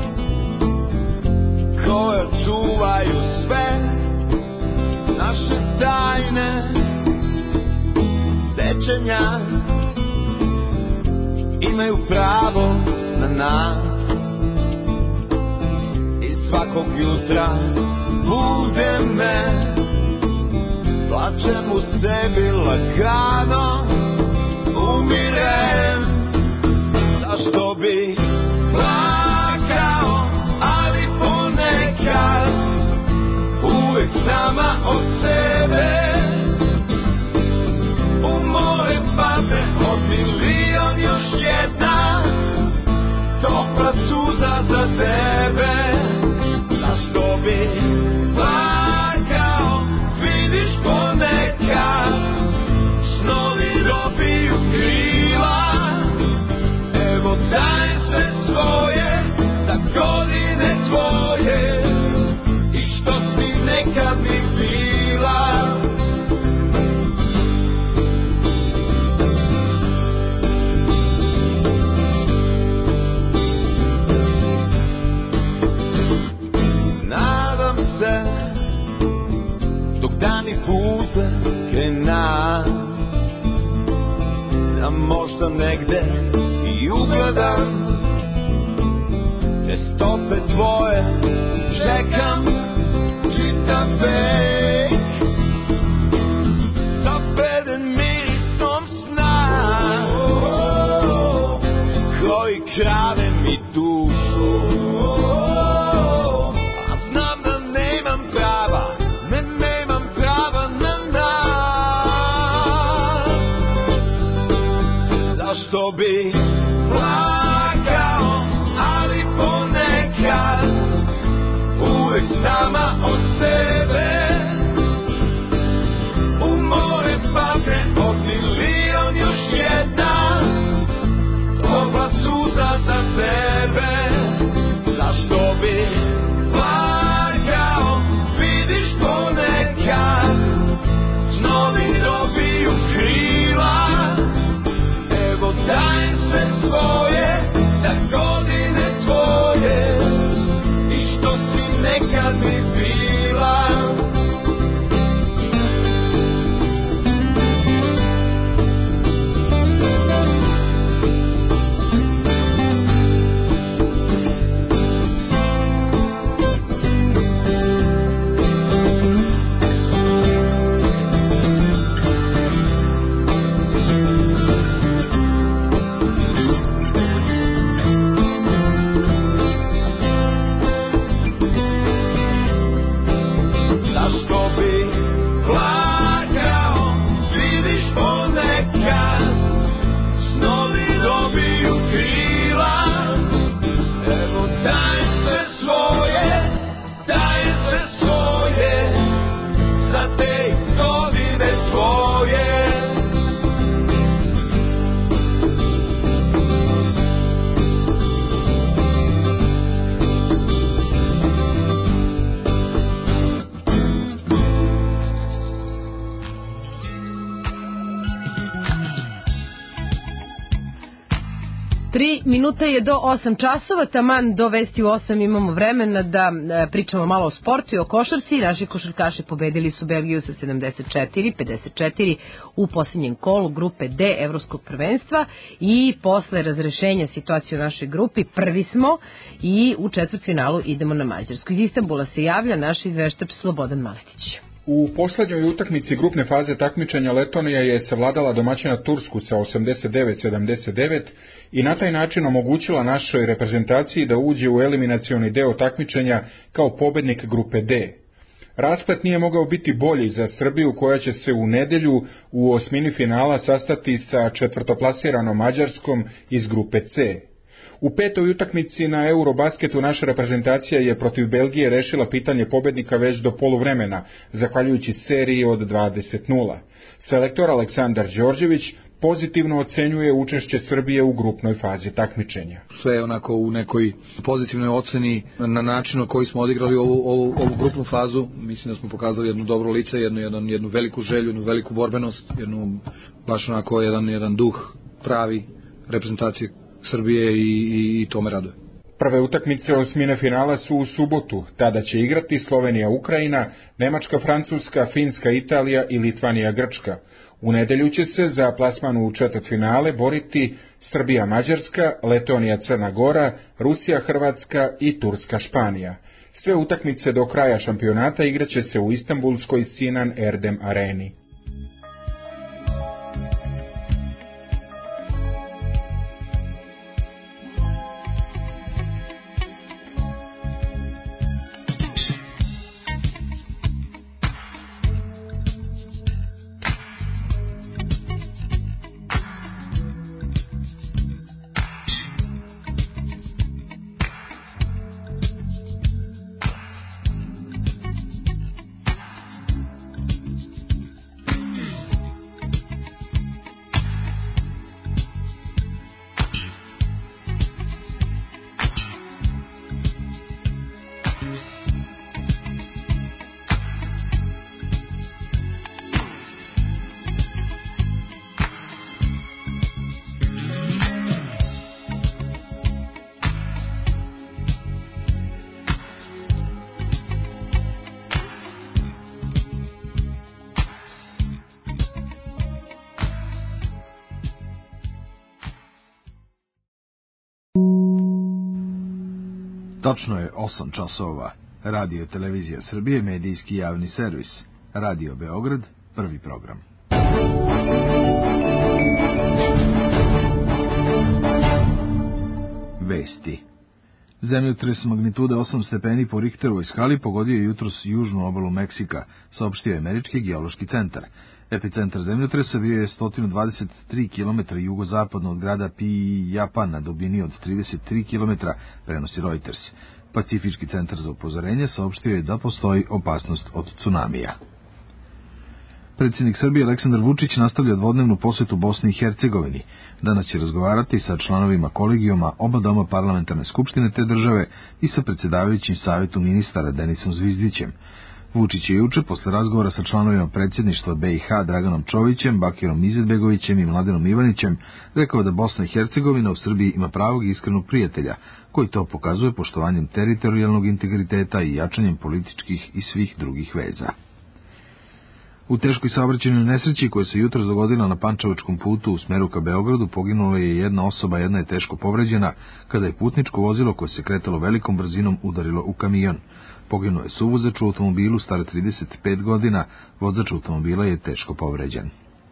koje čuvaju sve naše tajne sečenja, imaju pravo na nas i svakog jutra bude me, plačem u sebi lagano, umirem. Zašto bi plakao, ali ponekad uvek sama od sebe u more pade od milion još jedna topla suza za tebe. Zašto bi plakao, vidiš ponekad snovi možda negde i ugledam te stope tvoje, čekam čitav vek, zapeden mirisom sna koji krade mi dušu, a znam da nemam prava, ne nemam prava na nas. Zašto bi plakao, ali ponekad uvek sama od sebe u more padne odmilion još jedan topla suza za tebe. Zašto bi plakao, vidiš ponekad snovi dobiju krila, evo dajem sve svoje za godine tvoje i što si nekad mi bila. Zašto bi plakao, vidiš ponekad snovi dobiju krila, evo dajem sve svoje, dajem sve svoje za te godine tvoje. Tri minuta je do osam časova, taman do vesti u osam imamo vremena da e, pričamo malo o sportu i o košarci. Naši košarkaši pobedili su Belgiju sa sedamdeset četiri pedeset četiri u posljednjem kolu grupe D Evropskog prvenstva i posle razrešenja situacije u našoj grupi prvi smo i u četvrtfinalu idemo na Mađarsku. Iz Istanbula se javlja naš izveštač Slobodan Maletić. U poslednjoj utakmici grupne faze takmičenja Letonija je savladala domaćina Tursku sa osamdeset devet sedamdeset devet i na taj način omogućila našoj reprezentaciji da uđe u eliminacioni deo takmičenja kao pobednik grupe D. Rasplet nije mogao biti bolji za Srbiju koja će se u nedelju u osmini finala sastati sa četvrtoplasiranom Mađarskom iz grupe C. U petoj utakmici na Eurobasketu naša reprezentacija je protiv Belgije rešila pitanje pobednika već do poluvremena, zahvaljujući seriji od dvadeset nula. Selektor Aleksandar Đorđević pozitivno ocenjuje učešće Srbije u grupnoj fazi takmičenja. Sve je onako u nekoj pozitivnoj oceni na način na koji smo odigrali ovu, ovu, ovu grupnu fazu. Mislim da smo pokazali jednu dobro lice, jednu, jednu, jednu veliku želju, jednu veliku borbenost, jednu baš onako jedan, jedan duh pravi reprezentacije Srbije i, i, i to me raduje. Prve utakmice osmine finala su u subotu. Tada će igrati Slovenija Ukrajina, Nemačka Francuska, Finska Italija i Litvanija Grčka. U nedelju će se za plasman u četvrtfinale boriti Srbija Mađarska, Letonija Crna Gora, Rusija Hrvatska i Turska Španija. Sve utakmice do kraja šampionata igraće se u Istanbulskoj Sinan Erdem areni. Tačno je osam časova. Radio Televizija Srbije, medijski javni servis. Radio Beograd, prvi program. Vesti. Zemljotres magnitude osam stepeni po Richterovoj skali pogodio je jutros južnu obalu Meksika, saopštio je Američki geološki centar. Epicentar zemljotresa bio je sto dvadeset tri kilometra jugozapadno od grada Pijapan na dubini od trideset tri kilometra, prenosi Reuters. Pacifički centar za upozorenje saopštio je da postoji opasnost od tsunamija. Predsjednik Srbije Aleksandar Vučić nastavlja dvodnevnu posetu Bosni i Hercegovini. Danas će razgovarati sa članovima kolegijuma oba doma parlamentarne skupštine te države i sa predsjedavajućim savjetu ministara Denisom Zvizdićem. Vučić je juče, posle razgovora sa članovima predsjedništva B i H Draganom Čovićem, Bakirom Izetbegovićem i Mladenom Ivanićem, rekao da Bosna i Hercegovina u Srbiji ima pravog i iskrenog prijatelja, koji to pokazuje poštovanjem teritorijalnog integriteta i jačanjem političkih i svih drugih veza. U teškoj saobraćajnoj nesreći koja se jutros dogodila na Pančevačkom putu u smeru ka Beogradu poginula je jedna osoba, jedna je teško povređena, kada je putničko vozilo koje se kretalo velikom brzinom udarilo u kamion. Poginuo je suvozač u automobilu star trideset pet godina, vozač automobila je teško povređen.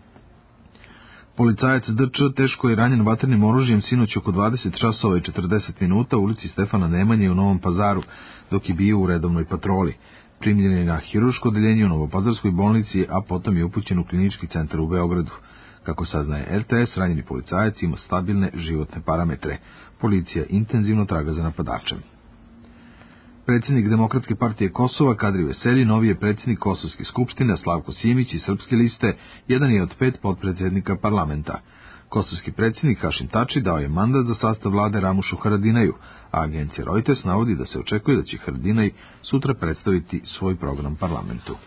Policajac D Č teško je ranjen vatrenim oružjem sinoć oko dvadeset časova i četrdeset minuta u ulici Stefana Nemanje u Novom Pazaru, dok je bio u redovnoj patroli. Primljen je na hirurško odeljenje u Novopazarskoj bolnici, a potom je upućen u klinički centar u Beogradu. Kako saznaje R T S, ranjeni policajac ima stabilne životne parametre. Policija intenzivno traga za napadačem. Predsjednik Demokratske partije Kosova, Kadri Veselji, novi je predsjednik Kosovske skupštine, Slavko Simić iz Srpske liste, jedan je od pet potpredsjednika parlamenta. Kosovski predsjednik Hašim Tači dao je mandat za sastav vlade Ramušu Haradinaju, a agencija Reuters navodi da se očekuje da će Haradinaj sutra predstaviti svoj program parlamentu.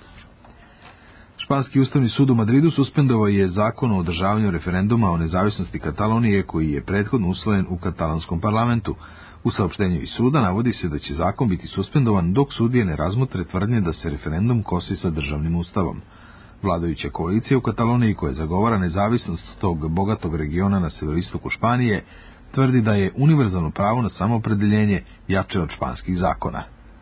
Španski ustavni sud u Madridu suspendovao je zakon o održavanju referenduma o nezavisnosti Katalonije koji je prethodno usvojen u katalanskom parlamentu. U saopštenju iz suda navodi se da će zakon biti suspendovan dok sudije ne razmotre tvrdnje da se referendum kosi sa državnim ustavom. Vladajuća koalicija u Kataloniji koja zagovara nezavisnost tog bogatog regiona na severoistoku Španije tvrdi da je univerzalno pravo na samoopredeljenje jače od španskih zakona.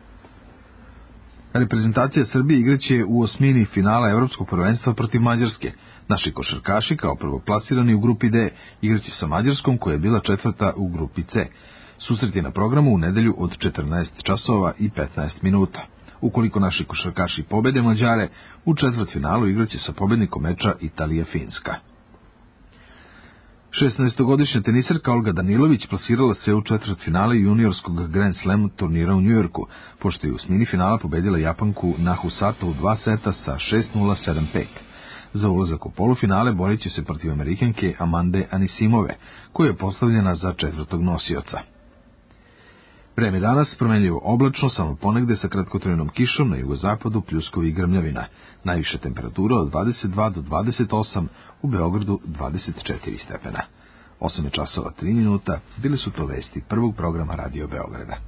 Reprezentacija Srbije igraće u osmini finala Evropskog prvenstva protiv Mađarske. Naši košarkaši kao prvoplasirani u grupi D igraće sa Mađarskom koja je bila četvrta u grupi C. Susret je na programu u nedelju od četrnaest časova i petnaest minuta. Ukoliko naši košarkaši pobede Mađare, u četvrtfinalu igraće sa pobednikom meča Italija-Finska. šesnaestogodišnja tenisarka Olga Danilović plasirala se u četvrtfinale juniorskog Grand Slam turnira u Njujorku, pošto je u osmini finala pobedila Japanku Nahu Sato u dva seta sa šest nula sedam pet. Za ulazak u polufinale borit će se protiv Amerikanke Amande Anisimove, koja je postavljena za četvrtog nosioca. Vreme danas promenljivo oblačno, samo ponegde sa kratkotrajnom kišom, na jugozapadu pljuskovi i grmljavina. Najviša temperatura od dvadeset dva do dvadeset osam, u Beogradu dvadeset četiri stepena. osam je časova tri minuta, bili su to vesti prvog programa Radio Beograda.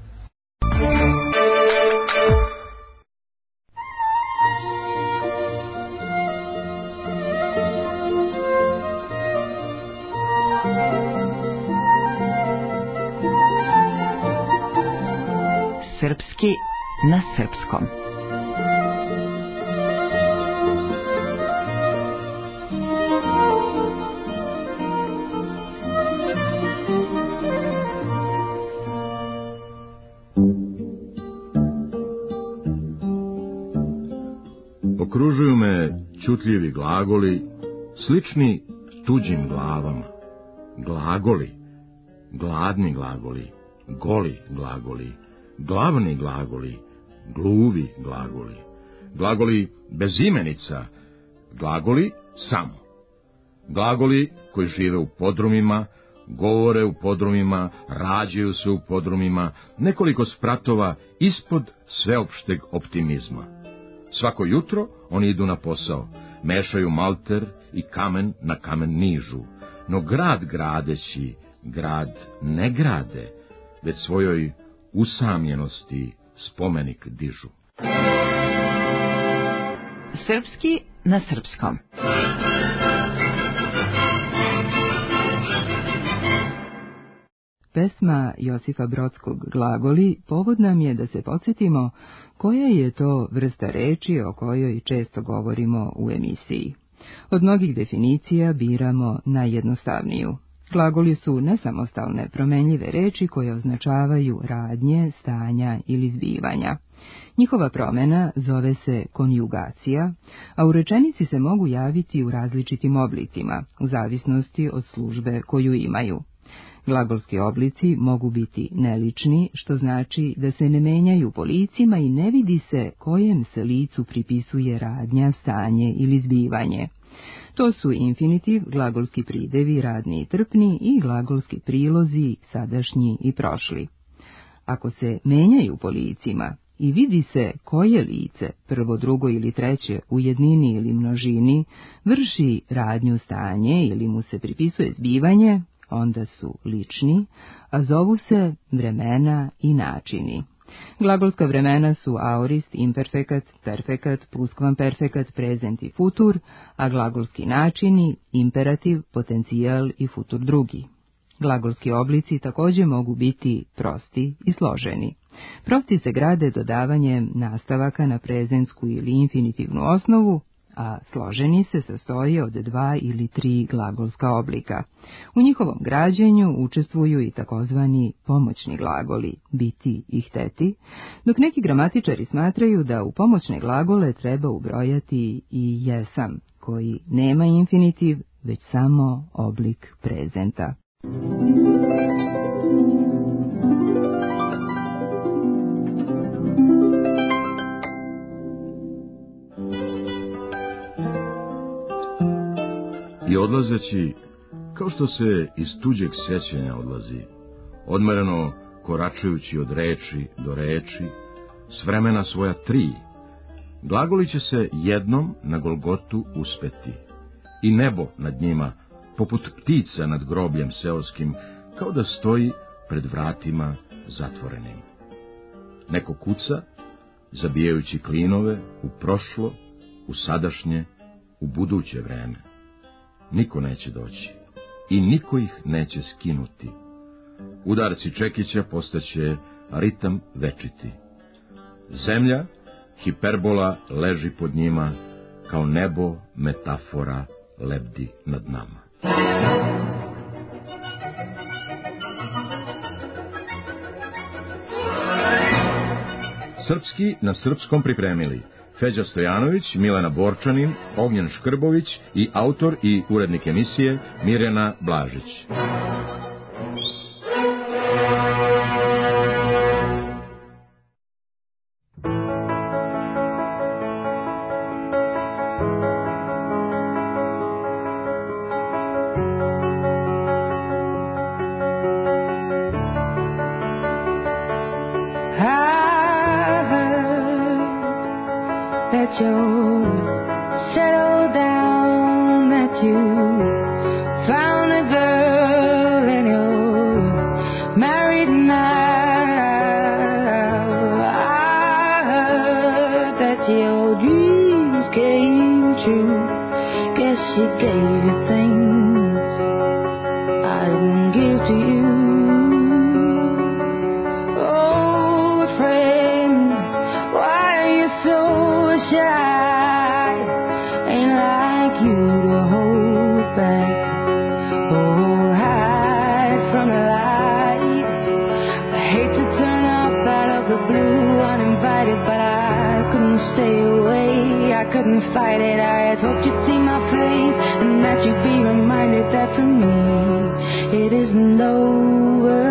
Srpski na srpskom. Okružuju me ćutljivi glagoli, slični tuđim glavama. Glagoli, gladni glagoli, goli glagoli, glavni glagoli, gluvi glagoli, glagoli bez imenica, glagoli samo. Glagoli koji žive u podrumima, govore u podrumima, rađaju se u podrumima, nekoliko spratova ispod sveopšteg optimizma. Svako jutro oni idu na posao, mešaju malter i kamen na kamen nižu, no grad gradeći, grad ne grade, već svojoj usamljenosti spomenik dižu. Srpski na srpskom. pesma Josifa Brodskog Glagoli povod nam je da se podsjetimo koja je to vrsta reči o kojoj često govorimo u emisiji. Od mnogih definicija biramo najjednostavniju. Glagoli su nesamostalne promenljive reči koje označavaju radnje, stanja ili zbivanja. Njihova promena zove se konjugacija, a u rečenici se mogu javiti u različitim oblicima, u zavisnosti od službe koju imaju. Glagolski oblici mogu biti nelični, što znači da se ne menjaju po licima i ne vidi se kojem se licu pripisuje radnja, stanje ili zbivanje. To su infinitiv, glagolski pridevi radni i trpni i glagolski prilozi sadašnji i prošli. Ako se menjaju po licima i vidi se koje lice, prvo, drugo ili treće, u jednini ili množini, vrši radnju, stanje ili mu se pripisuje zbivanje, onda su lični, a zovu se vremena i načini. Glagolska vremena su aorist, imperfekat, perfekat, pluskvamperfekat, prezent i futur, a glagolski načini imperativ, potencijal i futur drugi. Glagolski oblici također mogu biti prosti i složeni. Prosti se grade dodavanjem nastavaka na prezentsku ili infinitivnu osnovu, a složeni se sastoji od dva ili tri glagolska oblika. U njihovom građenju učestvuju i takozvani pomoćni glagoli, biti i hteti, dok neki gramatičari smatraju da u pomoćne glagole treba ubrojati i jesam, koji nema infinitiv, već samo oblik prezenta. I odlazeći, kao što se iz tuđeg sjećanja odlazi, odmereno koračajući od reči do reči, s vremena svoja tri, glagoli će se jednom na Golgotu uspeti, i nebo nad njima, poput ptica nad grobljem seoskim, kao da stoji pred vratima zatvorenim. Neko kuca, zabijajući klinove u prošlo, u sadašnje, u buduće vreme. Niko neće doći i niko ih neće skinuti. Udarci čekića postaće ritam večiti. Zemlja, hiperbola, leži pod njima, kao nebo metafora lebdi nad nama. Srpski na srpskom pripremili Feđa Stojanović, Milena Borčanin, Ognjen Škrbović i autor i urednik emisije Mirjana Blažić. That you settle down, that you found a girl and you're married now. I heard that your dreams came true. Guess she gave you things I didn't give to you. Old friend, why are you so shy? Ain't like you to hold back or hide from the light. I hate to turn up out of the blue uninvited, but I couldn't stay away. I couldn't fight it. I had hoped you'd see my face and that you'd be reminded that for me it isn't over.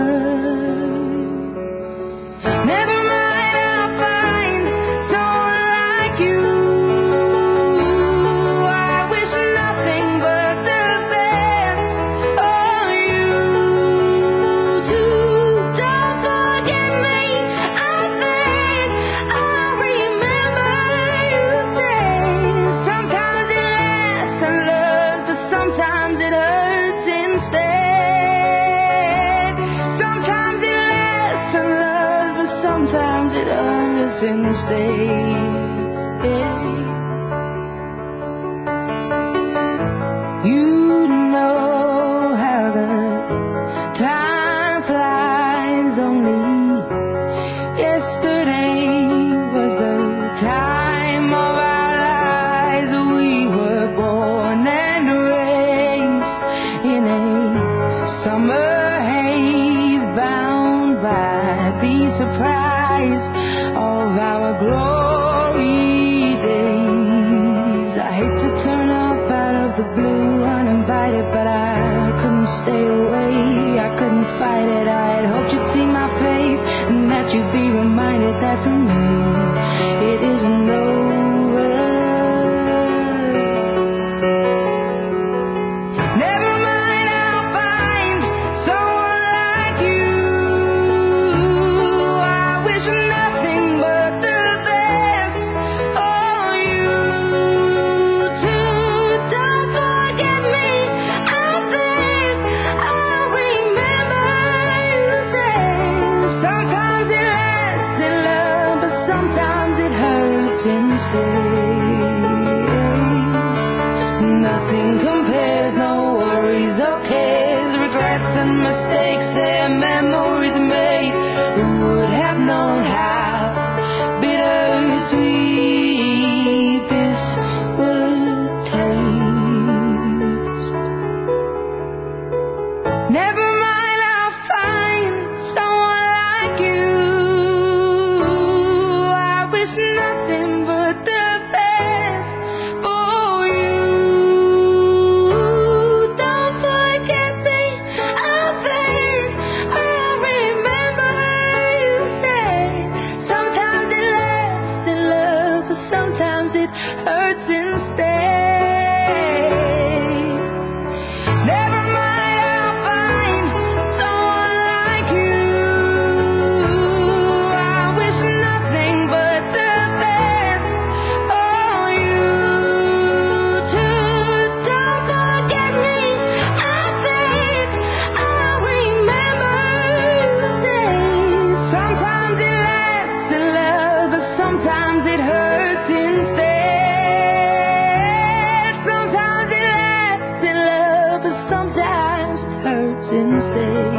Never mind, I'll find someone like you. I wish nothing but the best for you too. Don't forget me, I think I remember you say sometimes it lasts and learns, but sometimes it hurts instead. Sometimes it lasts and learns, but sometimes it hurts instead. You know how the time flies. be surprised of our glory days. I hate to turn up out of the blue uninvited, but I couldn't stay away, I couldn't fight it. I had hoped you'd see my face and that you'd be reminded that for me it isn't over. Never mind, I'll find someone like you. I wish nothing but the best for you too. Don't forget me, I think I'll remember you saying sometimes it lasts in love, but sometimes it hurts instead. Nothing compares, no worries or cares, regrets and mistakes, their memories made. Who would have known how bittersweet this would taste? Never mind, I'll find someone like you. I wish nothing but the best for you. Don't forget me, I think I'll remember you say sometimes it lasts in love, but sometimes it hurts instead. Never mind, I'll find someone like you. I wish nothing but the best for you too. Don't forget me, I think I'll remember you say sometimes it lasts in love, but sometimes it hurts instead. Sometimes it lasts in love, but sometimes it hurts instead.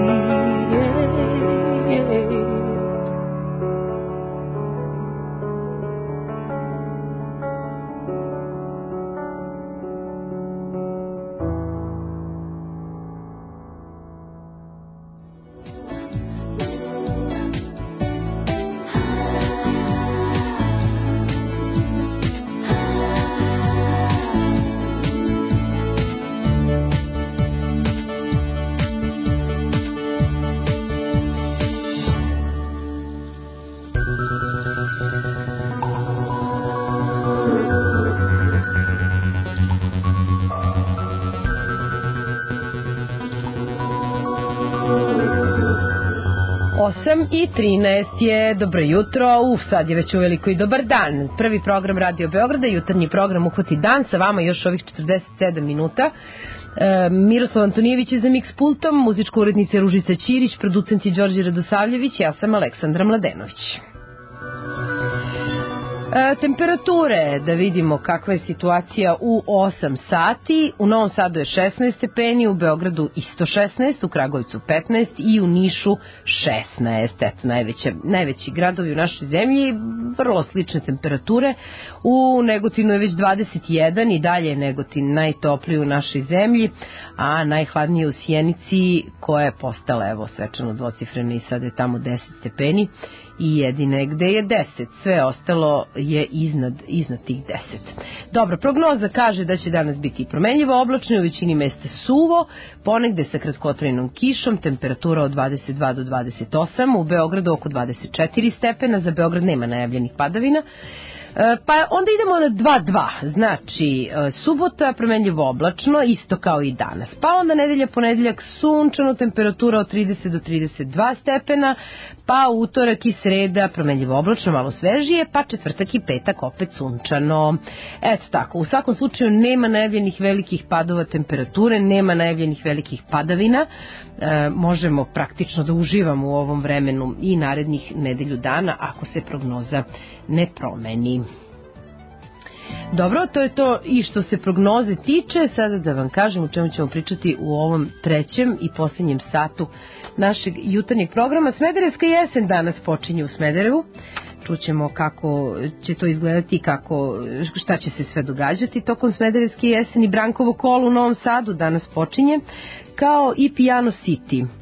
osam i trinaest je, dobro jutro, uf, sad je već uveliko i dobar dan. Prvi program Radio Beograda, jutarnji program Uhvati dan, sa vama još ovih četrdeset sedam minuta. E, Miroslav Antonijević je za mix pultom, muzička urednica Ružica Ćirić, producent je Đorđe Radosavljević, ja sam Aleksandra Mladenović. E, temperature, da vidimo kakva je situacija u osam sati. U Novom Sadu je šesnaest stepeni, u Beogradu isto šesnaest, u Kragujevcu petnaest i u Nišu šesnaest. Eto, najveće, najveći gradovi u našoj zemlji, vrlo slične temperature. U Negotinu je već dvadeset jedan i dalje je Negotin najtopliji u našoj zemlji, a najhladnije u Sjenici, koja je postala evo svečano dvocifrena i sad je tamo deset stepeni. I jedine gde je deset, sve ostalo je iznad, iznad tih deset. Dobro, prognoza kaže da će danas biti promenljivo oblačno i u većini mesta suvo, ponegde sa kratkotrajnom kišom, temperatura od dvadeset dva do dvadeset osam, u Beogradu oko dvadeset četiri stepena, za Beograd nema najavljenih padavina. Pa onda idemo na dva dva, znači subota promenljivo oblačno, isto kao i danas. Pa onda nedelja, ponedeljak sunčano, temperatura od trideset do trideset dva stepena, pa utorak i sreda promenljivo oblačno, malo svežije, pa četvrtak i petak opet sunčano. Eto tako, u svakom slučaju nema najavljenih velikih padova temperature, nema najavljenih velikih padavina. E, možemo praktično da uživamo u ovom vremenu i narednih nedelju dana ako se prognoza ne promeni. Dobro, to je to i što se prognoze tiče. Sada da vam kažem o čemu ćemo pričati u ovom trećem i posljednjem satu našeg jutarnjeg programa. Smederevska jesen danas počinje u Smederevu. Čućemo kako će to izgledati, kako, šta će se sve događati tokom Smederevske jeseni. Brankovo kolo u Novom Sadu danas počinje, kao i Piano City.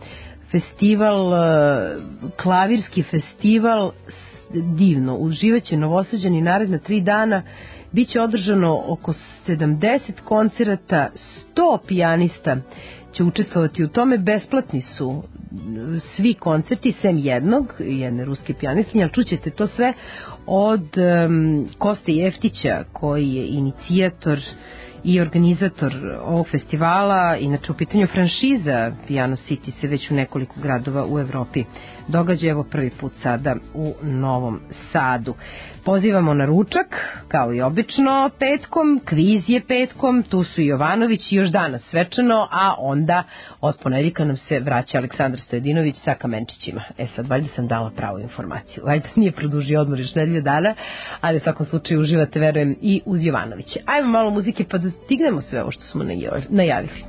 festival, klavirski festival, divno, uživaće Novosađani naredna tri dana, biće održano oko sedamdeset koncerata, sto pijanista će učestvovati u tome, besplatni su svi koncerti, sem jednog, jedne ruske pijanistinje, ali čućete to sve od um, Koste Jeftića, koji je inicijator i organizator ovog festivala. Inače u pitanju franšiza Piano City se već u nekoliko gradova u Evropi događa, evo prvi put sada u Novom Sadu. Pozivamo na ručak, kao i obično petkom, kviz je petkom, tu su Jovanović i još danas svečano, a onda od ponedjeljka nam se vraća Aleksandar Stojadinović sa kamenčićima. E sad, valjda sam dala pravu informaciju, valjda nije produžio odmor još nedelju dana, ali u svakom slučaju uživate, verujem, i uz Jovanovića. Ajmo malo muzike pa da stignemo sve ovo što smo najavili.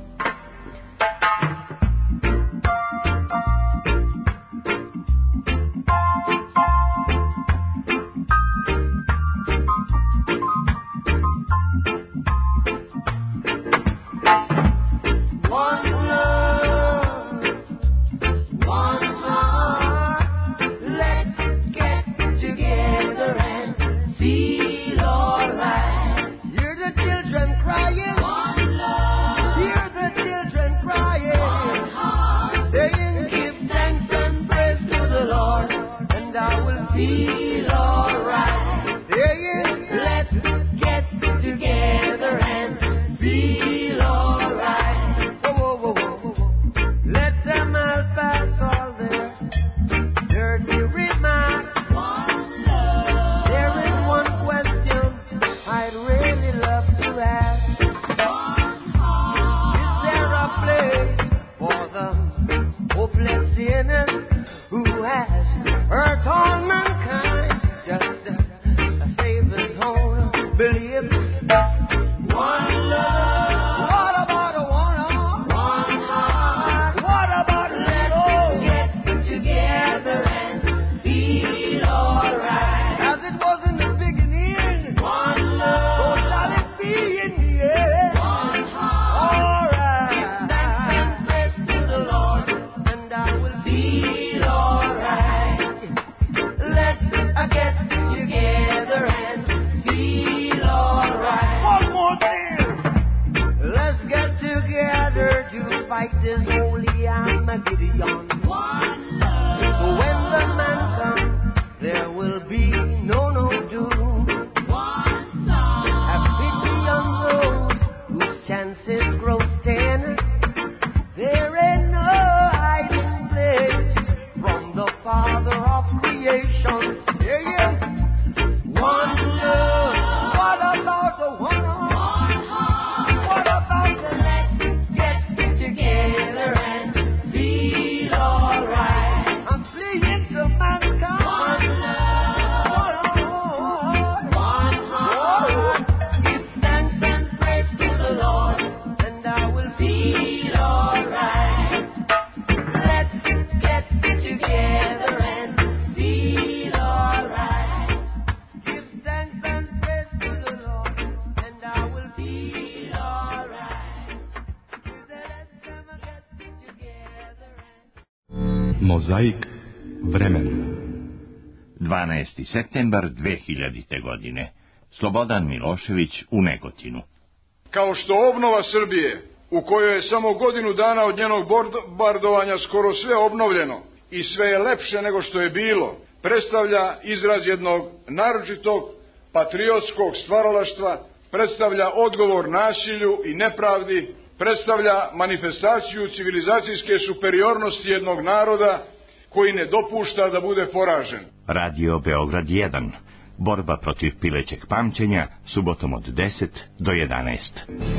Mozaik vremena. dvanaesti septembar dve hiljadite. godine. Slobodan Milošević u Negotinu. Kao što obnova Srbije, u kojoj je samo godinu dana od njenog bombardovanja skoro sve obnovljeno i sve je lepše nego što je bilo, predstavlja izraz jednog naročitog patriotskog stvaralaštva, predstavlja odgovor nasilju i nepravdi, predstavlja manifestaciju civilizacijske superiornosti jednog naroda koji ne dopušta da bude poražen. Radio Beograd jedan. Borba protiv pilećeg pamćenja, subotom od deset do jedanaest.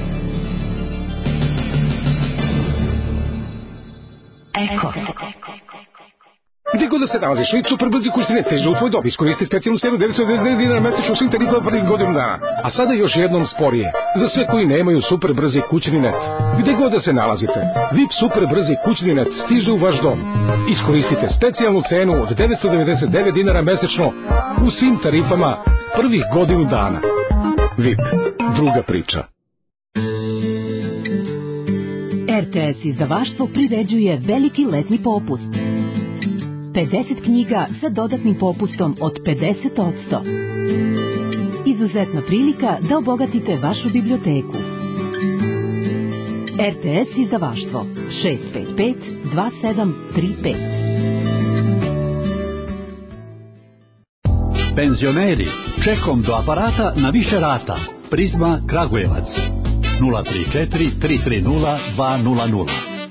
Eko. Gde god da se nalaziš, i super brzi kursine stižu u tvoj dob. Iskoristi specijalnu cenu devetsto devedeset devet dinara mesečno svim tarifama prvih godinu dana. A sada još jednom sporije. Za sve koji nemaju super brzi kućni net. Gde god da se nalazite, V I P super brzi kućni net stiže u vaš dom. Iskoristite specijalnu cenu od devetsto devedeset devet dinara mesečno u svim tarifama prvih godinu dana. V I P. Druga priča. R T S izdavaštvo priređuje veliki letnji popust. pedeset knjiga sa dodatnim popustom od pedeset posto. Izuzetna prilika da obogatite vašu biblioteku. R T S izdavaštvo šest pet pet dva sedam tri pet. Penzioneri, čekom do aparata na više rata. Prizma Kragujevac nula tri četiri tri tri nula dva nula nula.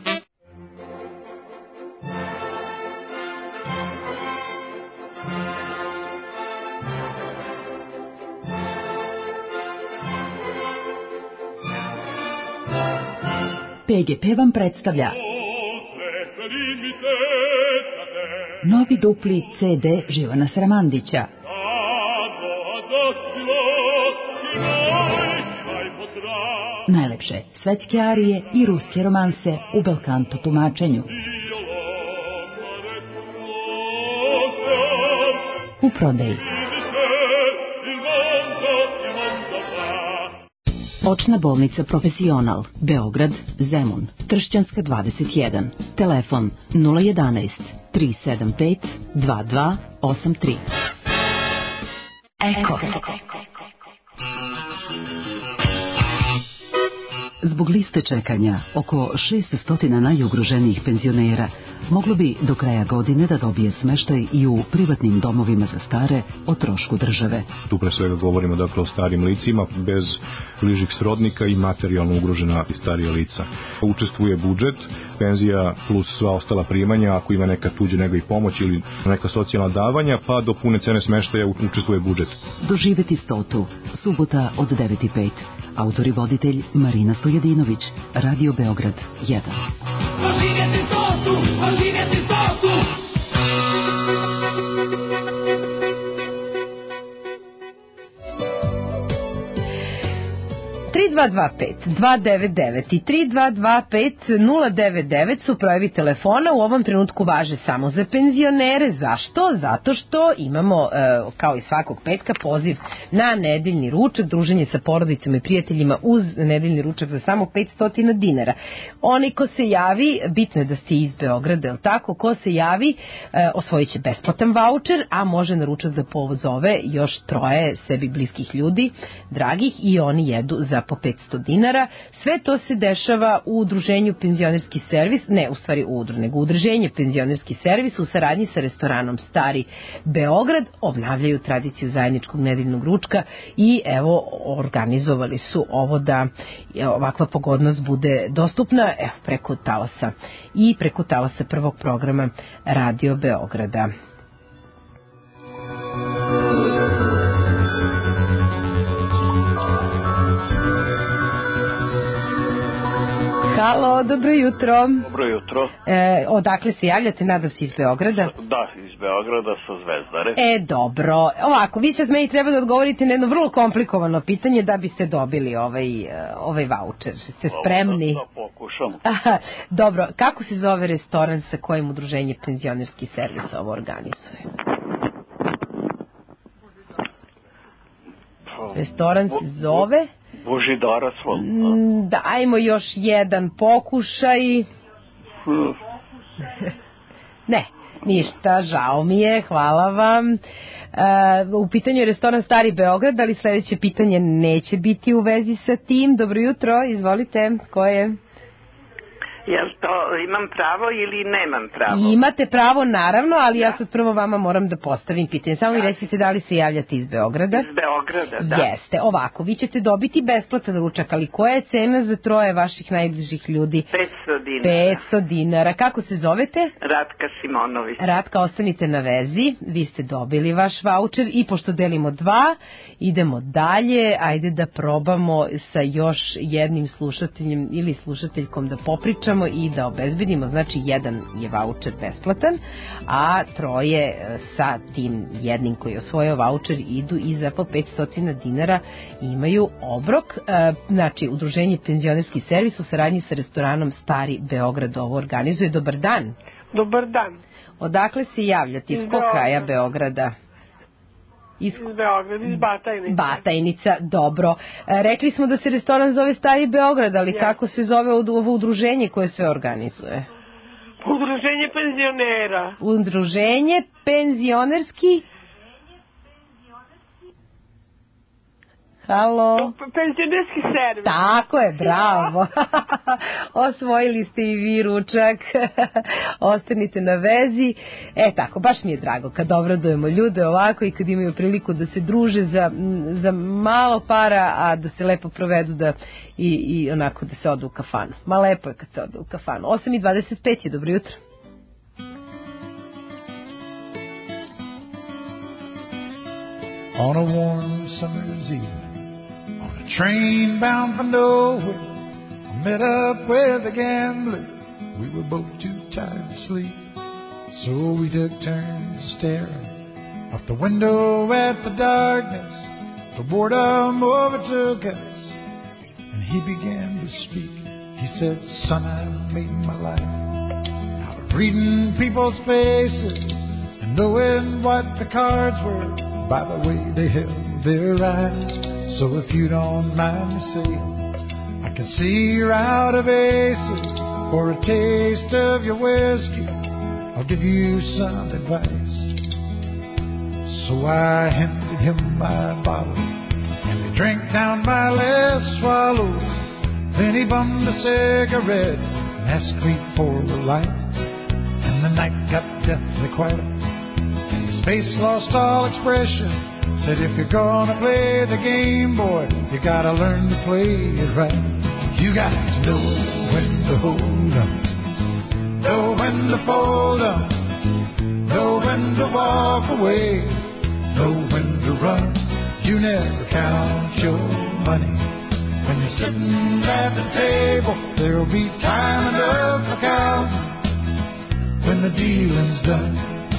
P G P vam predstavlja novi dupli C D Živana Sramandića. Najlepše svetske arije i ruske romanse u belkanto tumačenju. U prodaji. Očna bolnica Profesional, Beograd, Zemun, Tršćanska dvadeset jedan. Telefon nula jedanaest tri sedam pet dva dva osam tri. Eko. Zbog liste čekanja, oko šesto najugroženijih penzionera moglo bi do kraja godine da dobije smeštaj i u privatnim domovima za stare o trošku države. Tu pre svega govorimo dakle o starim licima bez bližih srodnika i materijalno ugrožena i starija lica. Učestvuje budžet, penzija plus sva ostala primanja, ako ima neka tuđa nego i pomoć ili neka socijalna davanja, pa do pune cene smeštaja učestvuje budžet. Doživeti stotu, subota od devet i pet. Autor i voditelj Marina Stojedinović, Radio Beograd jedan. Doživjeti stotu, doživjeti stotu. tri dva dva pet dva devet devet i tri dva dva pet nula devet devet su brojevi telefona, u ovom trenutku važe samo za penzionere. Zašto? Zato što imamo, kao i svakog petka, poziv na nedeljni ručak, druženje sa porodicama i prijateljima uz nedeljni ručak za samo petsto dinara. Oni ko se javi, bitno je da ste iz Beograda, je li tako? Ko se javi, osvojit će besplatan vaučer, a može na ručak da pozove još troje sebi bliskih ljudi, dragih, i oni jedu za po petsto dinara. Sve to se dešava u udruženju Penzionerski servis, ne u stvari u udru, nego udruženje Penzionerski servis u saradnji sa restoranom Stari Beograd obnavljaju tradiciju zajedničkog nedeljnog ručka i evo organizovali su ovo da ovakva pogodnost bude dostupna evo, preko talasa i preko talasa prvog programa Radio Beograda. Halo, dobro jutro. Dobro jutro. E, odakle se javljate, nadam se iz Beograda? Da, iz Beograda sa Zvezdare. E, dobro. Ovako, vi sad meni treba da odgovorite na jedno vrlo komplikovano pitanje da biste dobili ovaj, ovaj vaučer. Ste spremni? Da, da pokušam. Aha, dobro, kako se zove restoran sa kojim udruženje Penzionerski servis ovo organizuje? Restoran se zove... Božidarac. Dajmo još jedan pokušaj. Ne, ništa, žao mi je, hvala vam. E, u pitanju je restoran Stari Beograd, ali sledeće pitanje neće biti u vezi sa tim. Dobro jutro, izvolite, ko je? Jel to imam pravo ili nemam pravo? Imate pravo, naravno, ali ja sad prvo vama moram da postavim pitanje. Samo mi recite da li se javljate iz Beograda? Iz Beograda, da. Jeste, ovako, vi ćete dobiti besplatan ručak, ali koja je cena za troje vaših najbližih ljudi? petsto dinara. petsto dinara. Kako se zovete? Ratka Simonović. Ratka, ostanite na vezi, vi ste dobili vaš vaučer i pošto delimo dva, idemo dalje, ajde da probamo sa još jednim slušateljem ili slušateljkom da popričamo i da obezbedimo, znači jedan je vaučer besplatan, a troje sa tim jednim koji je osvojio vaučer idu i za po petsto dinara imaju obrok. Znači, udruženje Penzionerski servis u saradnji sa restoranom Stari Beograd ovo organizuje. Dobar dan. Dobar dan. Odakle se javljate? Iz kog kraja Beograda? Iz, iz Beograda, iz Batajnica. Batajnica, dobro. E, rekli smo da se restoran zove Stari Beograd, ali ja. Kako se zove ovo udruženje koje sve organizuje? Udruženje penzionera. Udruženje penzionerski? Halo? Penzionerski servis. Tako je, bravo. Osvojili ste i vi ručak. Ostanite na vezi. E tako, baš mi je drago kad obradujemo ljude ovako i kad imaju priliku da se druže za, za malo para, a da se lepo provedu da i, i onako da se odu u kafanu. Ma lepo je kad se odu u kafanu. osam i dvadeset pet je, dobro jutro. On a warm summer's evening, on a train bound for nowhere, I met up with a gambler. We were both too tired to sleep, so we took turns staring out the window at the darkness. The boredom overtook us, and he began to speak. He said, "Son, I made my life out of reading people's faces and knowing what the cards were by the way they held their eyes. So if you don't mind me saying, I can see you're out of aces. For a taste of your whiskey, I'll give you some advice." So I handed him my bottle, and he drank down my last swallow. Then he bummed a cigarette and asked me for a light. And the night got deathly quiet, and his face lost all expression. Said, "If you're gonna play the game, boy, you gotta learn to play it right. You got to know when to hold up, know when to fold up, know when to walk away, know when to run. You never count your money when you're sitting at the table. There'll be time enough for counting when the dealing's done."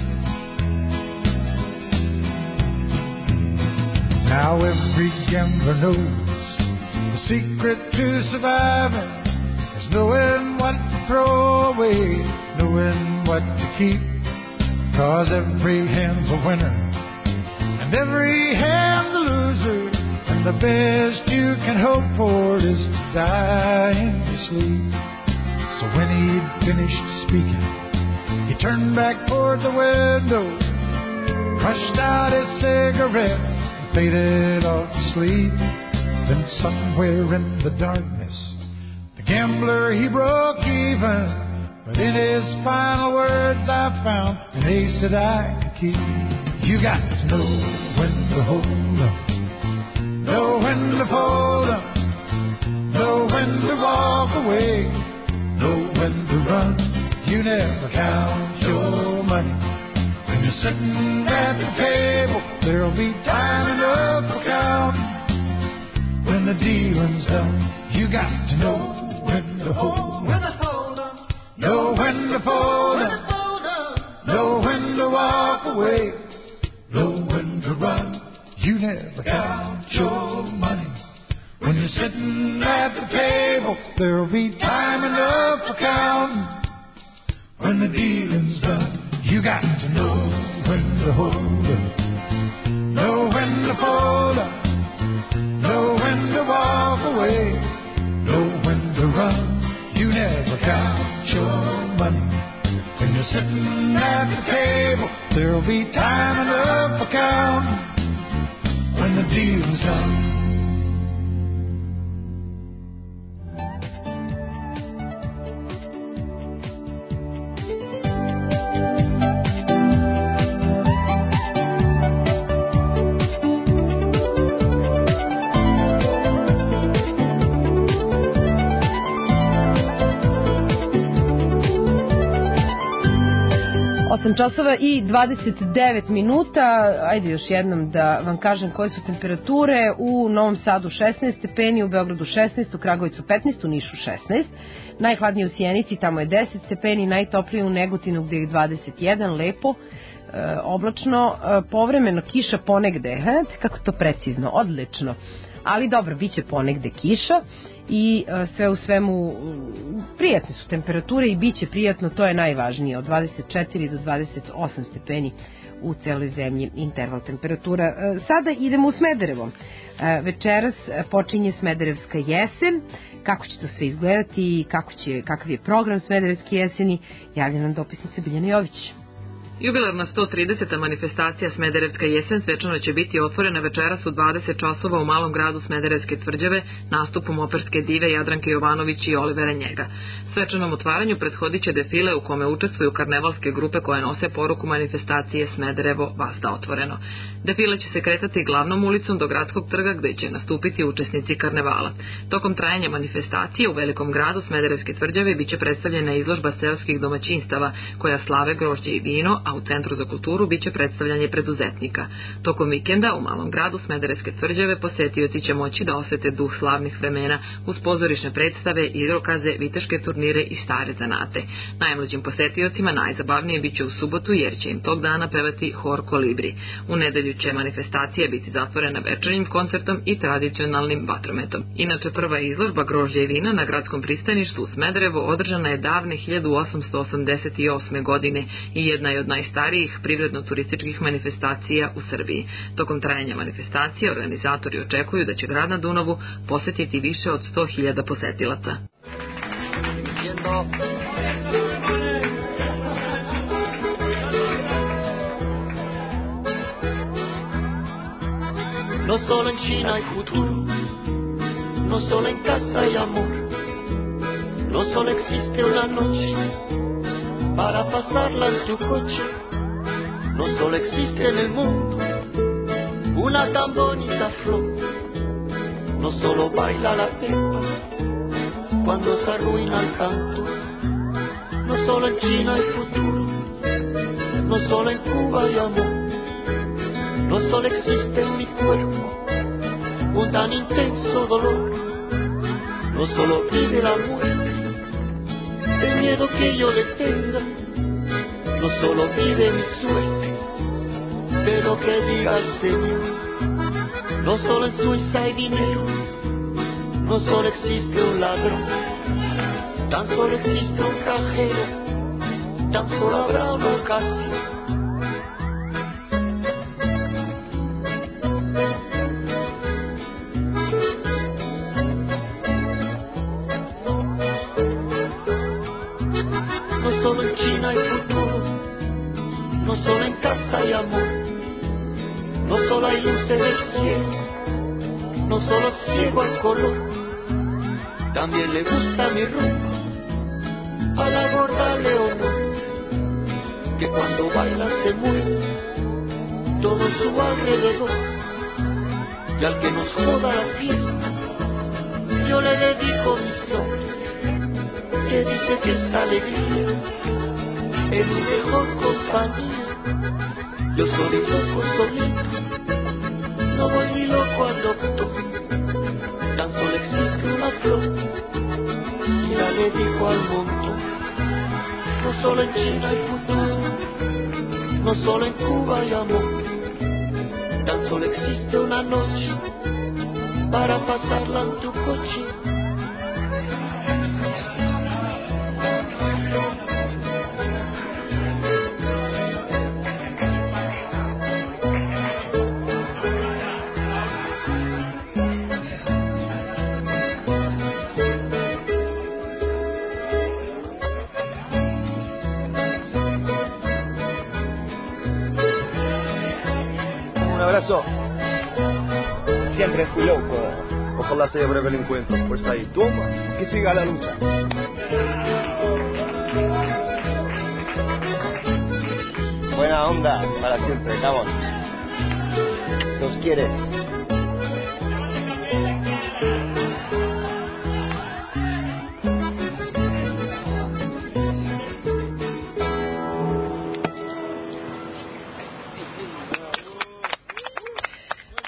Now every gambler knows the secret to surviving is knowing what to throw away, knowing what to keep. 'Cause every hand's a winner and every hand's a loser, and the best you can hope for is to die in your sleep. So when he'd finished speaking, he turned back toward the window, crushed out his cigarette, faded off to sleep. Then somewhere in the darkness, the gambler, he broke even. But in his final words, I found an ace that I could keep. You got to know when to hold up, know when to fold up, know when to walk away, know when to run. You never count your money when you're sitting at the table. There'll be time enough for counting when the dealing's done. You got to know when to hold up, know when to fold up, know when to walk away, know when to run. You never count your money when you're sitting at the table. There'll be time enough for counting when the dealing's done. You got to know when to hold up, know when to fold up, know when to walk away, know when to run. You never count your money when you're sitting at the table. There'll be time enough for counting when the deal's done. osam časova i dvadeset devet minuta. Ajde još jednom da vam kažem koje su temperature. U Novom Sadu šesnaest stepeni, u Beogradu šesnaest, u Kragujevcu petnaest, u Nišu šesnaest. Najhladnije u Sjenici, tamo je deset stepeni, najtoplije u Negotinu gde je dvadeset jedan, lepo, e, oblačno, e, povremeno kiša ponegde. He, kako to precizno, odlično. ali dobro, bit će ponegde kiša i sve u svemu prijatne su temperature i bit će prijatno, to je najvažnije, od dvadeset četiri do dvadeset osam stepeni u celoj zemlji interval temperatura. Sada idemo u Smederevo. Večeras počinje Smederevska jesen. Kako će to sve izgledati i kako će, kakav je program Smederevske jeseni, javlja nam dopisnica Biljana Jović. Jubilarna sto trideseta manifestacija Smederevska jesen svečano će biti otvorena večeras u dvadeset časova u malom gradu Smederevske tvrđave nastupom operske dive Jadranke Jovanović i Olivera Njega. Svečanom otvaranju prethodit će defile u kome učestvuju karnevalske grupe koje nose poruku manifestacije Smederevo vazda otvoreno. Defile će se kretati glavnom ulicom do gradskog trga gde će nastupiti učesnici karnevala. Tokom trajanja manifestacije u velikom gradu Smederevske tvrđave biće predstavljena izložba seoskih domaćinstava koja slave grožđe i vino, a u Centru za kulturu biće predstavljanje preduzetnika. Tokom vikenda u malom gradu Smederevske tvrđave posetioci će moći da osete duh slavnih vremena uz pozorišne predstave, igrokaze, viteške turnire i stare zanate. Najmlađim posetiocima najzabavnije biće u subotu jer će im tog dana pevati hor Kolibri. U nedelju će manifestacija biti zatvorena večernjim koncertom i tradicionalnim vatrometom. Inače, prva izložba grožđa i vina na gradskom pristaništu u Smederevu održana je davne hiljadu osamsto osamdeset osme. godine i jedna je od najstarijih privredno-turističkih manifestacija u Srbiji. Tokom trajanja manifestacije organizatori očekuju da će grad na Dunavu posetiti više od sto hiljada posetilaca. No solo en China hay futuro, no solo en casa hay amor, no solo existe una noche para pasarla en tu coche, no solo existe en el mundo una tan bonita flor, no solo baila la pepa cuando se arruina el canto, no solo en China hay futuro, no solo en Cuba hay amor, no solo existe en mi cuerpo un tan intenso dolor, no solo vive la muerte, el miedo que yo le tenga, no solo vive mi suerte, pero que diga el Señor, no solo en Suiza hay dinero, no solo existe un ladrón, tan solo existe un cajero, tan solo habrá una ocasión. No solo en China hay futuro, no solo en casa hay amor, no solo hay luces del cielo, no solo ciego al color, también le gusta mi rumbo, a la gorda leonor, que cuando baila se mueve todo su alrededor, y al que nos joda la fiesta, yo le dedico mi sol, que dice que esta alegría es mi mejor compañía. Yo soy loco solito, no voy ni loco al doctor, tan solo existe una flor y la dedico al mundo. No solo en China hay futuro, no solo en Cuba hay amor, tan solo existe una noche para pasarla en tu coche. Siempre fui loco, ojalá sea breve el encuentro, pues ahí toma, que siga la lucha. Buena onda, para siempre, vamos. Nos quieres.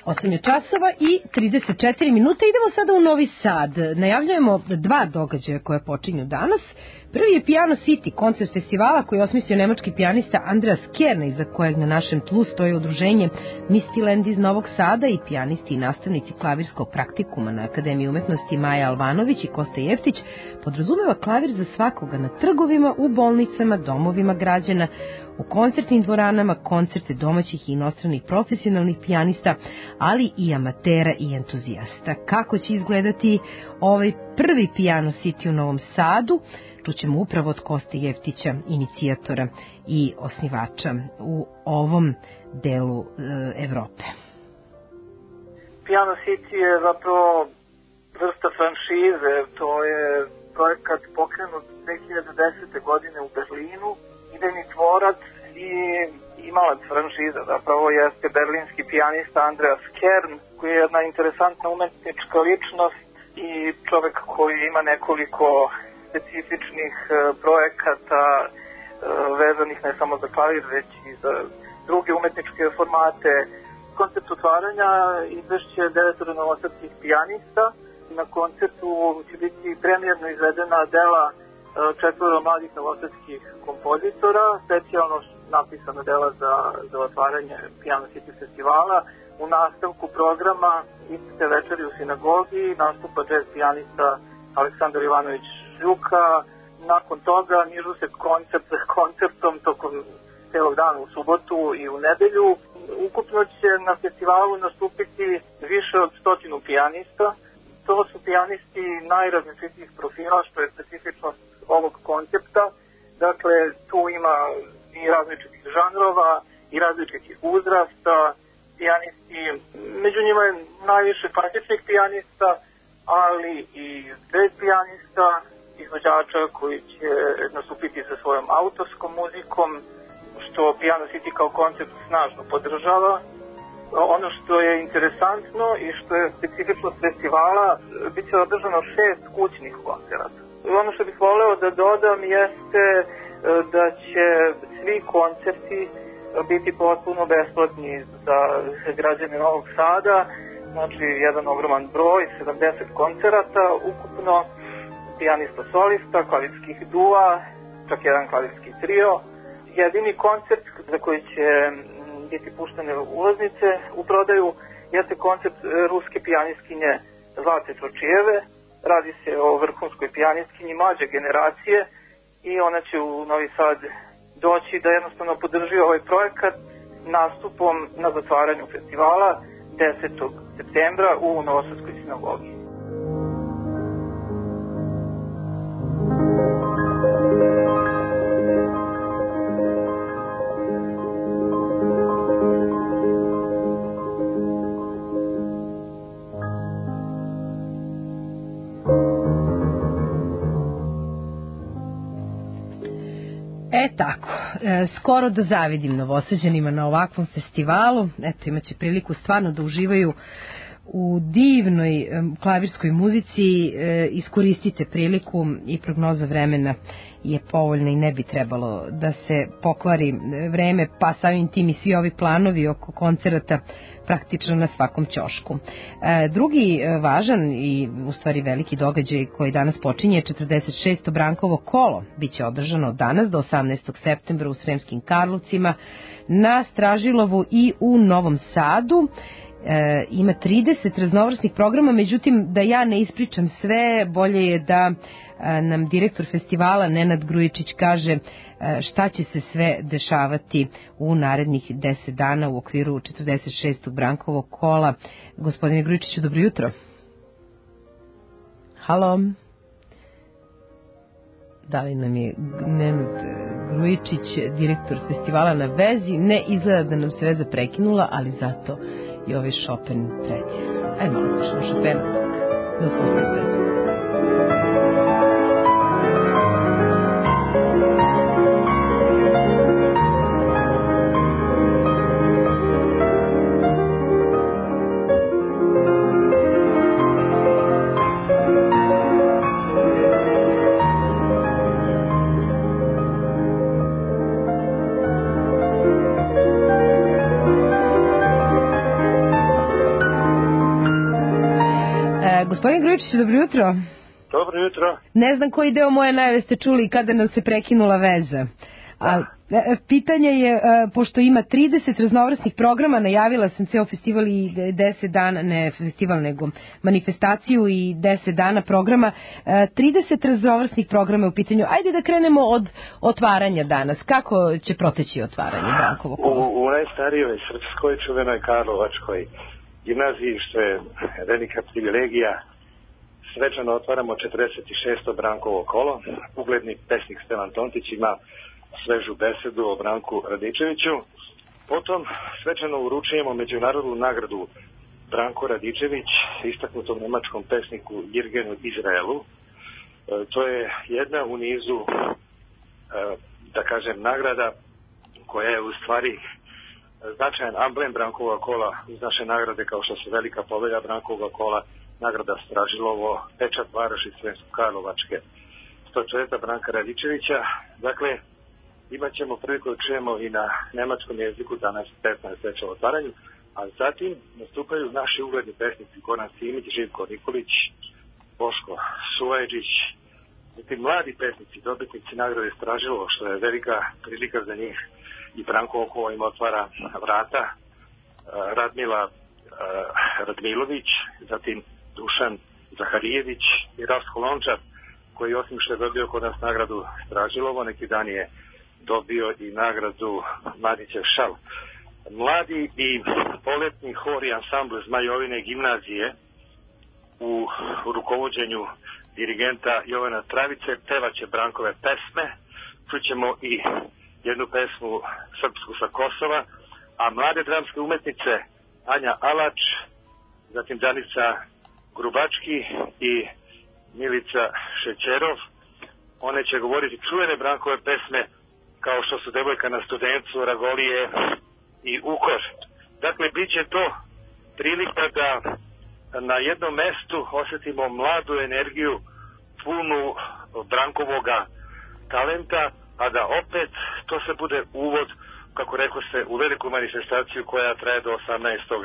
osam je časova i trideset četiri minuta. Idemo sada u Novi Sad. Najavljujemo dva događaja koje počinju danas. Prvi je Piano City, koncert festivala koji je osmislio nemački pijanista Andreas Kern, iza kojeg na našem tlu stoji udruženje Mistiland iz Novog Sada i pijanisti i nastavnici klavirskog praktikuma na Akademiji umetnosti Maja Alvanović i Kosta Jeftić. Podrazumeva klavir za svakoga na trgovima, u bolnicama, domovima građana, u koncertnim dvoranama, koncerte domaćih i inostranih profesionalnih pijanista, ali i amatera i entuzijasta. Kako će izgledati ovaj prvi Piano City u Novom Sadu, čućemo upravo od Koste Jeftića, inicijatora i osnivača u ovom delu e, Evrope. Piano City je zapravo vrsta franšize, to je projekat pokrenut dve hiljade desete. godine u Berlinu. Idejni tvorac i imalac franšiza zapravo jeste berlinski pijanista Andreas Kern, koji je jedna interesantna umetnička ličnost i čovek koji ima nekoliko specifičnih projekata vezanih ne samo za klavir, već i za druge umetničke formate. Koncept otvaranja izvešće devetoro novosadskih pijanista. Na koncertu će biti premijerno izvedena dela četvoro mladih novosadskih kompozitora, specijalno napisana dela za, za otvaranje Piano City festivala. U nastavku programa iste večeri u sinagogi nastupa jazz pijanista Aleksandar Ivanović Žuka. Nakon toga nižu se koncert za koncertom tokom celog dana u subotu i u nedelju. Ukupno će na festivalu nastupiti više od stotinu pijanista. To su pijanisti najrazličitijih profila, što je specifičnost ovog koncepta. Dakle, tu ima i različitih žanrova i različitih uzrasta. Pijanisti, među njima je najviše klasičnih pijanista, ali i jazz pijanista, izvođača koji će nastupiti sa svojom autorskom muzikom, što Piano City kao koncept snažno podržava. Ono što je interesantno i što je specifičnost festivala, bit će održano šest kućnih koncerata. Ono što bih voleo da dodam jeste da će svi koncerti biti potpuno besplatni za građane Novog Sada, znači jedan ogroman broj, sedamdeset koncerata, ukupno pijanista solista, klavirskih dua, čak jedan klavirski trio. Jedini koncert za koji će biti puštene ulaznice u prodaju jeste koncert ruske pijanistkinje Zlate Tročijeve. Radi se o vrhunskoj pijanistkinji mlađe generacije i ona će u Novi Sad doći da jednostavno podrži ovaj projekat nastupom na zatvaranju festivala desetog septembra u Novosadskoj sinagogi. E tako, e, skoro da zavidim Novosađanima na ovakvom festivalu. Eto, imaće priliku stvarno da uživaju u divnoj e, klavirskoj muzici. E, iskoristite priliku i prognoza vremena je povoljna i ne bi trebalo da se pokvari vreme, pa samim tim i svi ovi planovi oko koncerata praktično na svakom ćošku. E, drugi važan i u stvari veliki događaj koji danas počinje je četrdeset šesto Brankovo kolo. Biće održano od danas do osamnaestog septembra u Sremskim Karlovcima, na Stražilovu i u Novom Sadu. E, ima trideset raznovrsnih programa, međutim da ja ne ispričam sve, bolje je da e, nam direktor festivala Nenad Grujičić kaže e, šta će se sve dešavati u narednih deset dana u okviru četrdeset šestog Brankovog kola. Gospodine Grujičiću, dobro jutro. Halo. Da li nam je Nenad Grujičić, direktor festivala, na vezi? Ne, izgleda da nam se veza prekinula, ali zato i ovaj Chopin pretjer. Ajde malo slušamo Chopina, da uspostavimo vezu. Gospodin Grujičić, dobro jutro. Dobro jutro. Ne znam koji deo moje najave ste čuli i kada nam se prekinula veza. A, pitanje je, pošto ima trideset raznovrsnih programa, najavila sam ceo festival i deset dana, ne festival nego manifestaciju i deset dana programa, trideset raznovrsnih programa u pitanju. Ajde da krenemo od otvaranja danas. Kako će proteći otvaranje Brankovo kolo? U, u najstarijoj srpskoj čuvenoj Karlovačkoj gimnaziji, što je velika privilegija, svečano otvaramo četrdeset šesto Brankovo kolo. Ugledni pesnik Stevan Tontić ima svežu besedu o Branku Radičeviću. Potom svečano uručujemo međunarodnu nagradu Branko Radičević, istaknutom nemačkom pesniku Jirgenu Izraelu. E, to je jedna u nizu, e, da kažem, nagrada koja je u stvari značajan amblem Brankovog kola uz naše nagrade kao što su Velika povelja Brankovog kola, nagrada Stražilovo, pečat Varoši Sremsko-Karlovačke, sto četiri Branka Radičevića. Dakle, imat ćemo priliku da čujemo i na nemačkom jeziku danas petnaest večer o otvaranju, a zatim nastupaju naši ugledni pesnici Goran Simić, Živko Nikolić, Boško Suvajđić, zatim mladi pesnici, dobitnici nagrade Stražilovo, što je velika prilika za njih, i Branko Okolo im otvara vrata, Radmila Radmilović, zatim Dušan Zaharijević i Rasko Lončar, koji osim što je dobio kod nas nagradu Stražilovo, neki dan je dobio i nagradu Mladićev šal. Mladi i poletni hor i ansambl Zmajovine gimnazije u rukovođenju dirigenta Jovana Travice pevaće Brankove pesme. Čućemo i jednu pesmu srpsku sa Kosova, a mlade dramske umetnice Anja Alač, zatim Danica Grubački i Milica Šećerov, one će govoriti čuvene Brankove pesme kao što su Devojka na studencu, Ragolije i Ukor. Dakle, bit će to prilika da na jednom mestu osjetimo mladu energiju, punu Brankovoga talenta, a da opet to se bude uvod, kako rekao se, u veliku manifestaciju koja traje do osamnaestog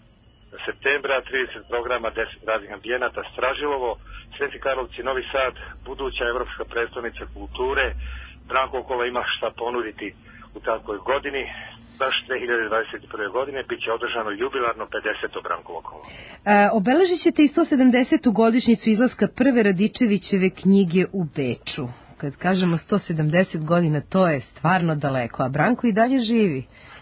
septembra, trideset programa, deset raznih ambijenata, Stražilovo, Sveti Karlovci, Novi Sad, buduća evropska predstavnica kulture. Branko Okolo ima šta ponuditi u takvoj godini. Baš dve hiljade dvadeset prve. godine bit će održano jubilarno pedeseto Brankovo kolo. E, obeležit ćete i sto sedamdesetu godišnjicu izlaska prve Radičevićeve knjige u Beču. Kad kažemo sto sedamdeset godina, to je stvarno daleko, a Branko i dalje živi.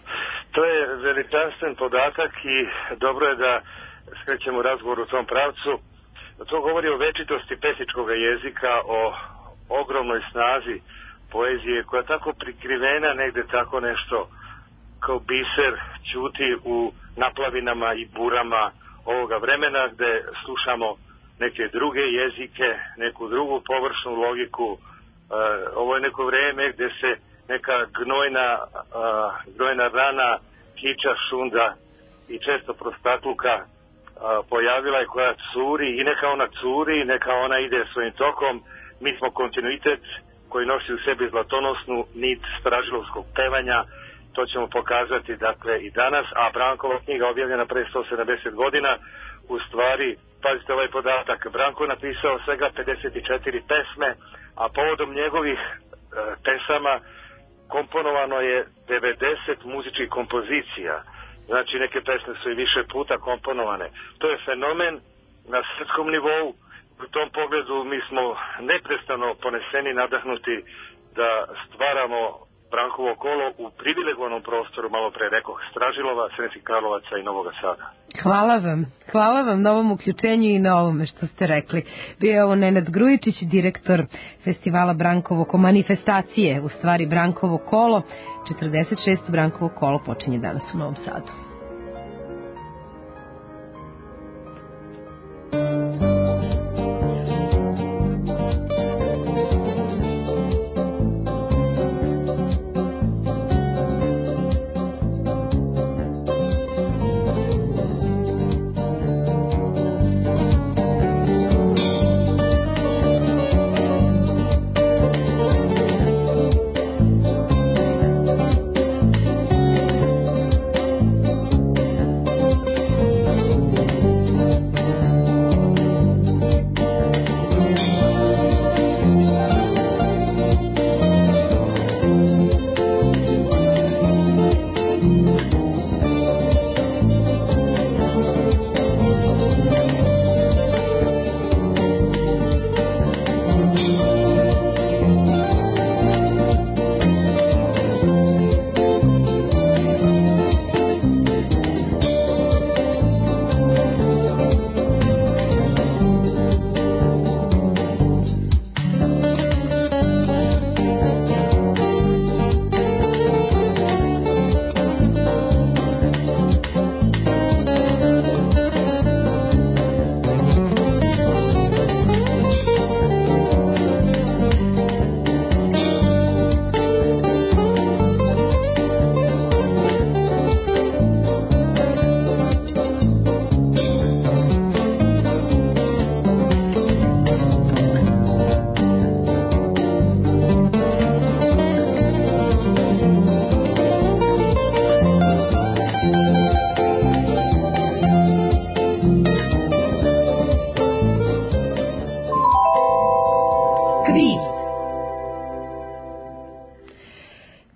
To je veličanstven podatak i dobro je da skrećemo razgovor u tom pravcu. To govori o večitosti pesničkog jezika, o ogromnoj snazi poezije koja je tako prikrivena negde tako nešto kao biser ćuti u naplavinama i burama ovoga vremena gde slušamo neke druge jezike, neku drugu površnu logiku. Uh, ovo je neko vreme gde se neka gnojna, uh, gnojna rana, kiča, šunda i često prostakluka uh, pojavila je koja curi i neka ona curi, neka ona ide svojim tokom. Mi smo kontinuitet koji nosi u sebi zlatonosnu nit stražilovskog pevanja. To ćemo pokazati dakle i danas, a Brankova knjiga objavljena pre sto sedamdeset godina, u stvari, pazite ovaj podatak, Branko je napisao svega pedeset četiri pesme, a povodom njegovih e, pesama komponovano je devedeset muzičkih kompozicija. Znači neke pesme su i više puta komponovane. To je fenomen na svetskom nivou. U tom pogledu mi smo neprestano poneseni, nadahnuti da stvaramo Brankovo kolo u privilegovanom prostoru, malo pre rekoh, Stražilova, Sremskih Karlovaca i Novoga Sada. Hvala vam. Hvala vam na ovom uključenju i na ovome što ste rekli. Bio je ovo Nenad Grujičić, direktor festivala Brankovo ko manifestacije, u stvari Brankovo kolo. četrdeset šesto Brankovo kolo počinje danas u Novom Sadu.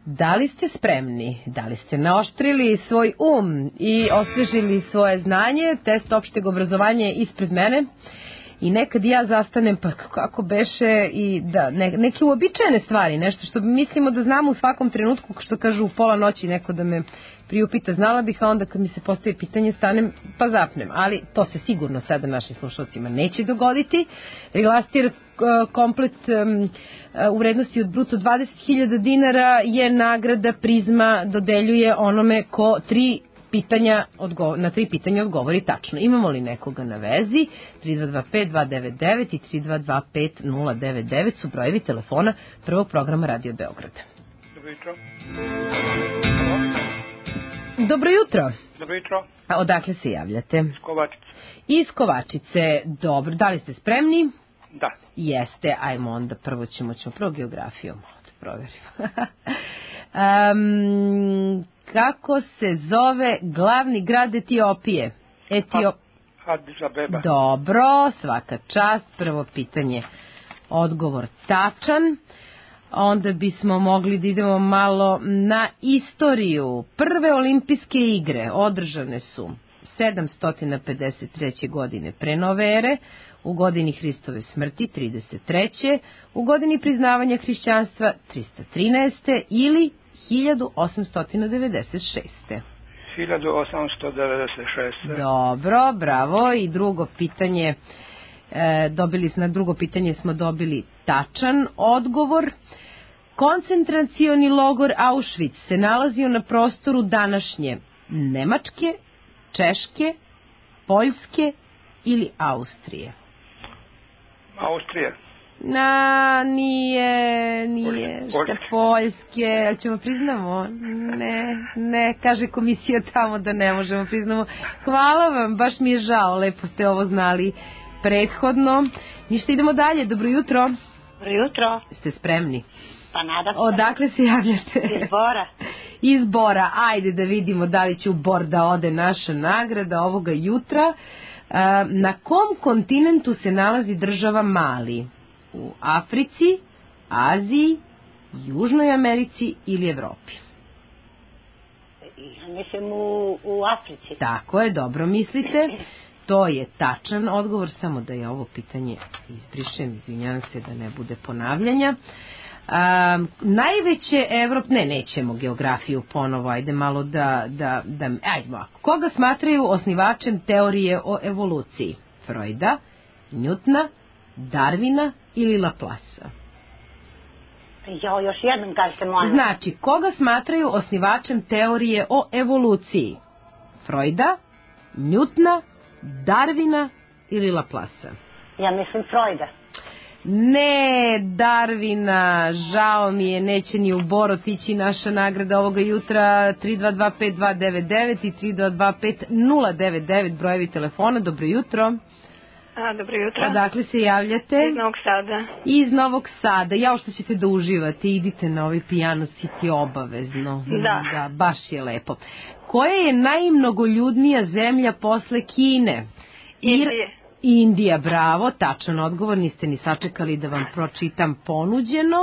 Da li ste spremni? Da li ste naoštrili svoj um i osvežili svoje znanje? Test opšteg obrazovanja je ispred mene. I nekad ja zastanem, pa kako beše, i da, ne, neke uobičajene stvari, nešto što mislimo da znamo u svakom trenutku, što kažu u pola noći neko da me priupita, znala bih, a onda kad mi se postavi pitanje stanem pa zapnem. Ali to se sigurno sada našim slušalcima neće dogoditi. Relastir komplet um, u vrednosti od bruto dvadeset hiljada dinara je nagrada Prizma dodeljuje onome ko tri pitanja odgo- na tri pitanja odgovori tačno. Imamo li nekoga na vezi? tri dva dva pet dva devet devet i tri dva dva pet nula devet devet su brojevi telefona prvog programa Radio Beograd. Dobro jutro. Dobro jutro. Dobro jutro. A odakle se javljate? Iz Kovačice. Iz Kovačice. Dobro. Da li ste spremni? Da. Jeste. Ajmo onda prvo ćemo, ćemo prvo geografiju malo da proverimo. um, kako se zove glavni grad Etiopije? Etiop... Addis Abeba. Dobro, svaka čast. Prvo pitanje, odgovor tačan. Onda bismo mogli da idemo malo na istoriju. Prve olimpijske igre održane su sedamsto pedeset treće. godine pre nove ere, u godini Hristove smrti trideset treće. u godini priznavanja hrišćanstva trista trinaeste. ili hiljadu osamsto devedeset šeste. hiljadu osamsto devedeset šeste. Dobro, bravo. I drugo pitanje, e, dobili na drugo pitanje smo dobili tačan odgovor. Koncentracioni logor Auschwitz se nalazio na prostoru današnje Nemačke, Češke, Poljske ili Austrije? Austrije. Na, nije, nije, šta Poljske, ali ćemo priznamo? Ne, ne, kaže komisija tamo da ne možemo priznamo. Hvala vam, baš mi je žao, lepo ste ovo znali prethodno. Ništa, idemo dalje, dobro jutro. Dobro jutro. Ste spremni? Pa nadam se. Odakle se javljate? Iz Bora. Iz Bora, ajde da vidimo da li će u Bor da ode naša nagrada ovoga jutra. Na kom kontinentu se nalazi država Mali? U Africi, Aziji, Južnoj Americi ili Evropi? Ja mislim u, u Africi. Tako je, dobro mislite. To je tačan odgovor, samo da je ovo pitanje izbrišem, izvinjavam se da ne bude ponavljanja. Um, najveće Evrop... Ne, nećemo geografiju ponovo, ajde malo da... da, da ajde ovako. Koga smatraju osnivačem teorije o evoluciji? Freuda, Newtona, Darwina ili Laplace? Jo, još jednom kažete, molim. Znači, koga smatraju osnivačem teorije o evoluciji? Freuda, Newtona, Darwina ili Laplace? Ja mislim Freuda. Ne, Darwina, žao mi je, neće ni u Bor otići naša nagrada ovoga jutra. Tri dva dva pet dva devet devet i tri dva dva pet nula devet devet brojevi telefona. Dobro jutro. A, dobro jutro. A dakle se javljate? Iz Novog Sada. Iz Novog Sada. Jao što ćete da uživate, idite na ovaj Piano City obavezno. Da. Da, baš je lepo. Koja je najmnogoljudnija zemlja posle Kine? Indije. Indija, bravo, tačan odgovor, niste ni sačekali da vam pročitam ponuđeno.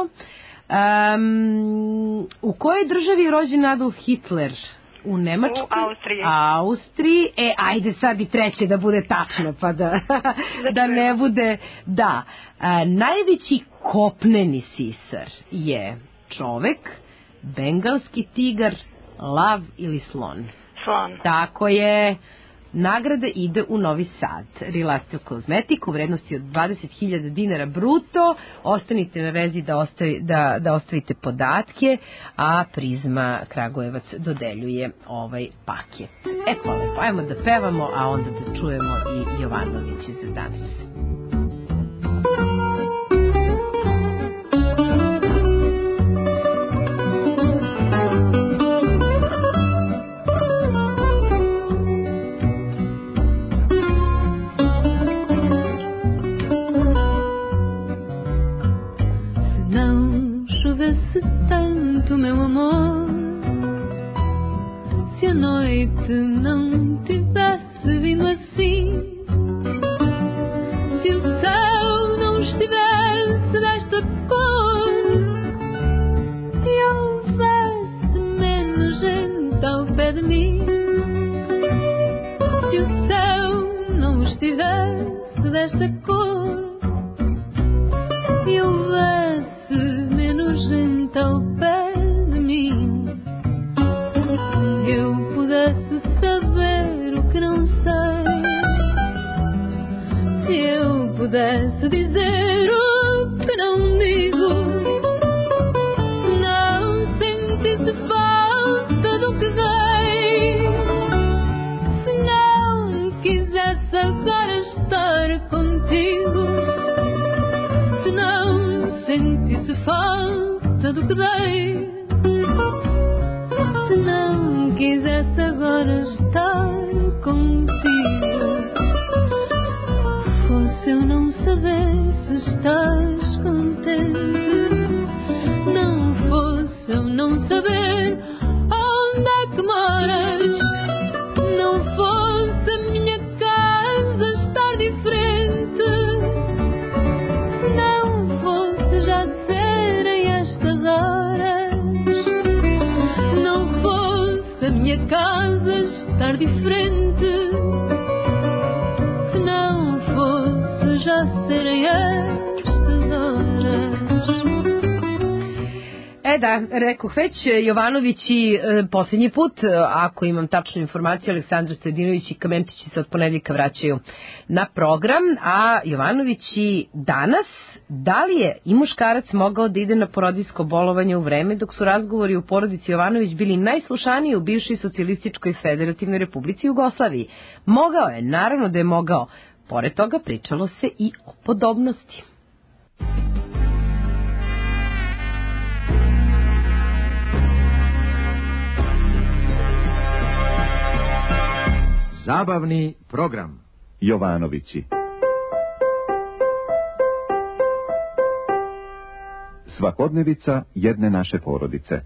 Um, u kojoj državi je rođen Adolf Hitler? U Nemačkoj? U Austriji. Austriji. E, ajde sad i treće da bude tačno, pa da, da ne bude... Da, e, najveći kopneni sisar je čovek, bengalski tigar, lav ili slon? Slon. Tako je. Nagrada ide u Novi Sad. Relastil kozmetik u vrednosti od dvadeset hiljada dinara bruto. Ostanite na vezi da, ostavi, da, da ostavite podatke, a Prizma Kragujevac dodeljuje ovaj paket. E pa lepo, ajmo da pevamo, a onda da čujemo i Jovanovića za danas. Tanto, meu amor, se a noite não tivesse vindo assim, se o céu não estivesse desta cor e houvesse de mim. Se o céu não estivesse desta cor e houvesse menos gente ao pé de mim, eu pudesse saber o que não sei, se eu pudesse dizer o que não digo, se não sentisse falta do que dei, se não quisesse agora estar contigo, se não sentisse falta do que dei, se não quisesse agora estar contigo, fosse eu não saber se estás contente, não fosse eu não saber onde é que moras, não fosse a minha casa estar diferente, não fosse já serem estas horas, não fosse a minha casa estar diferente, se não fosse já serem estas horas. E da, rekoh već, Jovanović i e, posljednji put, e, ako imam tačnu informaciju, Aleksandar Stojadinović i Kamentići se od ponedjeljka vraćaju na program, a Jovanović i danas, da li je i muškarac mogao da ide na porodiljsko bolovanje u vreme dok su razgovori u porodici Jovanović bili najslušaniji u bivšoj socijalističkoj federativnoj republici Jugoslaviji? Mogao je, naravno da je mogao. Pored toga pričalo se i o podobnosti. Zabavni program. Jovanovići. Svakodnevica jedne naše porodice.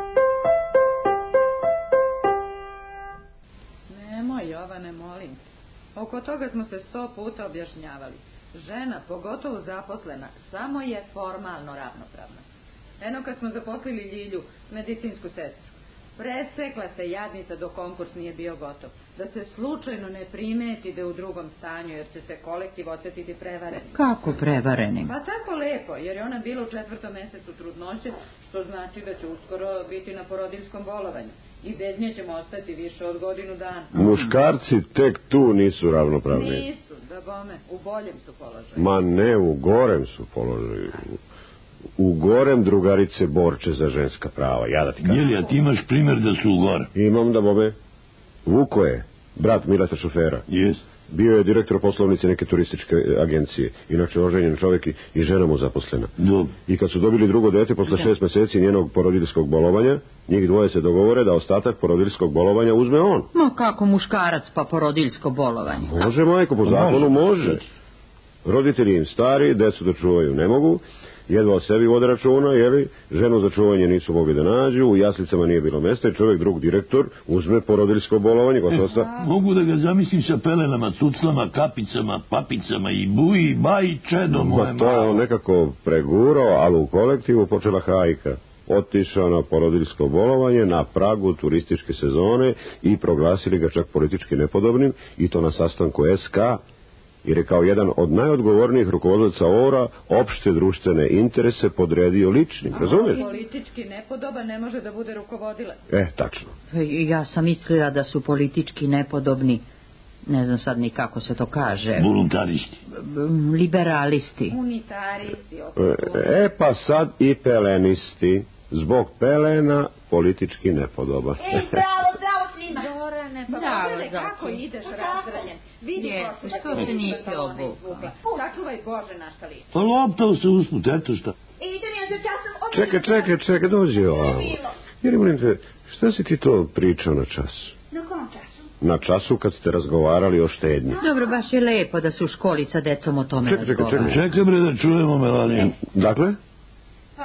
Nemoj, Jovane, molim. Oko toga smo se sto puta objašnjavali. Žena, pogotovo zaposlena, samo je formalno ravnopravna. Eno kad smo zaposlili Ljilju, medicinsku sestru, presekla se jadnica dok konkurs nije bio gotov. Da se slučajno ne primeti da je u drugom stanju, jer će se kolektiv osjetiti prevarenim. Kako prevarenim? Pa tako lepo, jer je ona bila u četvrtom mesecu trudnoće, što znači da će uskoro biti na porodiljskom bolovanju. I bez nje ćemo ostati više od godinu dana. Muškarci tek tu nisu ravnopravni. Nisu, da bome, u boljem su položaju. Ma ne, u gorem su položaju. U gorem drugarice borče za ženska prava, ja da ti kažem. Jeli, a ti imaš primjer da su u gore? Imam, da bome. Vuko je, brat Mileta šofera. Jes. Bio je direktor poslovnice neke turističke agencije. Inače oženjen čovjek i, i žena mu zaposlena. Dob. I kad su dobili drugo dete posle da. šest meseci njenog porodiljskog bolovanja, njih dvoje se dogovore da ostatak porodiljskog bolovanja uzme on. Ma kako muškarac pa porodiljsko bolovanje? Može, majko, po zakonu može. Roditelji im stari, decu da čuvaju ne mogu, jedva o sebi vode računa, jeli, ženu za čuvanje nisu mogli da nađu, u jaslicama nije bilo mesta i čovjek, drug direktor, uzme porodiljsko bolovanje, gotovo sta... E, mogu da ga zamislim sa pelenama, cuclama, kapicama, papicama i buji, baji, čedo moje malo. To je on nekako pregurao, ali u kolektivu počela hajka. Otišao na porodiljsko bolovanje na pragu turističke sezone i proglasili ga čak politički nepodobnim, i to na sastanku S K, jer je kao jedan od najodgovornijih rukovodilaca O R A opšte društvene interese podredio ličnim, razumiješ? Politički nepodoban ne može da bude rukovodilac. E, tačno. Ja sam mislila da su politički nepodobni, ne znam sad ni kako se to kaže. Voluntaristi. Liberalisti. Unitaristi. E, e, pa sad i pelenisti. Zbog pelena politički nepodoban. Ej, bravo, bravo svima. Dorane, pa bravo, pogledaj kako ideš razdraljen. Vidi je, što se nisi obukla. Sačuvaj Bože našta liče. Pa loptao se usput, eto šta. Ej, idem ja za časom. Čekaj, čekaj, čekaj, dođi ovamo. Jer molim te, šta si ti to pričao na času? Na kom času? Na času kad ste razgovarali o štednji. Dobro, baš je lepo da su u školi sa decom o tome čekaj, čekaj, razgovarali. čekaj, čekaj bre da čujemo Melaniju. Dakle? Pa,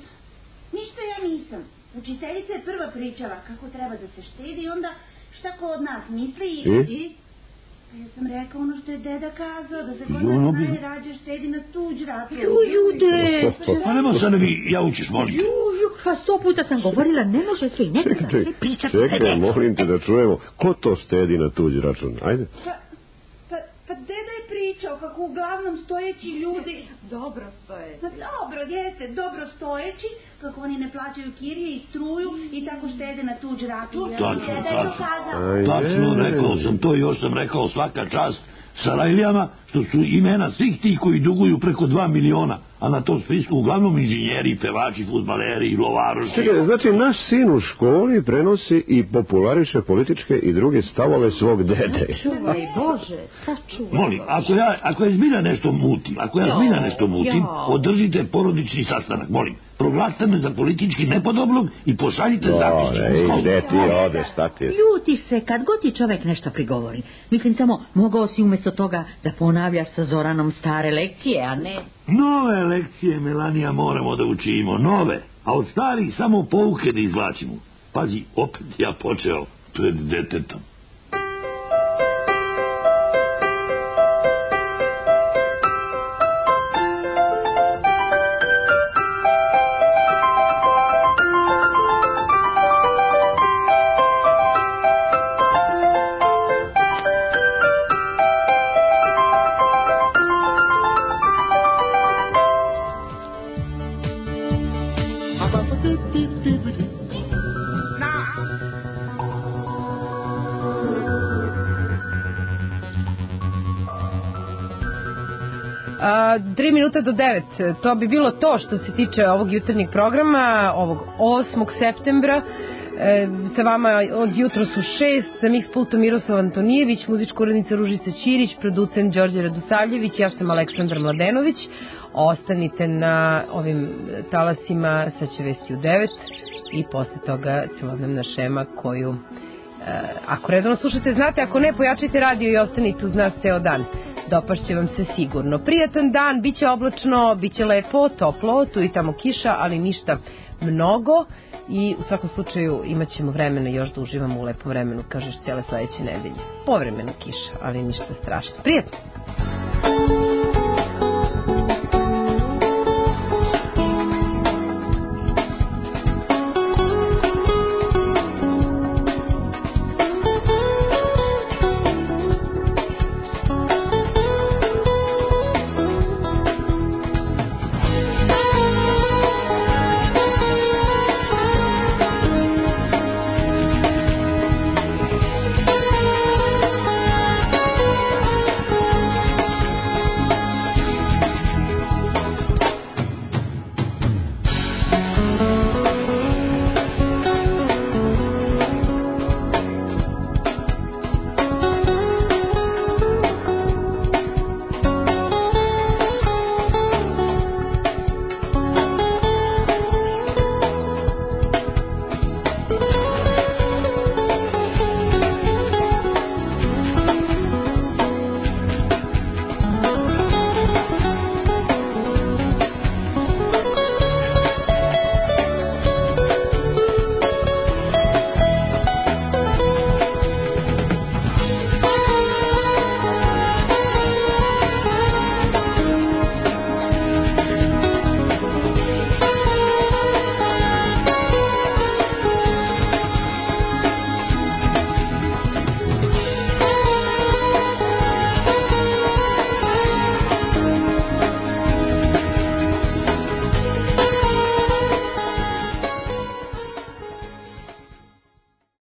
ništa ja nisam. Učiteljica je prva pričala kako treba da se štedi i onda šta ko od nas misli i... I? I, Ja sam rekao ono što je deda kazao, da se kod nas najrađe štedi na tuđ račun. Ju, Jude! Pa nema sad da mi jaučiš, molim te. Ju, ju, pa sto puta sam govorila, ne može sve, ne treba sve pričati. Čekaj, molim te da čujemo, ko to štedi na tuđ račun? Ajde. Pa, pa, pa deda je pričao kako uglavnom stojeći ljudi... Dobro stojeći. Pa dobro, jeste, dobro stojeći, kako oni ne plaćaju kirije i struju i tako štede na tuđ račun. Tačno, Deda je to tačno. kazao. Tačno, rekao sam to i još sam rekao svaka čast Sarajlijama, što su imena svih tih koji duguju preko dva miliona, a na tom spisku uglavnom inženjeri, pevači, fudbaleri, lovaroši. Čekaj, znači naš sin u školi prenosi i populariše političke i druge stavove svog dede. Čuvaj Bože, sačuvaj. Molim, ako ja, ako ja zbilja nešto mutim, ako ja zbilja nešto mutim, održite porodični sastanak, molim. Proglasite me za politički nepodobnog i pošaljite zapisnik. Ej, gde ti odeš, šta ti je? Ljuti se kad god ti čovek nešto prigovori. Mislim samo, mogao si umjesto toga da ponavljaš sa Zoranom stare lekcije, a ne... Nove lekcije, Melanija, moramo da učimo, nove. A od starih samo pouke da izvlačimo. Pazi, opet ja počeo pred detetom. Tri minuta do devet, to bi bilo to što se tiče ovog jutarnjeg programa, ovog osmog septembra. E, sa vama od jutra su šest, sa mix pultom Miroslav Antonijević, muzička urednica Ružica Ćirić, producent Đorđe Radosavljević, ja sam Aleksandar Mladenović. Ostanite na ovim talasima, sad će vesti u devet i posle toga celodnevna šema koju, e, ako redovno slušate, znate, ako ne, pojačajte radio i ostanite uz nas ceo dan. Dopašće vam se sigurno. Prijatan dan, bit će oblačno, bit će lepo, toplo, tu i tamo kiša, ali ništa mnogo i u svakom slučaju imat ćemo vremena još da uživamo u lepom vremenu, kažeš, cijele sledeće nedelje. Povremeno kiša, ali ništa strašno. Prijatno!